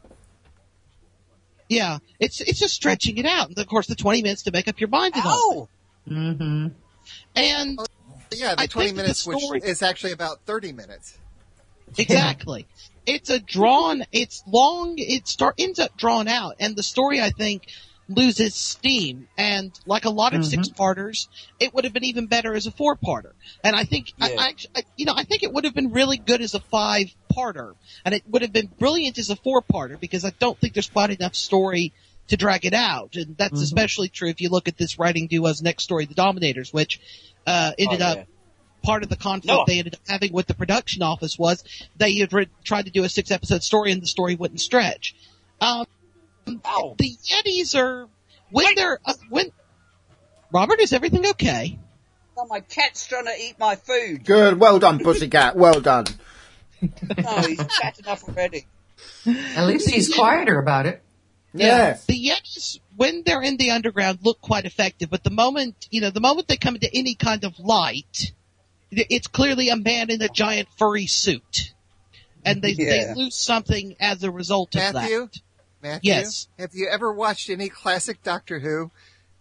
Yeah, it's it's just stretching it out. And of course, the twenty minutes to make up your mind and all. Ow! Mm-hmm. And Yeah, the I twenty think the minutes, which story- is actually about thirty minutes. exactly, it's a drawn. It's long. It start ends up drawn out, and the story, I think, loses steam. And like a lot of Mhm. six-parters, it would have been even better as a four-parter. And I think, I, Yeah. I, actu- I, you know, I think it would have been really good as a five-parter, and it would have been brilliant as a four-parter because I don't think there's quite enough story to drag it out. And that's Mhm. especially true if you look at this writing duo's next story, The Dominators, which uh, ended Oh, up yeah. part of the conflict No. they ended up having with the production office was they had re- tried to do a six episode story and the story wouldn't stretch. Um, Ow! the Yetis are, when they're, uh, when, Robert, is everything okay? Oh, my cat's trying to eat my food. Good. Well done, Pussycat. Well done. No, he's fat enough already. At least he's quieter about it. Yes. The Yetis, when they're in the underground, look quite effective, but the moment, you know, the moment they come into any kind of light, it's clearly a man in a giant furry suit. And they, Yeah. they lose something as a result of Matthew? that. Matthew? Yes. Have you ever watched any classic Doctor Who?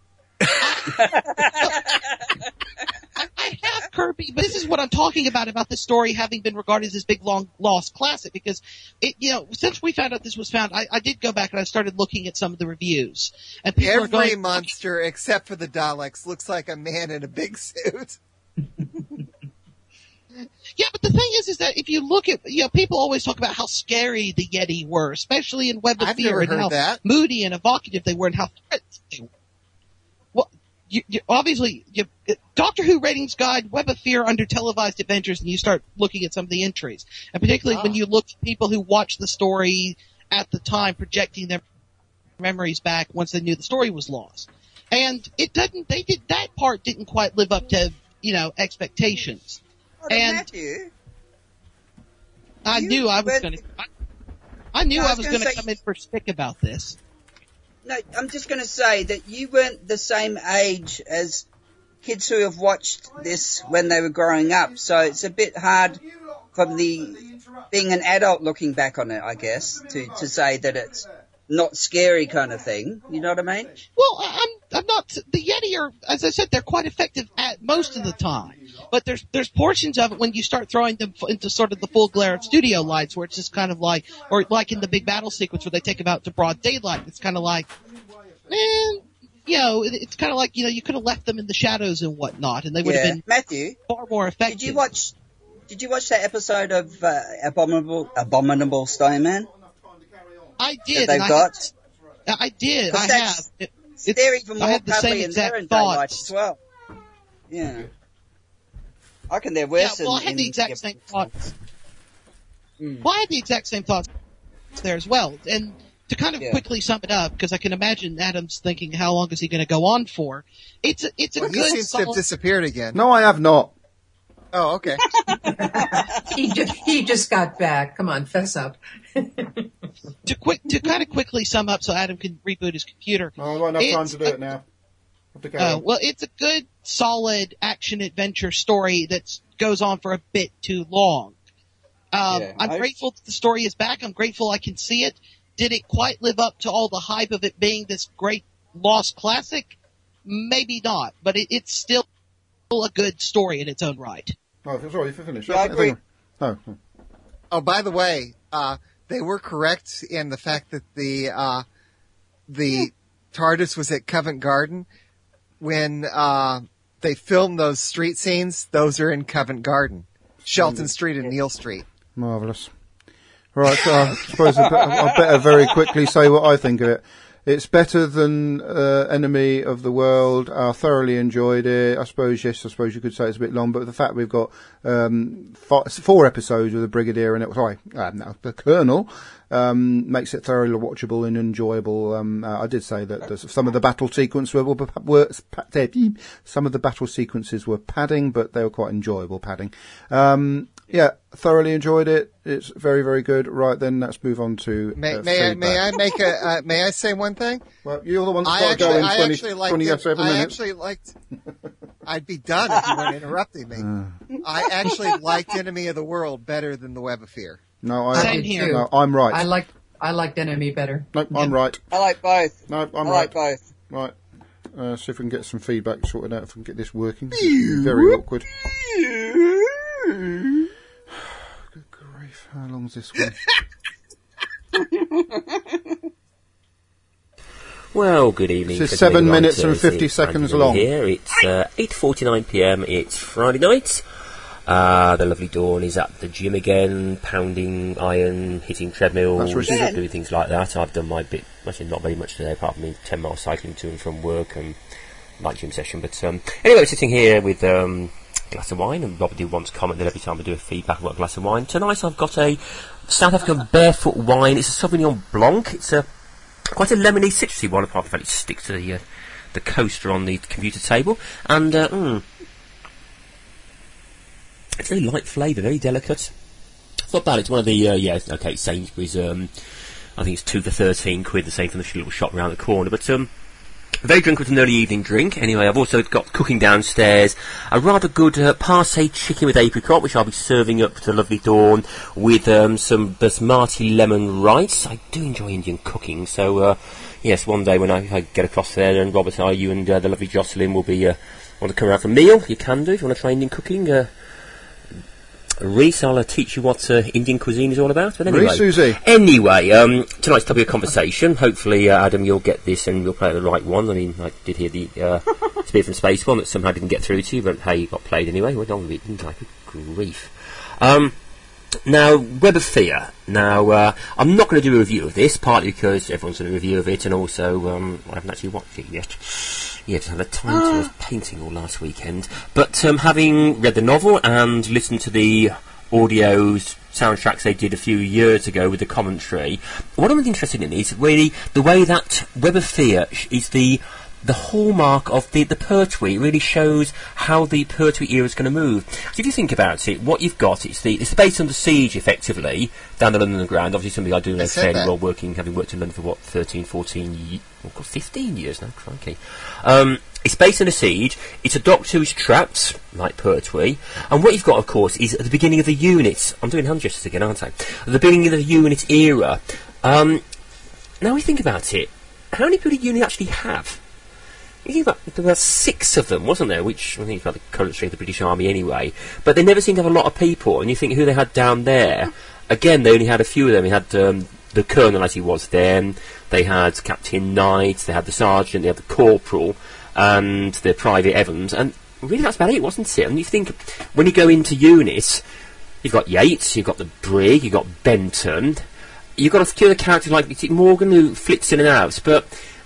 I, I have, Kirby, but this is what I'm talking about, about this story having been regarded as this big, long, lost classic, because it, you know, since we found out this was found, I, I did go back and I started looking at some of the reviews. And people are Every going, monster except for the Daleks looks like a man in a big suit. yeah, but the thing is, is that if you look at, you know, people always talk about how scary the Yeti were, especially in Web of I've Fear, never and heard how that. moody and evocative they were, and how threats they were. Well, you, you, obviously, you, Doctor Who Ratings Guide, Web of Fear under televised adventures, and you start looking at some of the entries. And particularly when Ah. you look at people who watched the story at the time, projecting their memories back once they knew the story was lost. And it didn't, they did, that part didn't quite live up to, you know, expectations. Oh, then And- Matthew, I You knew I was went- going to. I, I knew No, I I was was gonna going to say- come in for stick about this. no, I'm just going to say that you weren't the same age as kids who have watched this when they were growing up, so it's a bit hard from the being an adult looking back on it, I guess, to to say that it's not scary kind of thing. You know what I mean? Well, I- I'm I'm not. The Yeti are, as I said, they're quite effective at most of the time. But there's there's portions of it when you start throwing them f- into sort of the full glare of studio lights, where it's just kind of like, or like in the big battle sequence where they take them out to broad daylight. It's kind of like, man, you know, it, it's kind of like, you know, you could have left them in the shadows and whatnot, and they would Yeah, have been Matthew, far more effective. did you watch? Did you watch that episode of uh, Abominable Abominable Snowman I that did. they've and I got? Had, I did. 'Cause I that's- have. It, They're it's- even I more had the same cuddly and exact they're in daylight thoughts. as well. Yeah. I reckon they're worse Yeah, well, I in, had the in exact same thoughts. Mm. Well, I had the exact same thoughts there as well. And to kind of Yeah. quickly sum it up, because I can imagine Adam's thinking, how long is he going to go on for? It's a, it's a Well, he good, seems to have solid, disappeared again. No, I have not. Oh, okay. He just, he just got back. Come on, fess up. to quick, to kind of quickly sum up so Adam can reboot his computer. No, I've got enough time It's to do a- it now. Have to carry Uh, on. well, it's a good, solid action adventure story that goes on for a bit too long. Um, Yeah, I'm I- grateful that the story is back. I'm grateful I can see it. Did it quite live up to all the hype of it being this great lost classic? Maybe not, but it, it's still a good story in its own right. Oh, sorry, if you finished. Yeah, I agree. Oh, oh. Oh, by the way, uh, they were correct in the fact that the, uh, the TARDIS was at Covent Garden. When, uh, they filmed those street scenes, those are in Covent Garden. Shelton Street and Neal Street. Marvellous. Right, so I suppose I better, I better very quickly say what I think of it. It's better than uh, Enemy of the World. I thoroughly enjoyed it. I suppose, yes, I suppose you could say it's a bit long, but the fact we've got um, four, four episodes with the Brigadier in it, sorry, uh, no, the Colonel, um, makes it thoroughly watchable and enjoyable. Um, uh, I did say that the, some of the battle sequences were, were, were some of the battle sequences were padding, but they were quite enjoyable padding. Um, Yeah, thoroughly enjoyed it. It's very, very good. Right then, let's move on to May, uh, may I may I make a uh, may I say one thing? Well, you're the one that's I got to go actually, in I twenty, actually liked twenty-seven it. I minutes. actually liked. I'd be done if you weren't interrupting me. Uh. I actually liked Enemy of the World better than The Web of Fear. No, I, Same here. No, I'm right. I like I liked Enemy better. No, I'm right. I like both. No, I'm I right. like both. Right. Uh, see if we can get some feedback sorted out. If we can get this working. This is very awkward. Good grief! How long's this one? Well, good evening. This is seven minutes and fifty seconds long. Here it's uh, eight forty-nine p m. It's Friday night. Uh, the lovely Dawn is at the gym again, pounding iron, hitting treadmills, That's where she's at. doing things like that. I've done my bit, actually not very much today, apart from me ten miles cycling to and from work and light gym session. But um, anyway, we're sitting here with um, a glass of wine, and Robert did once comment that every time I do a feedback about a glass of wine. Tonight I've got a South African barefoot wine. It's a Sauvignon Blanc. It's a quite a lemony, citrusy one, apart from the fact it sticks to the uh, the coaster on the computer table. And uh, mm, it's very light flavour, very delicate. It's not bad. It's one of the uh, yeah, okay, Sainsbury's. Um, I think it's two for thirteen quid, the same from the little shop around the corner. But um, very drinkable with an early evening drink. Anyway, I've also got cooking downstairs a rather good uh, parse chicken with apricot, which I'll be serving up to the lovely Dawn with um, some basmati lemon rice. I do enjoy Indian cooking, so uh, yes, one day when I, I get across there, and Robert, are you and uh, the lovely Jocelyn will be uh, want to come around for a meal? You can do if you want to try Indian cooking. Uh, Reese, I'll uh, teach you what uh, Indian cuisine is all about. But anyway, Reese, Susie. Anyway, um, tonight's topic of conversation. Hopefully, uh, Adam, you'll get this and you'll play the right one. I mean, I did hear the uh, Spear from Space one that somehow didn't get through to you, but hey, you got played anyway. Went on with it, didn't I? Good grief. Um, now, Web of Fear. Now, uh, I'm not going to do a review of this, partly because everyone's done a review of it, and also um, I haven't actually watched it yet. Yeah, just had the time to I was painting all last weekend. But um, having read the novel and listened to the audios, soundtracks they did a few years ago with the commentary, what I'm really interested in is really the way that Web of Fear is the the hallmark of the, the Pertwee. It really shows how the Pertwee era is going to move. So if you think about it, what you've got, it's the it's the base under siege, effectively, down the London Underground. Obviously something I do know fairly well, working, having worked in London for, what, thirteen, fourteen, ye- oh God, fifteen years now, crikey. Um, it's based under siege. It's a doctor who's trapped, like Pertwee. And what you've got, of course, is at the beginning of the unit. I'm doing hand gestures again, aren't I? At the beginning of the unit era. Um, now we think about it. How many people did unit actually have? You think about, there were six of them, wasn't there? Which I think is about the current strength of the British Army anyway. But they never seemed to have a lot of people. And you think who they had down there. Again, they only had a few of them. They had um, the Colonel, as he was then. They had Captain Knight. They had the Sergeant. They had the Corporal. And the Private Evans. And really that's about it, wasn't it? And you think, when you go into units, you've got Yates, you've got the Brig, you've got Benton. You've got a few other characters like Morgan who flits in and out. But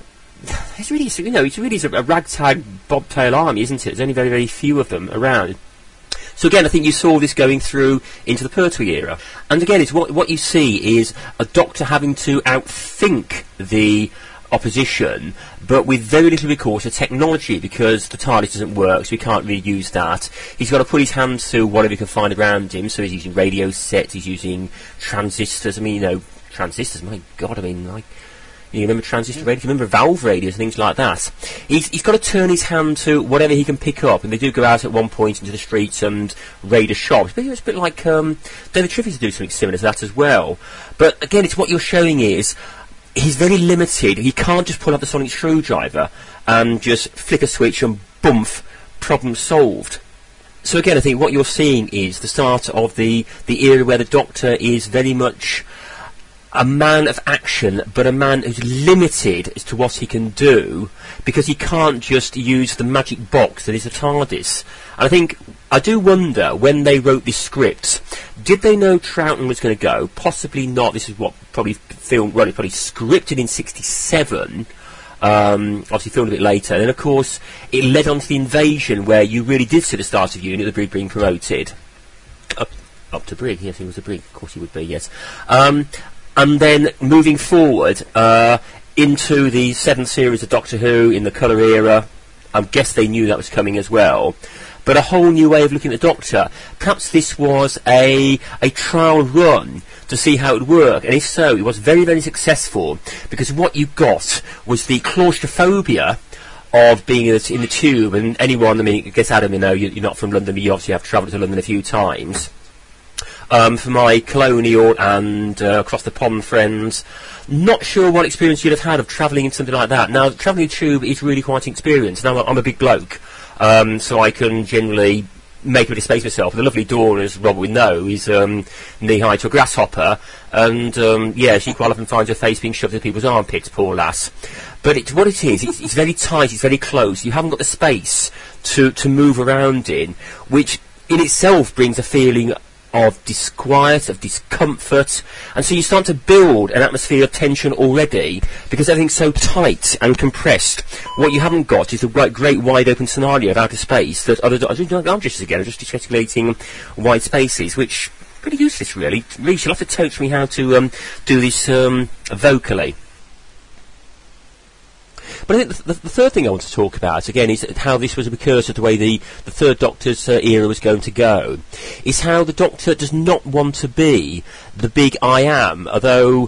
it's really, you know, it's really a ragtag bobtail army, isn't it? There's only very, very few of them around. So again, I think you saw this going through into the Pertwee era. And again, it's what what you see is a doctor having to outthink the opposition, but with very little recourse to technology, because the TARDIS doesn't work, so we can't really use that. He's got to put his hands to whatever he can find around him, so he's using radio sets, he's using transistors. I mean, you know, transistors, my God, I mean, like, you remember transistor radios? You remember valve radios and things like that? He's, he's got to turn his hand to whatever he can pick up, and they do go out at one point into the streets and raid a shop. But it's a bit like um, David Triffis do something similar to that as well. But again, it's what you're showing is he's very limited. He can't just pull out the sonic screwdriver and just flick a switch and boomf, problem solved. so again, I think what you're seeing is the start of the, the era where the Doctor is very much a man of action, but a man who's limited as to what he can do, because he can't just use the magic box that is a TARDIS. And I think, I do wonder, when they wrote this script, did they know Troughton was going to go? Possibly not. This is what probably filmed, well, it probably scripted in sixty-seven, um, obviously filmed a bit later. And then, of course, it led on to the invasion, where you really did see the start of Unit, the Brig being promoted. Up, up to Brig, yes, he was a Brig, of course he would be, yes. Um, And then moving forward uh, into the seventh series of Doctor Who in the colour era, I guess they knew that was coming as well. But a whole new way of looking at the Doctor. Perhaps this was a a trial run to see how it would work. And if so, it was very, very successful, because what you got was the claustrophobia of being in the, in the tube. And anyone, I mean, gets out of me, know you're not from London, but you obviously have travelled to London a few times. Um, for my colonial and uh, across the pond friends, not sure what experience you'd have had of travelling in something like that. Now, travelling in tube is really quite an experience. Now, I'm a big bloke, um, so I can generally make a bit of space myself. The lovely Dawn, as Robert would know, is um, knee-high to a grasshopper, and um, yeah, she quite often finds her face being shoved into people's armpits, poor lass. But it, what it is, it's, it's very tight, it's very close. You haven't got the space to, to move around in, which in itself brings a feeling of disquiet, of discomfort, and so you start to build an atmosphere of tension already, because everything's so tight and compressed. What you haven't got is a great, great wide open scenario of outer space that other I'm just again are just gesticulating wide spaces, which pretty useless really. Reece, you'll have to teach me how to um, do this um, vocally. But I think the, the, the third thing I want to talk about, again, is how this was a precursor to the way the, the Third Doctor's uh, era was going to go, is how the Doctor does not want to be the big I am, although,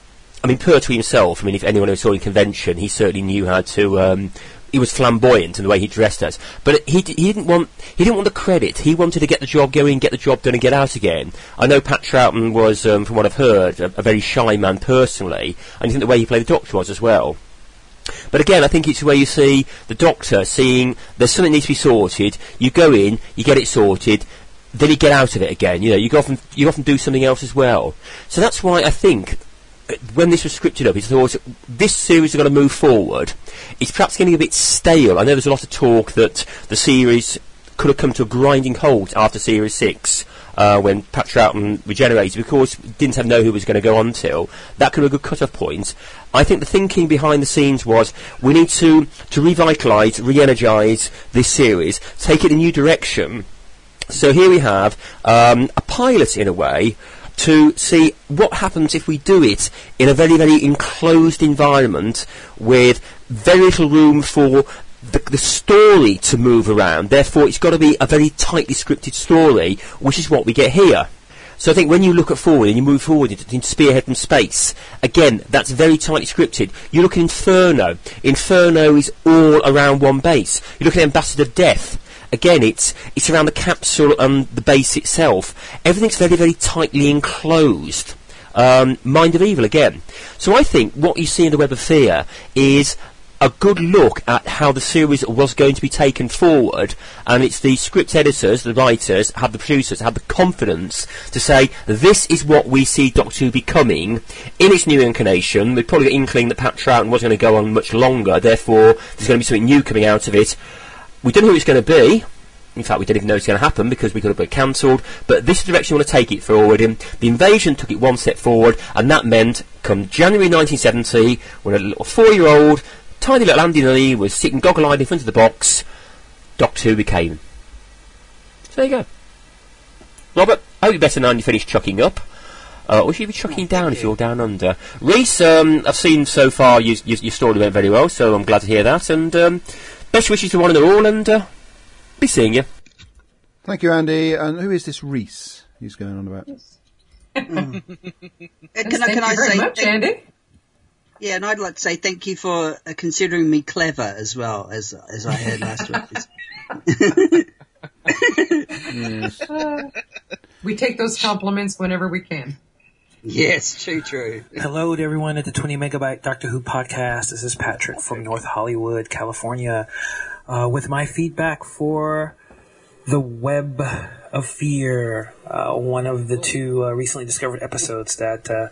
I mean, Pertwee himself, I mean, if anyone ever saw in convention, he certainly knew how to, um, he was flamboyant in the way he dressed us. But he, he didn't want, he didn't want the credit. He wanted to get the job going, get the job done and get out again. I know Pat Troughton was, um, from what I've heard, a, a very shy man personally, and I think the way he played the Doctor was as well. But again, I think it's where you see the Doctor seeing there's something that needs to be sorted. You go in, you get it sorted, then you get out of it again. You know, you go off and you often do something else as well. So that's why I think when this was scripted up, he thought this series is going to move forward. It's perhaps getting a bit stale. I know there's a lot of talk that the series could have come to a grinding halt after Series Six. Uh, when Pat Troughton regenerated, because we didn't have know who was going to go on till. That could be a good cut-off point. I think the thinking behind the scenes was we need to, to revitalise, re-energise this series, take it in a new direction. So here we have um, a pilot, in a way, to see what happens if we do it in a very, very enclosed environment with very little room for The, the story to move around. Therefore, it's got to be a very tightly scripted story, which is what we get here. So I think when you look at forward and you move forward into, into Spearhead from space, again, that's very tightly scripted. You look at Inferno. Inferno is all around one base. You look at Ambassador Death. Again, it's it's around the capsule and the base itself. Everything's very, very tightly enclosed. Um, Mind of Evil again. So I think what you see in the Web of Fear is a good look at how the series was going to be taken forward, and it's the script editors, the writers, have the producers, have the confidence to say, this is what we see Doctor Who becoming in its new incarnation. We've probably got inkling that Pat Troughton wasn't going to go on much longer, therefore there's going to be something new coming out of it. We don't know who it's going to be. In fact, we didn't even know it's going to happen because we could have been cancelled, but this is the direction we want to take it forward in. The Invasion took it one step forward, and that meant, come January nineteen seventy, when a little four-year-old tiny little Andy Lee was sitting goggle-eyed in front of the box, Doctor Who became. So there you go. Robert, I hope you're better now and you finish chucking up. Uh, or should you be chucking down if you're down under? Reece, um, I've seen so far you, you, your story went very well, so I'm glad to hear that. And um, best wishes to one and all, and uh, be seeing you. Thank you, Andy. And who is this Reece he's going on about? Yes. mm. Yes, Can I, thank can I you very say much, thank- Andy. Yeah, and I'd like to say thank you for uh, considering me clever as well, as as I heard last week. Yes. Uh, we take those compliments whenever we can. Yes, true, true. Hello to everyone at the twenty megabyte Doctor Who podcast. This is Patrick from North Hollywood, California, uh, with my feedback for The Web of Fear, uh, one of the two uh, recently discovered episodes that uh,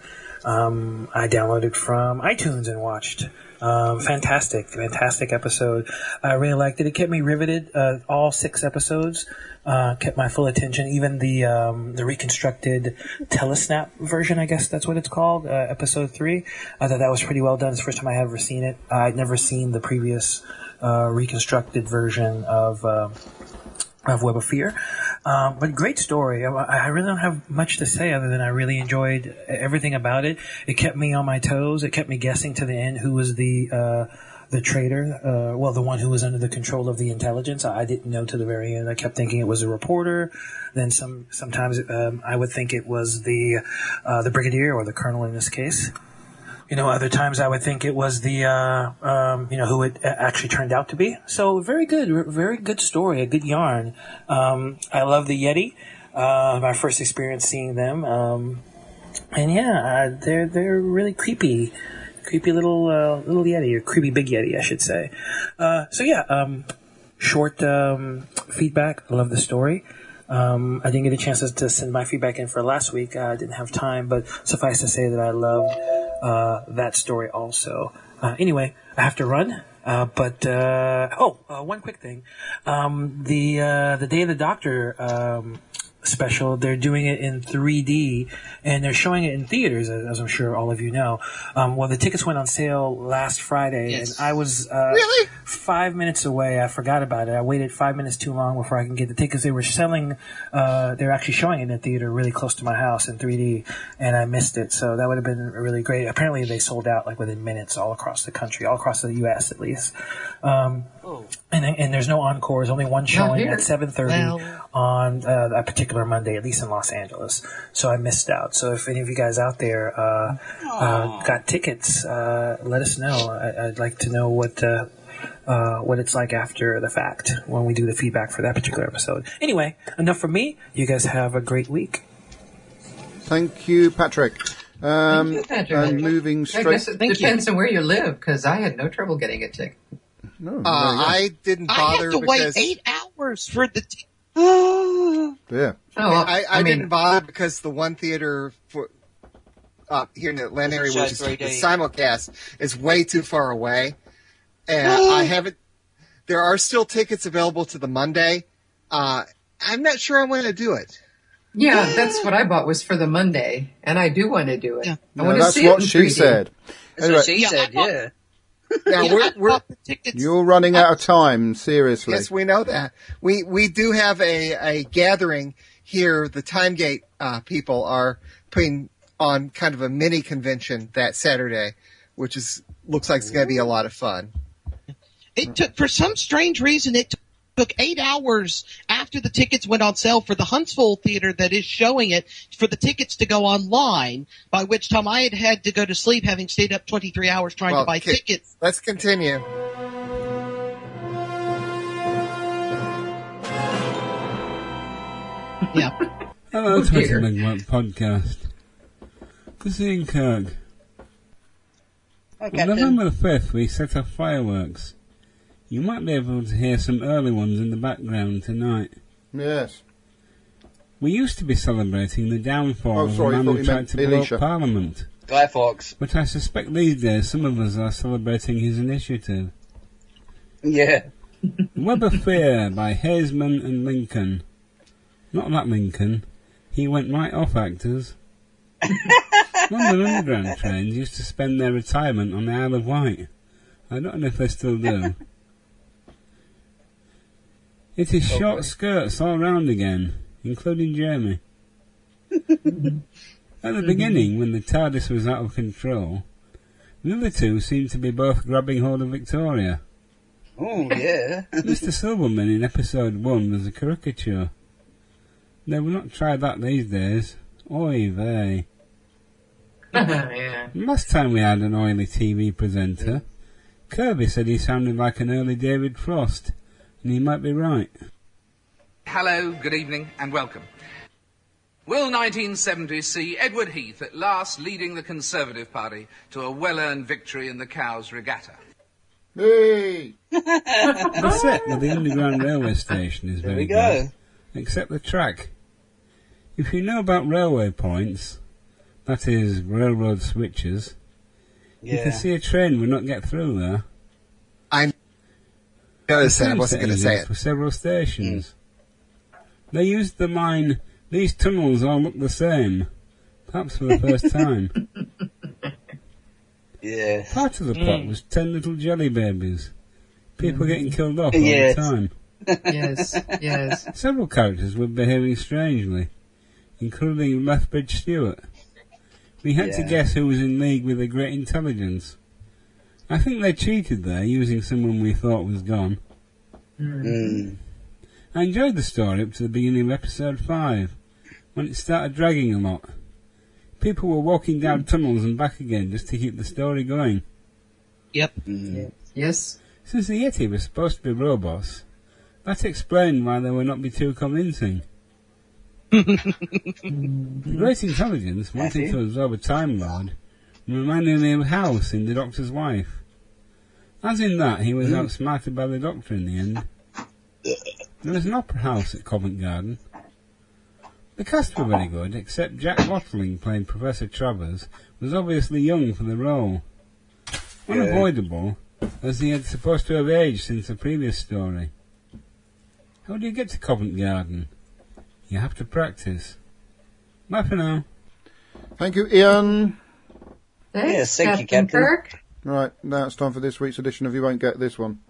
um, I downloaded from iTunes and watched. Um, fantastic, fantastic episode. I really liked it. It kept me riveted. Uh, all six episodes uh, kept my full attention. Even the um, the reconstructed Telesnap version, I guess that's what it's called, uh, episode three. I thought that was pretty well done. It's the first time I had ever seen it. I'd never seen the previous uh, reconstructed version of uh, of Web of Fear. Um, but great story. I, I really don't have much to say other than I really enjoyed everything about it. It kept me on my toes. It kept me guessing to the end who was the uh, the traitor. Uh, well, the one who was under the control of the intelligence. I, I didn't know to the very end. I kept thinking it was a reporter. Then some sometimes um, I would think it was the uh, the brigadier or the colonel in this case. You know, other times I would think it was the, uh, um, you know, who it actually turned out to be. So very good, very good story, a good yarn. Um, I love the Yeti. Uh, my first experience seeing them. Um, and yeah, uh, they're, they're really creepy. Creepy little, uh, little Yeti, or creepy big Yeti, I should say. Uh, so yeah, um, short, um, feedback. I love the story. Um, I didn't get a chance to send my feedback in for last week. I didn't have time, but suffice to say that I loved uh, that story also. Uh, anyway, I have to run. Uh, but uh, oh, uh, one quick thing: um, the uh, the Day of the Doctor um, special. They're doing it in three D, and they're showing it in theaters, as I'm sure all of you know. Um, well, the tickets went on sale last Friday, Yes. and I was uh, Really? five minutes away. I forgot about it. I waited five minutes too long before I can get the tickets. They were selling, uh, they were actually showing it in a theater really close to my house in three D, and I missed it. So that would have been really great. Apparently, they sold out like within minutes all across the country, all across the U S at least. Um, Oh. and, and there's no encore. Only one showing here. at seven thirty Well. on uh, that particular Monday, at least in Los Angeles. So I missed out. So if any of you guys out there uh, uh, got tickets, uh, let us know. I, I'd like to know what uh, uh, what it's like after the fact when we do the feedback for that particular episode. Anyway, enough from me. You guys have a great week. Thank you, Patrick. Um, Thank you, Patrick. and moving I straight. guess it Thank depends on where you live, because I had no trouble getting a ticket. No, Uh, there you go. I didn't I bother had to wait because eight hours for the. T- yeah. Oh, well, I, I, mean, didn't bother because the one theater for uh, here in the Atlanta area, Show which is the three D. simulcast, is way too far away, and I haven't. There are still tickets available to the Monday. Uh, I'm not sure I want to do it. yeah, that's what I bought was for the Monday, and I do want to do it. Yeah. I No, want to that's see what it in she three D. said. That's Anyway, what she Yeah, said, I thought- yeah. Now yeah, we're, I we're bought the tickets. you're running out of time, seriously. yes, we know that. We we do have a, a gathering here. The Timegate uh, people are putting on kind of a mini convention that Saturday, which is looks like it's going to be a lot of fun. It took, for some strange reason, it took eight hours after the tickets went on sale for the Huntsville theater that is showing it for the tickets to go online, by which time I had had to go to sleep having stayed up twenty-three hours trying Well, to buy okay. tickets. Let's continue. Yeah. Hello, Oh, Twitter dear. Megawatts podcast. This is Ian Kirk. Hi, On Captain. November the fifth, we set off fireworks. You might be able to hear some early ones in the background tonight. Yes. We used to be celebrating the downfall Oh, of sorry, a I man thought who you tried meant to blow up Alicia. Parliament. Guy Fawkes. But I suspect these days some of us are celebrating his initiative. Yeah. Web of Fear by Hazeman and Lincoln. Not that Lincoln. He went right off, actors. London Underground trains used to spend their retirement on the Isle of Wight. I don't know if they still do. It is short skirts all round again, including Jeremy. At the beginning, when the TARDIS was out of control, the other two seemed to be both grabbing hold of Victoria. Oh, yeah. Mister Silverman in episode one was a caricature. They will not try that these days. Oy vey. yeah. Last time we had an oily T V presenter, Kirby said he sounded like an early David Frost, and he might be right. Hello, good evening, and welcome. Will nineteen seventy see Edward Heath at last leading the Conservative Party to a well-earned victory in the Cows Regatta? Hey! The set of the Underground Railway Station is There very we go. good, except the track. If you know about railway points, that is, railroad switches, you Yeah. can see a train will not get through there. I noticed that. I wasn't going to say it. For several stations. They used the line, "These tunnels all look the same," perhaps for the first time. Yeah. Part of the plot was ten little jelly babies. People getting killed off Yes. all the time. Yes, yes. Several characters were behaving strangely, including Lethbridge Stewart. We had to Yeah. guess who was in league with the Great Intelligence. I think they cheated there, using someone we thought was gone. Mm. I enjoyed the story up to the beginning of episode five, when it started dragging a lot. People were walking down tunnels and back again just to keep the story going. Yep. Mm. Yes. Since the Yeti was supposed to be robots, that explained why they would not be too convincing. The Great Intelligence wanted Matthew? to absorb a Time Lord, reminding me of House in The Doctor's Wife. As in that, he was outsmarted by the Doctor in the end. There was an opera house at Covent Garden. The cast were very good, except Jack Watling playing Professor Travers was obviously young for the role. Unavoidable, as he had supposed to have aged since the previous story. How do you get to Covent Garden? You have to practice. Bye for now. Thank you, Ian. Thanks, Yes, thank you, Captain Captain. Kirk. Right, now it's time for this week's edition of You Won't Get This One.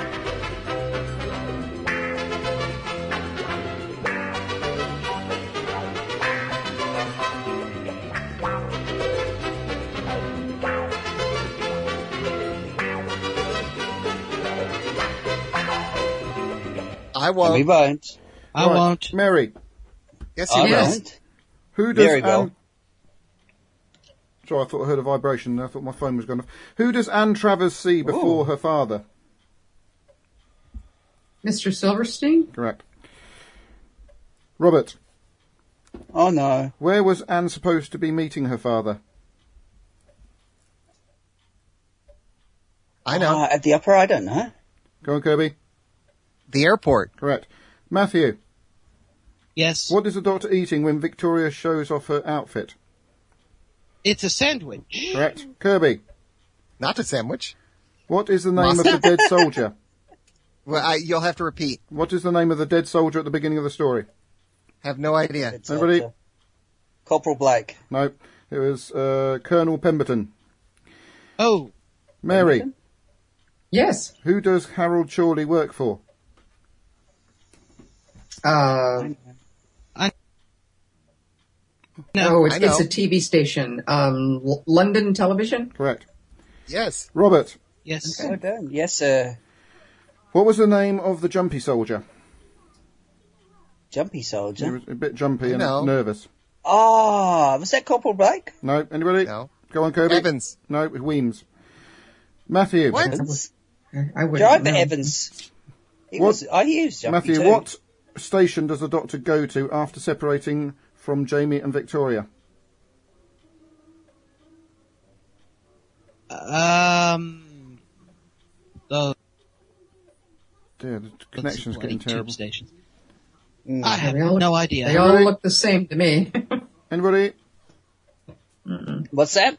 I won't. We won't. I Right, won't. Mary, Yes, I you will. won't. who does Mary will. Anne... Sorry, I thought I heard a vibration. I thought my phone was going off. Who does Anne Travers see before Ooh. her father? Mister Silverstein? Correct. Robert, Oh no. where was Anne supposed to be meeting her father? I know. Uh, at the opera, I don't know. Go on, Kirby. The airport. Correct. Matthew, Yes. what is the Doctor eating when Victoria shows off her outfit? It's a sandwich. Correct. Kirby, Not a sandwich. what is the name of the dead soldier? Well, I, you'll have to repeat. What is the name of the dead soldier at the beginning of the story? Have no idea. It's Anybody? uh, Corporal Blake. No, it was uh, Colonel Pemberton. Oh, Mary, Yes. who does Harold Chorley work for? Uh, no. oh, it's, I know. it's a T V station. Um, L- London Television? Correct. Yes. Robert, Yes. Okay. Well done. Yes, sir. what was the name of the jumpy soldier? Jumpy He soldier. was a bit jumpy and No. nervous. Ah, was that Corporal Blake? No, anybody? No. Go on, Kirby. Evans. No, Weems. Matthew. What? Evans. I would Driver know. Evans. He What- was. I used Jumpy Matthew, too. what station does the Doctor go to after separating from Jamie and Victoria? Um. The Dear, the connection's getting tube terrible. station. Mm. I have They all- no They idea. all Really? look the same to me. Anybody? What's that?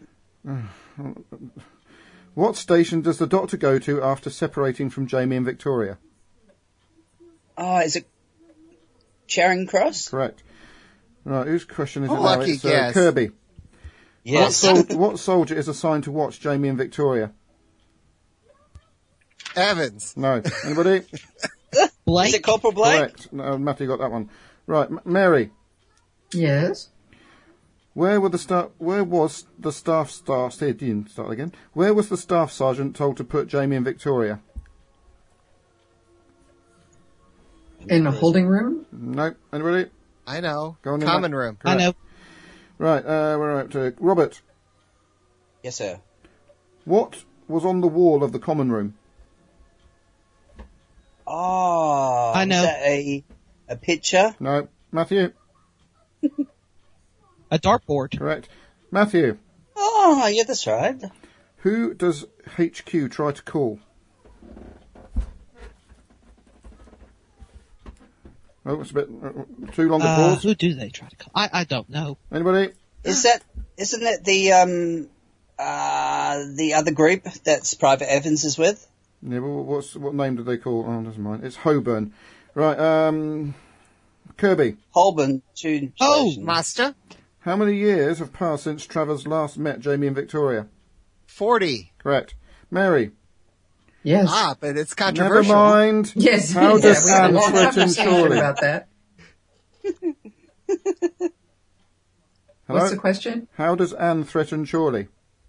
What station does the Doctor go to after separating from Jamie and Victoria? Oh, is it Charing Cross? Correct. Right, whose question is it Oh, now? lucky It's uh, guess. Kirby. What, Yes. sol- what soldier is assigned to watch Jamie and Victoria? Evans. No. Anybody? Blake. Is it Corporal Blake? Correct. No, Matthew got that one. Right, M- Mary. Yes. Where were the sta- Where was the staff star? Stay, didn't start again. Where was the staff sergeant told to put Jamie and Victoria? In a holding room? No. Anybody? I know. Go on in, Common Matt. room. I know. Right. Uh, we're up to Robert. Yes, sir. What was on the wall of the common room? Oh, I was know. that a a picture? No. Matthew. A dartboard. Correct. Matthew. Oh, yeah, that's right. Who does H Q try to call? Oh, it's a bit uh, too long a Uh, pause. who do they try to call? I, I don't know. Anybody? Is that, isn't it the, um, uh, the other group that's Private Evans is with? Yeah, well, what's, what name do they call? Oh, doesn't mind. It's Holborn. Right, um, Kirby. Holborn Tune Oh, Station. Master? How many years have passed since Travers last met Jamie and Victoria? forty. Correct. Mary. Yes. Ah, but it's Never controversial. mind. Yes. How yeah, does we had a Anne long threaten conversation Chorley? about that. Hello? What's the question? How does Anne threaten Chorley?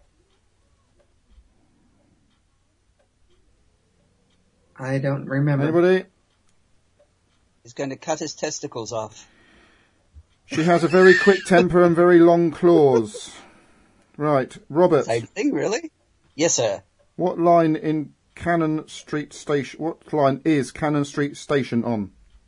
I don't remember. Anybody? He's going to cut his testicles off. She has a very quick temper and very long claws. Right, Robert. Same thing, really? Yes, sir. What line in Cannon Street Station? What line is Cannon Street Station on?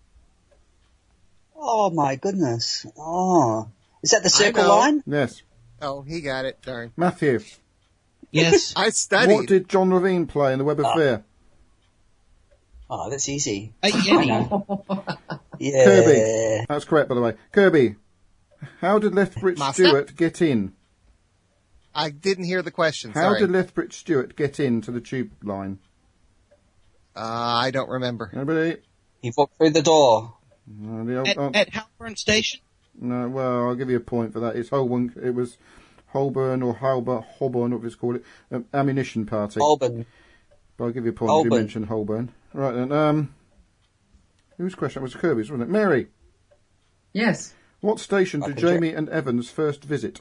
Oh, my goodness. Oh. Is that the I circle know. line? Yes, Oh, he got it. Darn. Matthew. yes. I studied. What did John Ravine play in The Web of Ah. Fear? Oh, that's easy. A Yeti. Yeah. Kirby. That's correct, by the way. Kirby. How did Lethbridge Master? Stewart get in? I didn't hear the question. How Sorry. did Lethbridge Stewart get into the tube line? uh, I don't remember. Anybody? He walked through the door. No, the old At, answer- at Halburn Station? no, well, I'll give you a point for that. It's Holborn. It was Holborn or Holborn, Holborn, what it's called it, um, ammunition party. Holborn. But I'll give you a point if you Holborn. mentioned Holborn. Right then, um, whose question? That was Kirby's, wasn't it? Mary, Yes. what station did Okay, Jamie and Evans first visit?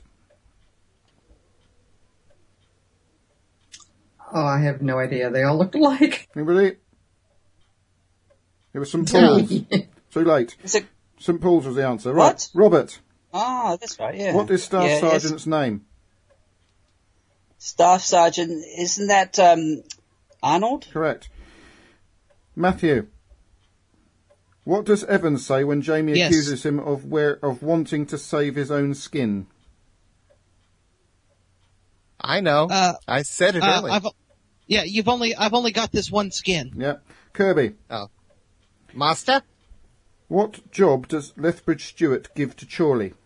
Oh, I have no idea. They all looked alike. Anybody? It was Saint Paul's. Too late. Is it? Saint Paul's was the answer. Right, What? Robert, Oh, that's right, yeah. what is Staff Yeah, it's- Sergeant's name? Staff Sergeant, isn't that, um, Arnold? Correct. Matthew, what does Evans say when Jamie Yes. accuses him of wear, of wanting to save his own skin? I know. Uh, I said it Uh, earlier. I've, yeah, you've only, I've only got this one skin. Yep. Kirby, Master? what job does Lethbridge Stewart give to Chorley?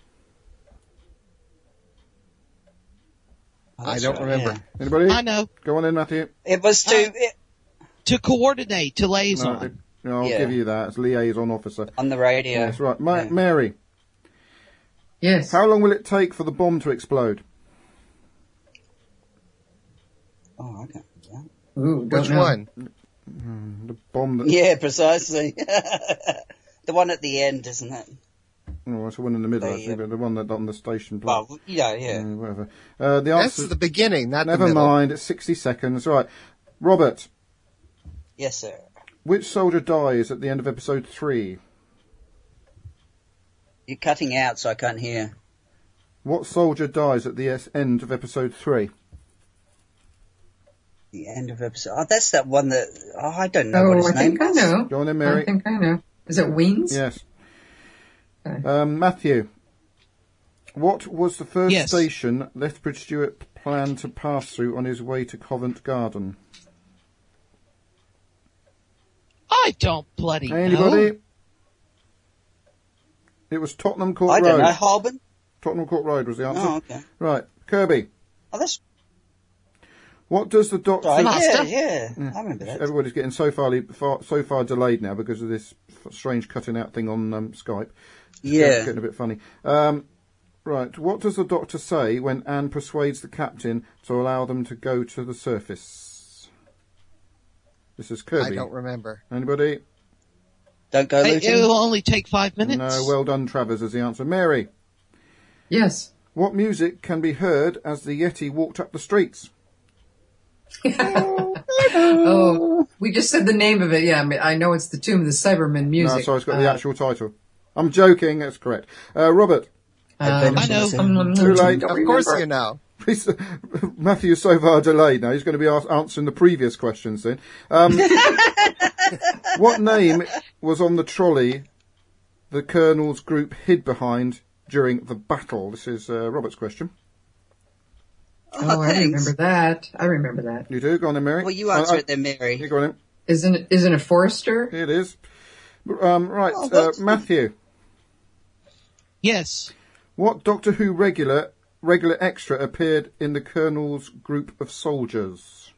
Oh, I that's don't right, remember. yeah. Anybody? I know. Go on in, Matthew. It was to, Uh, it, To coordinate, to No, liaison. it- no, I'll Yeah. give you that. It's liaison officer. on the radio. That's right. Ma- Yeah. Mary, Yes. how long will it take for the bomb to explode? Oh, okay. Yeah. Ooh, don't Which know. one? The bomb that... Yeah, precisely. The one at the end, isn't it? Oh, it's the one in the middle, The, actually, uh, but the one that on the station block. Well, yeah, yeah. Uh, whatever. Uh, the That's answer... the beginning, not Never the middle. mind, it's sixty seconds. Right. Robert, Yes, sir. which soldier dies at the end of episode three? You're cutting out, so I can't hear. What soldier dies at the es- end of episode three? The end of episode. Oh, that's that one that. Oh, I don't know Oh, what his I name think I is. know. Go on in, I Mary. think I know. Is it Weens? Yes. Okay. Um, Matthew, what was the first Yes. station Lethbridge Stewart planned to pass through on his way to Covent Garden? I don't bloody Anybody? know. It was Tottenham Court I Road. don't know. Holborn? Tottenham Court Road was the answer. Oh, okay. Right. Kirby, Oh, that's what does the doctor... right. Yeah, Master? yeah. I remember that. Everybody's getting so far, far so far delayed now because of this f- strange cutting out thing on um, Skype. It's Yeah. getting a bit funny. Um, right, what does the doctor say when Anne persuades the captain to allow them to go to the surface? This is Kirby. I don't remember. Anybody? Don't go Hey, looting. it'll only take five minutes. No, well done, Travers, is the answer. Mary, Yes. what music can be heard as the Yeti walked up the streets? Oh, we just said the name of it. Yeah, I, mean, I know it's the Tomb of the Cybermen music. No, sorry, it's got the Uh, actual title. I'm joking, that's correct. Uh, Robert, um, I know. um, Too late. don't Of course remember. you know. He's- Matthew's so far delayed now, he's going to be ask, answering the previous questions then. Um, what name was on the trolley the Colonel's group hid behind during the battle? This is uh, Robert's question. Oh, I thanks. remember that. I remember that. You do? Go on then, Mary. Well, you answer Uh, it then, uh, Mary. you go on then. Isn't it, isn't it Forrester? Here it is. Um, right, Oh, uh, that's- Matthew. Yes. What Doctor Who regular regular extra appeared in the Colonel's group of soldiers?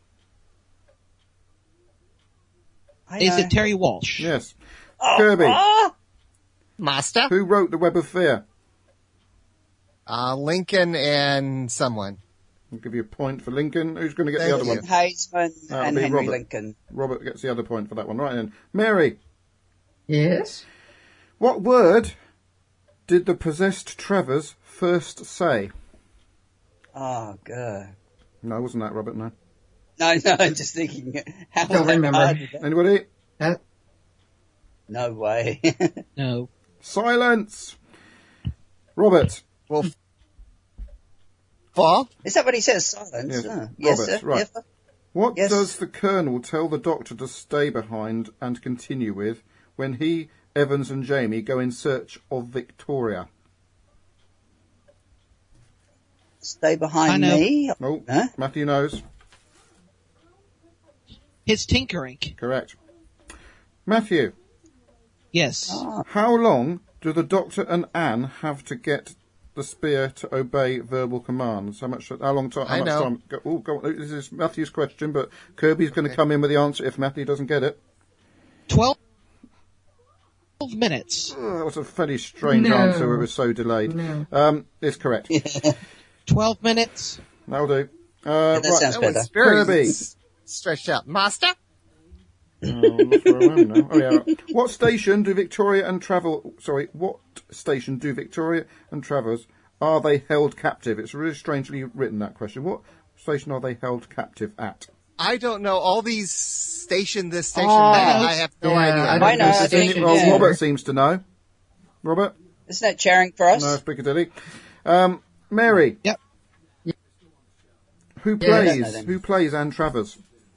I Is know. it Terry Walsh? Yes. Kirby. Ah! Master? Who wrote The Web of Fear? Uh, Lincoln and someone. I'll give you a point for Lincoln. Who's going to get Thank the other you. one? Haseman That'll and be Henry Robert. Lincoln. Robert gets the other point for that one. Right then. Mary. Yes. What word did the possessed Travers first say? Oh, God. No, wasn't that Robert? No. No, no, I'm just thinking. How Don't hard remember. is that? Anybody? That, No way. No. Silence. Robert. Well, fall? Is that what he says? Silence? Yes, Oh, yes, Robert, sir. right. Yes, sir. What Yes. does the Colonel tell the Doctor to stay behind and continue with when he, Evans and Jamie go in search of Victoria? Stay I behind know. me. Oh, Huh? Matthew knows. His tinkering. Correct. Matthew, Yes. Oh, how long do the Doctor and Anne have to get the spear to obey verbal commands? How much? How long time? How I much know. time? Go, oh, go on. This is Matthew's question, but Kirby's going to come in with the answer if Matthew doesn't get it. Twelve minutes. Oh, that was a fairly strange No. answer. It was so delayed. No. Um, it's correct. Twelve minutes. That'll do. Uh, Yeah, that right. sounds That better. was very Kirby. s- stretched out. Master? Oh, I'm not sure I am now. Oh, yeah. What station do Victoria and Travel... Sorry, what station do Victoria and Travers... Are they held captive? It's really strangely written, that question. What station are they held captive at? I don't know. All these station, this station, Oh, that. I have no yeah, idea. I don't I know, know I think- station Well, yeah. Robert seems to know. Robert? Isn't that Charing Cross? No, it's Piccadilly. Um, Mary? Yep. Who Yeah, I don't know plays... them. Who plays Anne Travers?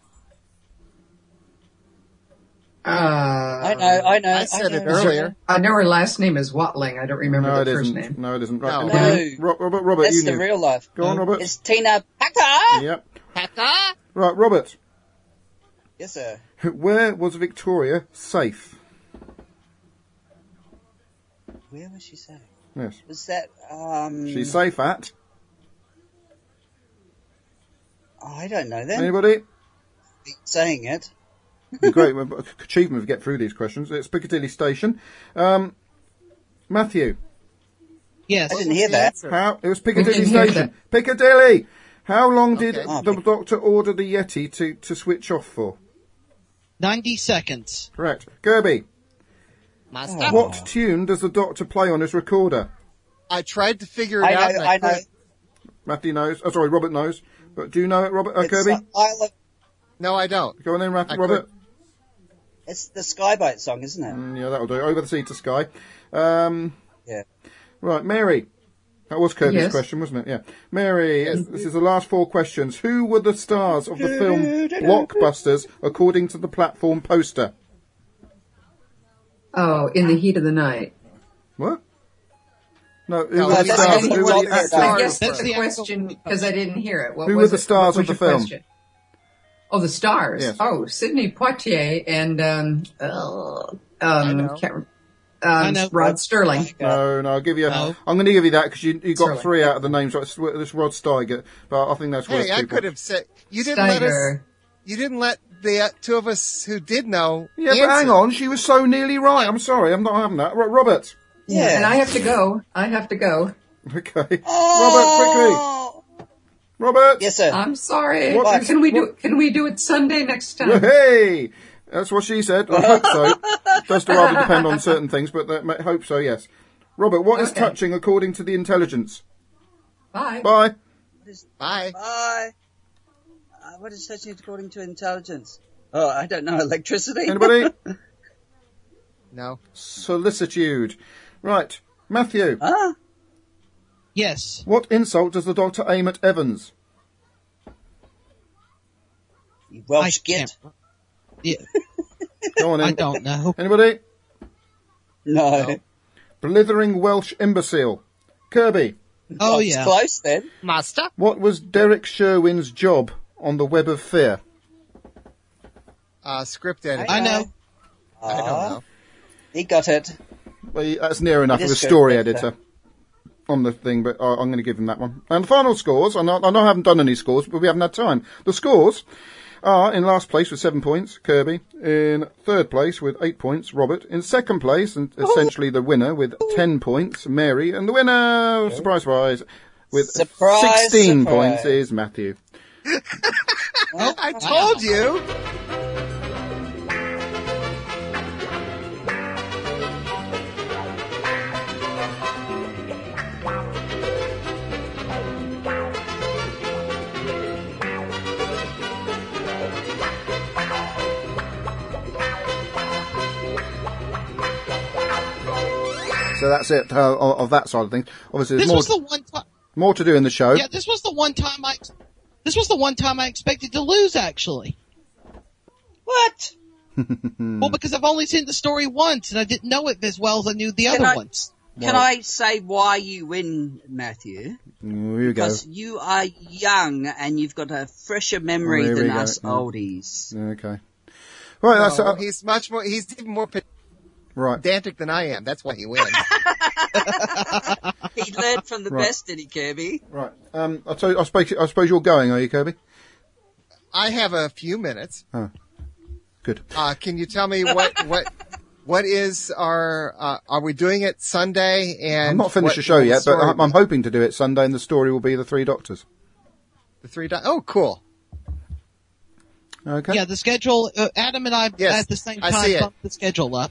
Uh, I know, I know. I said know. it earlier. I know her last name is Watling. I don't remember No, it the first isn't. name. No, it isn't. Right. No. anybody- No. Ro- Robert, Robert, That's you the knew. real life. Go on, Robert. It's Tina Packer. Yep. Packer? Right, Robert. Yes, sir. Where was Victoria safe? Where was she saying? Yes. Was that, um... She's safe at... Oh, I don't know then. Anybody? Saying it. Great well, achievement to get through these questions. It's Piccadilly Station. Um, Matthew, Yes. I didn't hear that. how it was Piccadilly didn't hear Station. Piccadilly. How long did Okay. the Doctor order the Yeti to, to switch off for? Ninety seconds. Correct. Kirby, Master? what tune does the Doctor play on his recorder? I tried to figure it I out. know, and I know. couldn't. Matthew knows. Oh, sorry, Robert knows. But do you know it, Robert? Uh, It's Kirby? the Isle of, No, I don't. Go on then, Matthew, I Robert. it's the Skyboat song, isn't it? Mm, yeah, that'll do. Over the Sea to Sky. Um, Yeah. Right, Mary. That was Kirby's Yes. question, wasn't it? Yeah. Mary, this is the last four questions. Who were the stars of the film Blockbusters according to the platform poster? Oh, In the Heat of the Night. What? No, who No, were the that's- stars? I Who think were it's the all actors? the I guess That's that's the the question because I didn't hear it. What Who was were the it? stars What was of the your film? question? Oh, the stars. Yes. Oh, Sidney Poitier and um, uh, I um, know. can't, um, I know. Rod Sterling. No, no, I'll give you. No. I'm going to give you that because you, you got Sorry. three out of the names. Right, it's, it's Rod Steiger, but I think that's worth Hey, I two could points. have said you didn't let us. Steiger. You didn't let the uh, two of us who did know. Yeah, but answer. hang on, she was so nearly right. I'm sorry, I'm not having that. Right, Robert. Yeah. And I have to go. I have to go. Okay, Oh! Robert, quickly. Robert. Yes, sir. I'm sorry. What- Can we do? what- Can we do it Sunday next time? Hey, that's what she said. I hope so. Does rather depend on certain things, but I hope so. Yes. Robert, what is Okay. touching according to the intelligence? Bye. Bye. Bye. Bye. Uh, what is touching according to intelligence? Oh, I don't know. Electricity? Anybody? No. Solicitude. Right, Matthew. Huh? Yes. What insult does the Doctor aim at Evans? You I Welsh can't. git. Yeah, Go on I in. don't know. Anybody? No. Blithering Welsh imbecile. Kirby. Oh It's yeah. close then. Master? What was Derek Sherwin's job on the Web of Fear? Uh, script editor. I know. I don't know. He got it. Well, he- that's near enough It of is a good, story but, uh, editor on the thing, but I, I'm going to give him that one. And the final scores, and I, I know I haven't done any scores, but we haven't had time. The scores are in last place with seven points, Kirby. In third place with eight points, Robert. In second place, and essentially the winner with ten points, Mary. And the winner, surprise, surprise, with Surprise, sixteen surprise. points is Matthew. I told you. So that's it uh, of of that side of things. Obviously, there's This more, was the one time. more to do in the show. Yeah, this was the one time I. This was the one time I expected to lose. Actually, What? well, because I've only seen the story once, and I didn't know it as well as I knew the Can other I- ones. Can Well- I say why you win, Matthew? Here you go. Because you are young and you've got a fresher memory Oh, here we than go, us yeah. oldies. Okay. Right, that's No, uh, he's much more. He's even more right. pedantic than I am. That's why he wins. He learned from the Right. best, did he, Kirby? Right. Um, I, tell you, I, suppose, I suppose you're going, are you, Kirby? I have a few minutes. Oh, good. Uh, can you tell me what what what is our? Uh, are we doing it Sunday? And I've not finished what- the show what yet, but story- I'm, I'm hoping to do it Sunday, and the story will be the Three Doctors. the three. Di- oh, cool. Okay. Yeah, the schedule. Uh, Adam and I Yes, at the same I time see it. bumped the schedule up.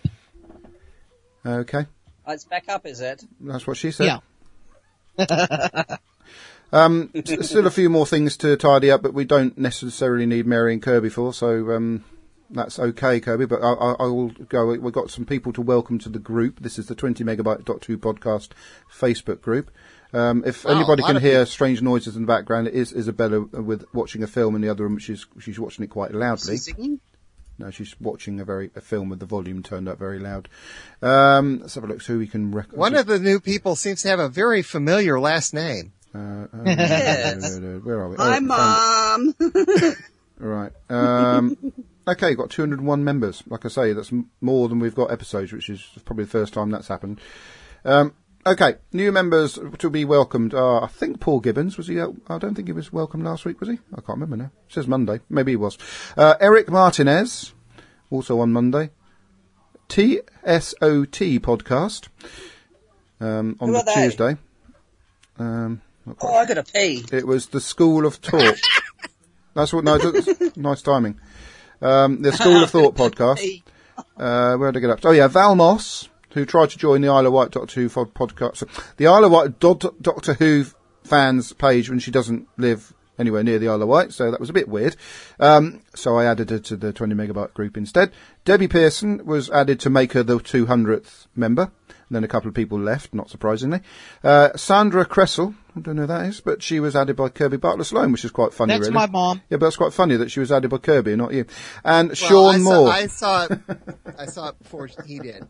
Okay. Oh, it's back up, is it? That's what she said. Yeah. Um, s- still a few more things to tidy up, but we don't necessarily need Mary and Kirby for, so um, that's okay, Kirby. But I, I, I will go. We've got some people to welcome to the group. This is the twenty megabyte dot two podcast Facebook group. Um, if Wow, anybody a lot can of hear people. strange noises in the background, it is Isabella with watching a film in the other room. She's she's watching it quite loudly. Singing? No, she's watching a very a film with the volume turned up very loud. Um, let's have a look. So we can rec- One of the new people seems to have a very familiar last name. Uh, uh, Yes. where are we? Hi, Oh, found it. Mom. Right. Um, okay, got two hundred one members. Like I say, that's m- more than we've got episodes, which is probably the first time that's happened. Um, okay, new members to be welcomed are, I think, Paul Gibbons. Was he? Uh, I don't think he was welcome last week, was he? I can't remember now. It says Monday. Maybe he was. Uh, Eric Martinez, also on Monday. T S O T podcast um, on Who the are they? Tuesday. Um, not quite Oh, I got a pee. It was the School of Talk. That's what. No, that's nice timing. Um, the School of Thought podcast. Uh, where did I get up to? Oh yeah, Val Moss, who tried to join the Isle of Wight Doctor Who fod- podcast. So the Isle of Wight Dod- Doctor Who fans page when she doesn't live anywhere near the Isle of Wight, so that was a bit weird. Um, so I added her to the twenty megabyte group instead. Debbie Pearson was added to make her the two hundredth member. And then a couple of people left, not surprisingly. Uh, Sandra Cressel, I don't know who that is, but she was added by Kirby Bartlett Sloan, which is quite funny, That's really. my mom. Yeah, but that's quite funny that she was added by Kirby and not you. And Well, Sean I Moore. Saw, I saw it. I saw it before he did.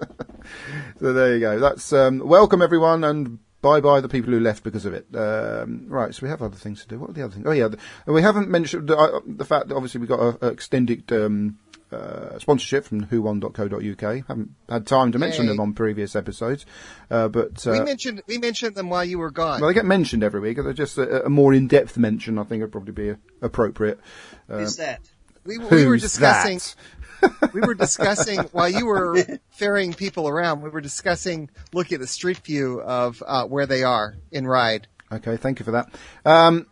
So there you go. That's um, welcome everyone, and bye bye the people who left because of it. Um, right, so we have other things to do. What are the other things? Oh yeah, the, we haven't mentioned uh, the fact that obviously we got a, a extended um, uh, sponsorship from who one dot co dot uk. Haven't had time to mention Yay. them on previous episodes, uh, but uh, we mentioned we mentioned them while you were gone. well, they get mentioned every week. They're just a, a more in-depth mention. I think would probably be appropriate. Uh, Who's that? we, we were who's discussing. that? We were discussing while you were ferrying people around. We were discussing looking at the street view of uh, where they are in Ride. Okay, thank you for that. Um,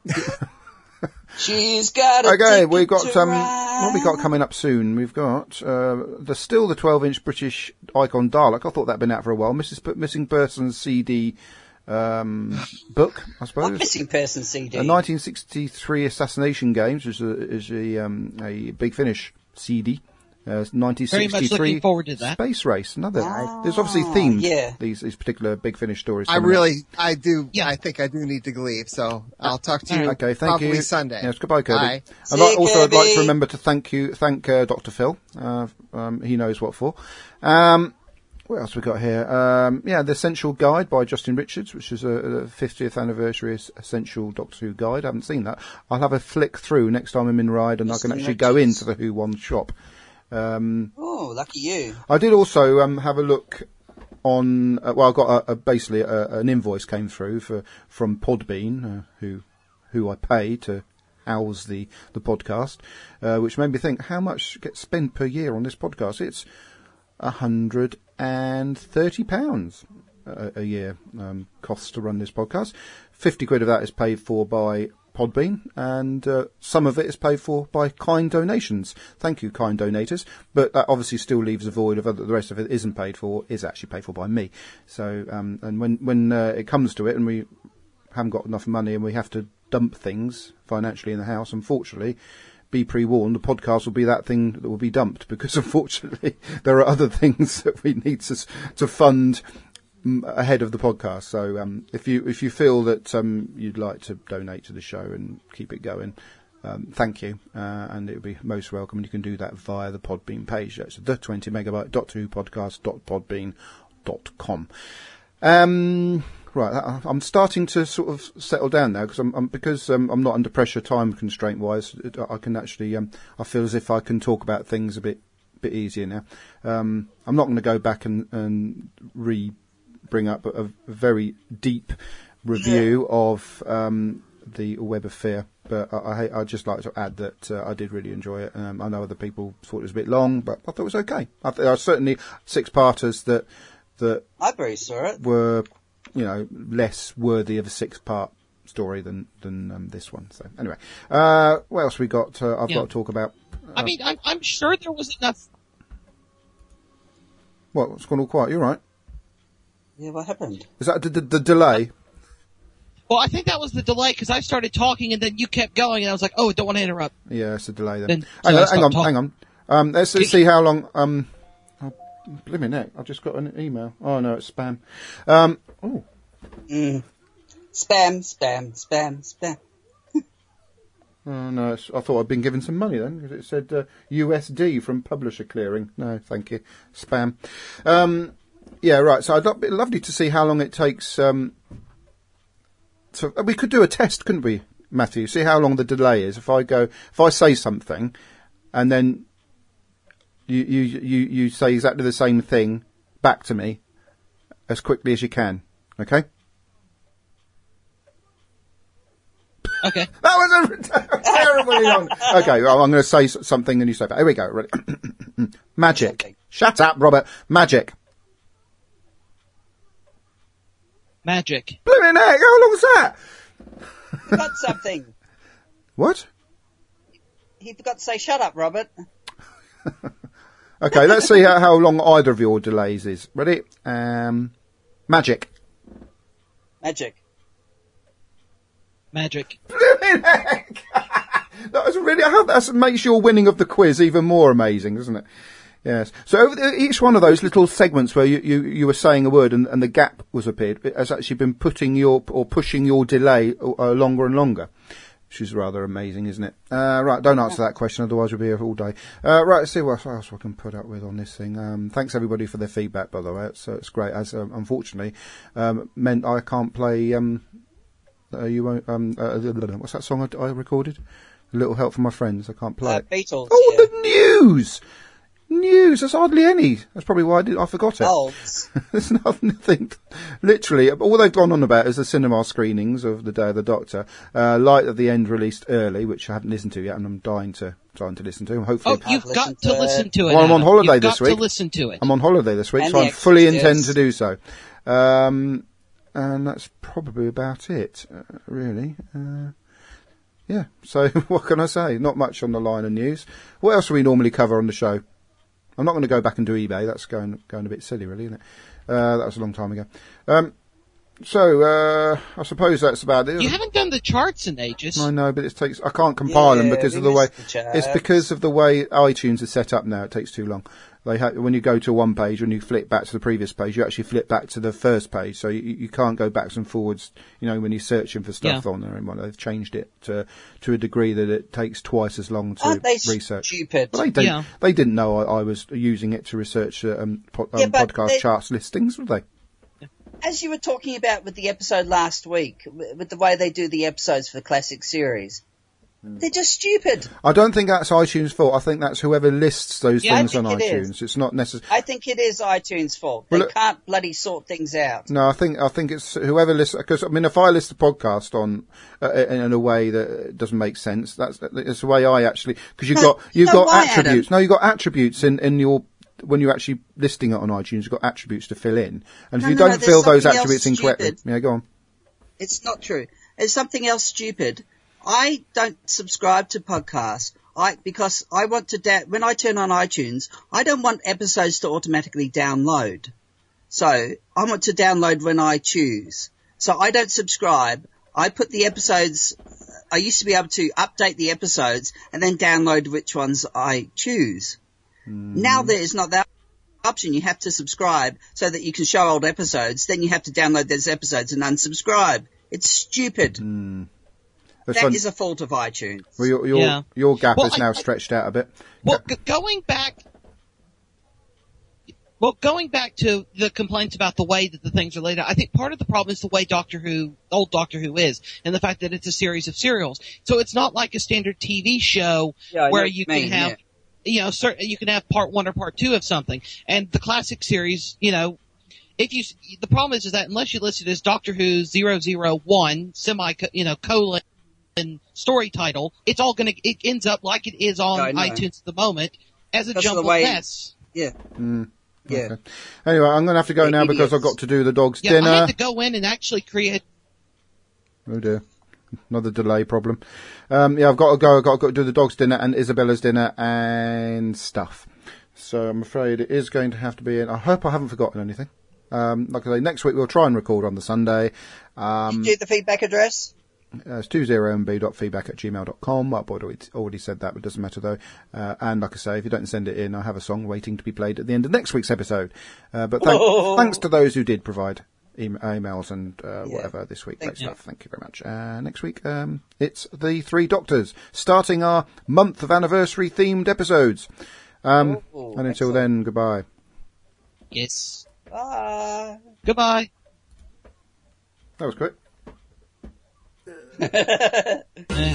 She's got a Okay, ticket we've got to um, ride. what have we got coming up soon? We've got uh, the still the twelve inch British Icon Dalek. I thought that'd been out for a while. Missus P- Missing Persons C D um, book, I What suppose. missing person C D? A nineteen sixty-three Assassination Games, which is a, is a, um, a Big Finish C D. Uh, nineteen Very much sixty-three looking forward to that. Space Race. Another. Ah, There's obviously themed. yeah. These these particular Big Finish stories. I coming up. really, I do. Yeah. I think I do need to leave, so I'll talk to you Okay, thank probably you. Sunday. Yes, goodbye, Kirby. Bye. I'd See like, you, also, I'd like to Kirby. remember to thank you, thank uh, Doctor Phil. Uh, um, he knows what for. Um, what else we got here? Um, yeah, the Essential Guide by Justin Richards, which is a, a fiftieth anniversary es- Essential Doctor Who guide. I haven't seen that. I'll have a flick through next time I'm in Ride, and Justin I can actually go Richards. into the Who One shop Um, Oh, lucky you. I did also um, have a look on. Uh, well, I got a, a, basically a, an invoice came through for from Podbean, uh, who who I pay to house the the podcast, uh, which made me think how much gets spent per year on this podcast. It's a hundred and thirty pounds a, a year um, costs to run this podcast. Fifty quid of that is paid for by Podbean, and uh, some of it is paid for by kind donations. Thank you, kind donators. But that obviously still leaves a void of other. The rest of it isn't paid for. Is actually paid for by me. So, um, and when when uh, it comes to it, and we haven't got enough money, and we have to dump things financially in the house, unfortunately, be pre-warned, the podcast will be that thing that will be dumped, because unfortunately there are other things that we need to to fund ahead of the podcast. So um, if you if you feel that um, you'd like to donate to the show and keep it going, um, thank you, uh, and it would be most welcome. And you can do that via the Podbean page. That's the twenty megabyte dot two podcast dot podbean dot com. Um, right, I'm starting to sort of settle down now because I'm, I'm because um, I'm not under pressure time constraint wise. I can actually um, I feel as if I can talk about things a bit bit easier now. Um, I'm not going to go back and, and re. bring up a, a very deep review of um, the Web of Fear, but I, I, I'd just like to add that uh, I did really enjoy it. Um, I know other people thought it was a bit long, but I thought it was okay. I th- there are certainly six-parters that that I very saw it. were, you know, less worthy of a six-part story than than um, this one. So anyway, uh, what else we got? Uh, I've Yeah. got to talk about. Uh, I mean, I'm, I'm sure there was enough. what? What's gone all quiet? You all right? Yeah, what happened? Is that the, the, the delay? Well, I think that was the delay because I started talking and then you kept going, and I was like, "Oh, don't want to interrupt." Yeah, it's a delay then. Then- hang, so I on, hang stopped on, talking. hang on. Um, let's, let's see how long. Um, oh, blimey neck! I just got an email. Oh no, it's spam. Um, oh, Mm. Spam, spam, spam, spam. oh no! It's, I thought I'd been given some money then because it said uh, U S D from publisher clearing. No, thank you. Spam. Um, yeah, right. So I'd lo- it'd be lovely to see how long it takes. Um, so we could do a test, couldn't we, Matthew? See how long the delay is. If I go, if I say something, and then you you you you say exactly the same thing back to me as quickly as you can. Okay. Okay. That was a terribly long. Okay, well, I'm going to say s- something and you say back. Here we go. Ready? Magic. Something. Shut up, Robert. Magic. Magic. Blimey neck, how long was that? Forgot something. What? He forgot to say, "Shut up, Robert." Okay, let's see how, how long either of your delays is. Ready? Um, magic. Magic. Magic. Blimey neck! That was really, how that makes your winning of the quiz even more amazing, doesn't it? Yes. So over the, each one of those little segments where you, you, you were saying a word and, and the gap was appeared, it has actually been putting your, or pushing your delay uh, longer and longer. Which is rather amazing, isn't it? Uh, right, don't answer that question, otherwise we'll be here all day. Uh, right, let's see what else I can put up with on this thing. Um, thanks everybody for their feedback, by the way. It's, uh, it's great, as um, unfortunately um, meant I can't play. Um, uh, you won't. Um, uh, what's that song I, I recorded? A Little Help from My Friends. I can't play Uh, it. Beatles. Oh, yeah. the news. News. There's hardly any. That's probably why I did. I forgot it. Olds. There's nothing. Literally, all they've gone on about is the cinema screenings of The Day of the Doctor. Uh, Light at the End released early, which I haven't listened to yet, and I'm dying to dying to listen to. Hopefully, Oh, you've I've got listened to to it. listen to it. Well, I'm on Adam. holiday You've this got week. to listen to it. I'm on holiday this week, And so the I fully Exorcist. intend to do so. Um, and that's probably about it, uh, really. Uh, yeah. So what can I say? Not much on the line of news. What else do we normally cover on the show? I'm not going to go back and do eBay. That's going going a bit silly, really, isn't it? Uh, that was a long time ago. Um, so uh, I suppose that's about it. You haven't done the charts in ages. I know, but it takes. I can't compile them Yeah, because of we the way. missed the charts. It's because of the way iTunes is set up now. It takes too long. They ha- when you go to one page, when you flip back to the previous page, you actually flip back to the first page. So you, you can't go backwards and forwards. You know, when you're searching for stuff Yeah. on there, and what they've changed it to to a degree that it takes twice as long to Aren't they research. stupid? Well, they didn't. Yeah. They didn't know I, I was using it to research uh, um, po- um, Yeah, but podcast they- charts listings, would they? As you were talking about with the episode last week, w- with the way they do the episodes for the classic series, They're just stupid. I don't think that's iTunes' fault. I think that's whoever lists those Yeah, I things on think it iTunes. is. It's not necessary. I think it is iTunes' fault. Well, They look- can't bloody sort things out. No, I think I think it's whoever lists. Because I mean, if I list a podcast on uh, in, in a way that doesn't make sense, that's that's the way I actually. Because you've No, got you've no, got why, attributes. Adam? No, you've got attributes in in your. When you're actually listing it on iTunes, you've got attributes to fill in, and if No, you no, no, don't there's fill those something else attributes incorrectly, stupid. yeah, go on. It's not true. It's something else stupid. I don't subscribe to podcasts. I, because I want to, da- when I turn on iTunes, I don't want episodes to automatically download. So I want to download when I choose. So I don't subscribe. I put the episodes, I used to be able to update the episodes and then download which ones I choose. Now there is not that option. You have to subscribe so that you can show old episodes. Then you have to download those episodes and unsubscribe. It's stupid. That's That fun. is a fault of iTunes. Well, your your, Yeah. your gap Well, is I- now I- stretched out a bit. Well, g- going back, well, going back to the complaints about the way that the things are laid out, I think part of the problem is the way Doctor Who, old Doctor Who is, and the fact that it's a series of serials. So it's not like a standard T V show Yeah, I know where what you you can mean, have, yeah. you know, certain, you can have part one or part two of something. And the classic series, you know, if you, the problem is, is that unless you list it as Doctor Who zero zero one, semi, you know, colon, and story title, it's all gonna, it ends up like it is on I know. iTunes at the moment as a Because of the jumbled way- mess. Yeah. Yeah. Okay. Anyway, I'm going to have to go The now because I've idiots. got to do the dog's Yeah, dinner. I had to go in and actually create. Oh dear. Another delay problem. Um, yeah, I've got to go. I've got to go do the dog's dinner and Isabella's dinner and stuff. So I'm afraid it is going to have to be in. I hope I haven't forgotten anything. Um, like I say, next week we'll try and record on the Sunday. Um, Did you get the feedback address? Uh, it's two zero m b dot feedback at gmail dot com. I've already, already said that, but it doesn't matter though. Uh, and like I say, if you don't send it in, I have a song waiting to be played at the end of next week's episode. Uh, but thank, Oh. thanks to those who did provide e- emails and uh, Yeah. whatever this week. Thank Great you. stuff. Thank you very much. Uh, next week, um, it's the Three Doctors, starting our month of anniversary themed episodes. Um, Oh, and until excellent. then, goodbye. Yes. Bye. Goodbye. That was quick. Eh.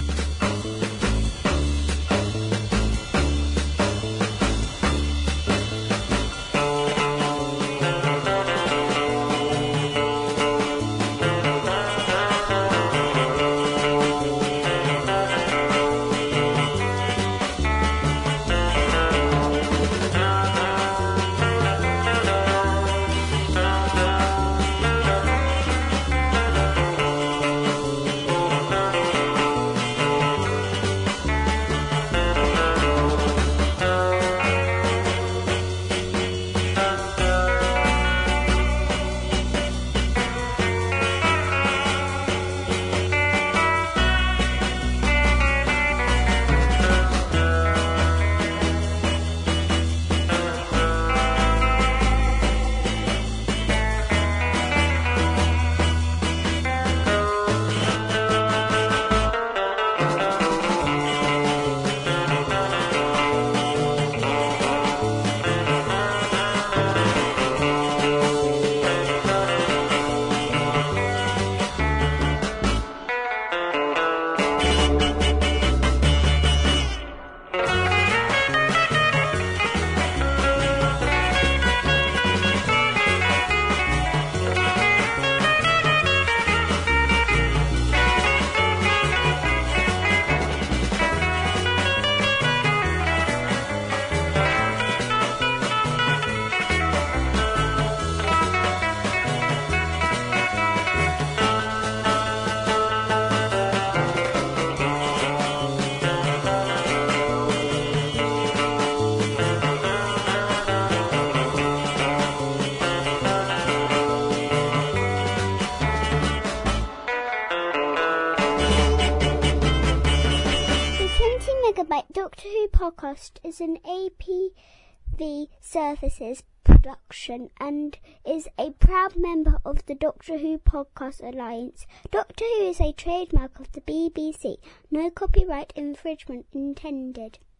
The twenty megabyte Doctor Who podcast is an A P V Services production and is a proud member of the Doctor Who Podcast Alliance. Doctor Who is a trademark of the B B C. No copyright infringement intended.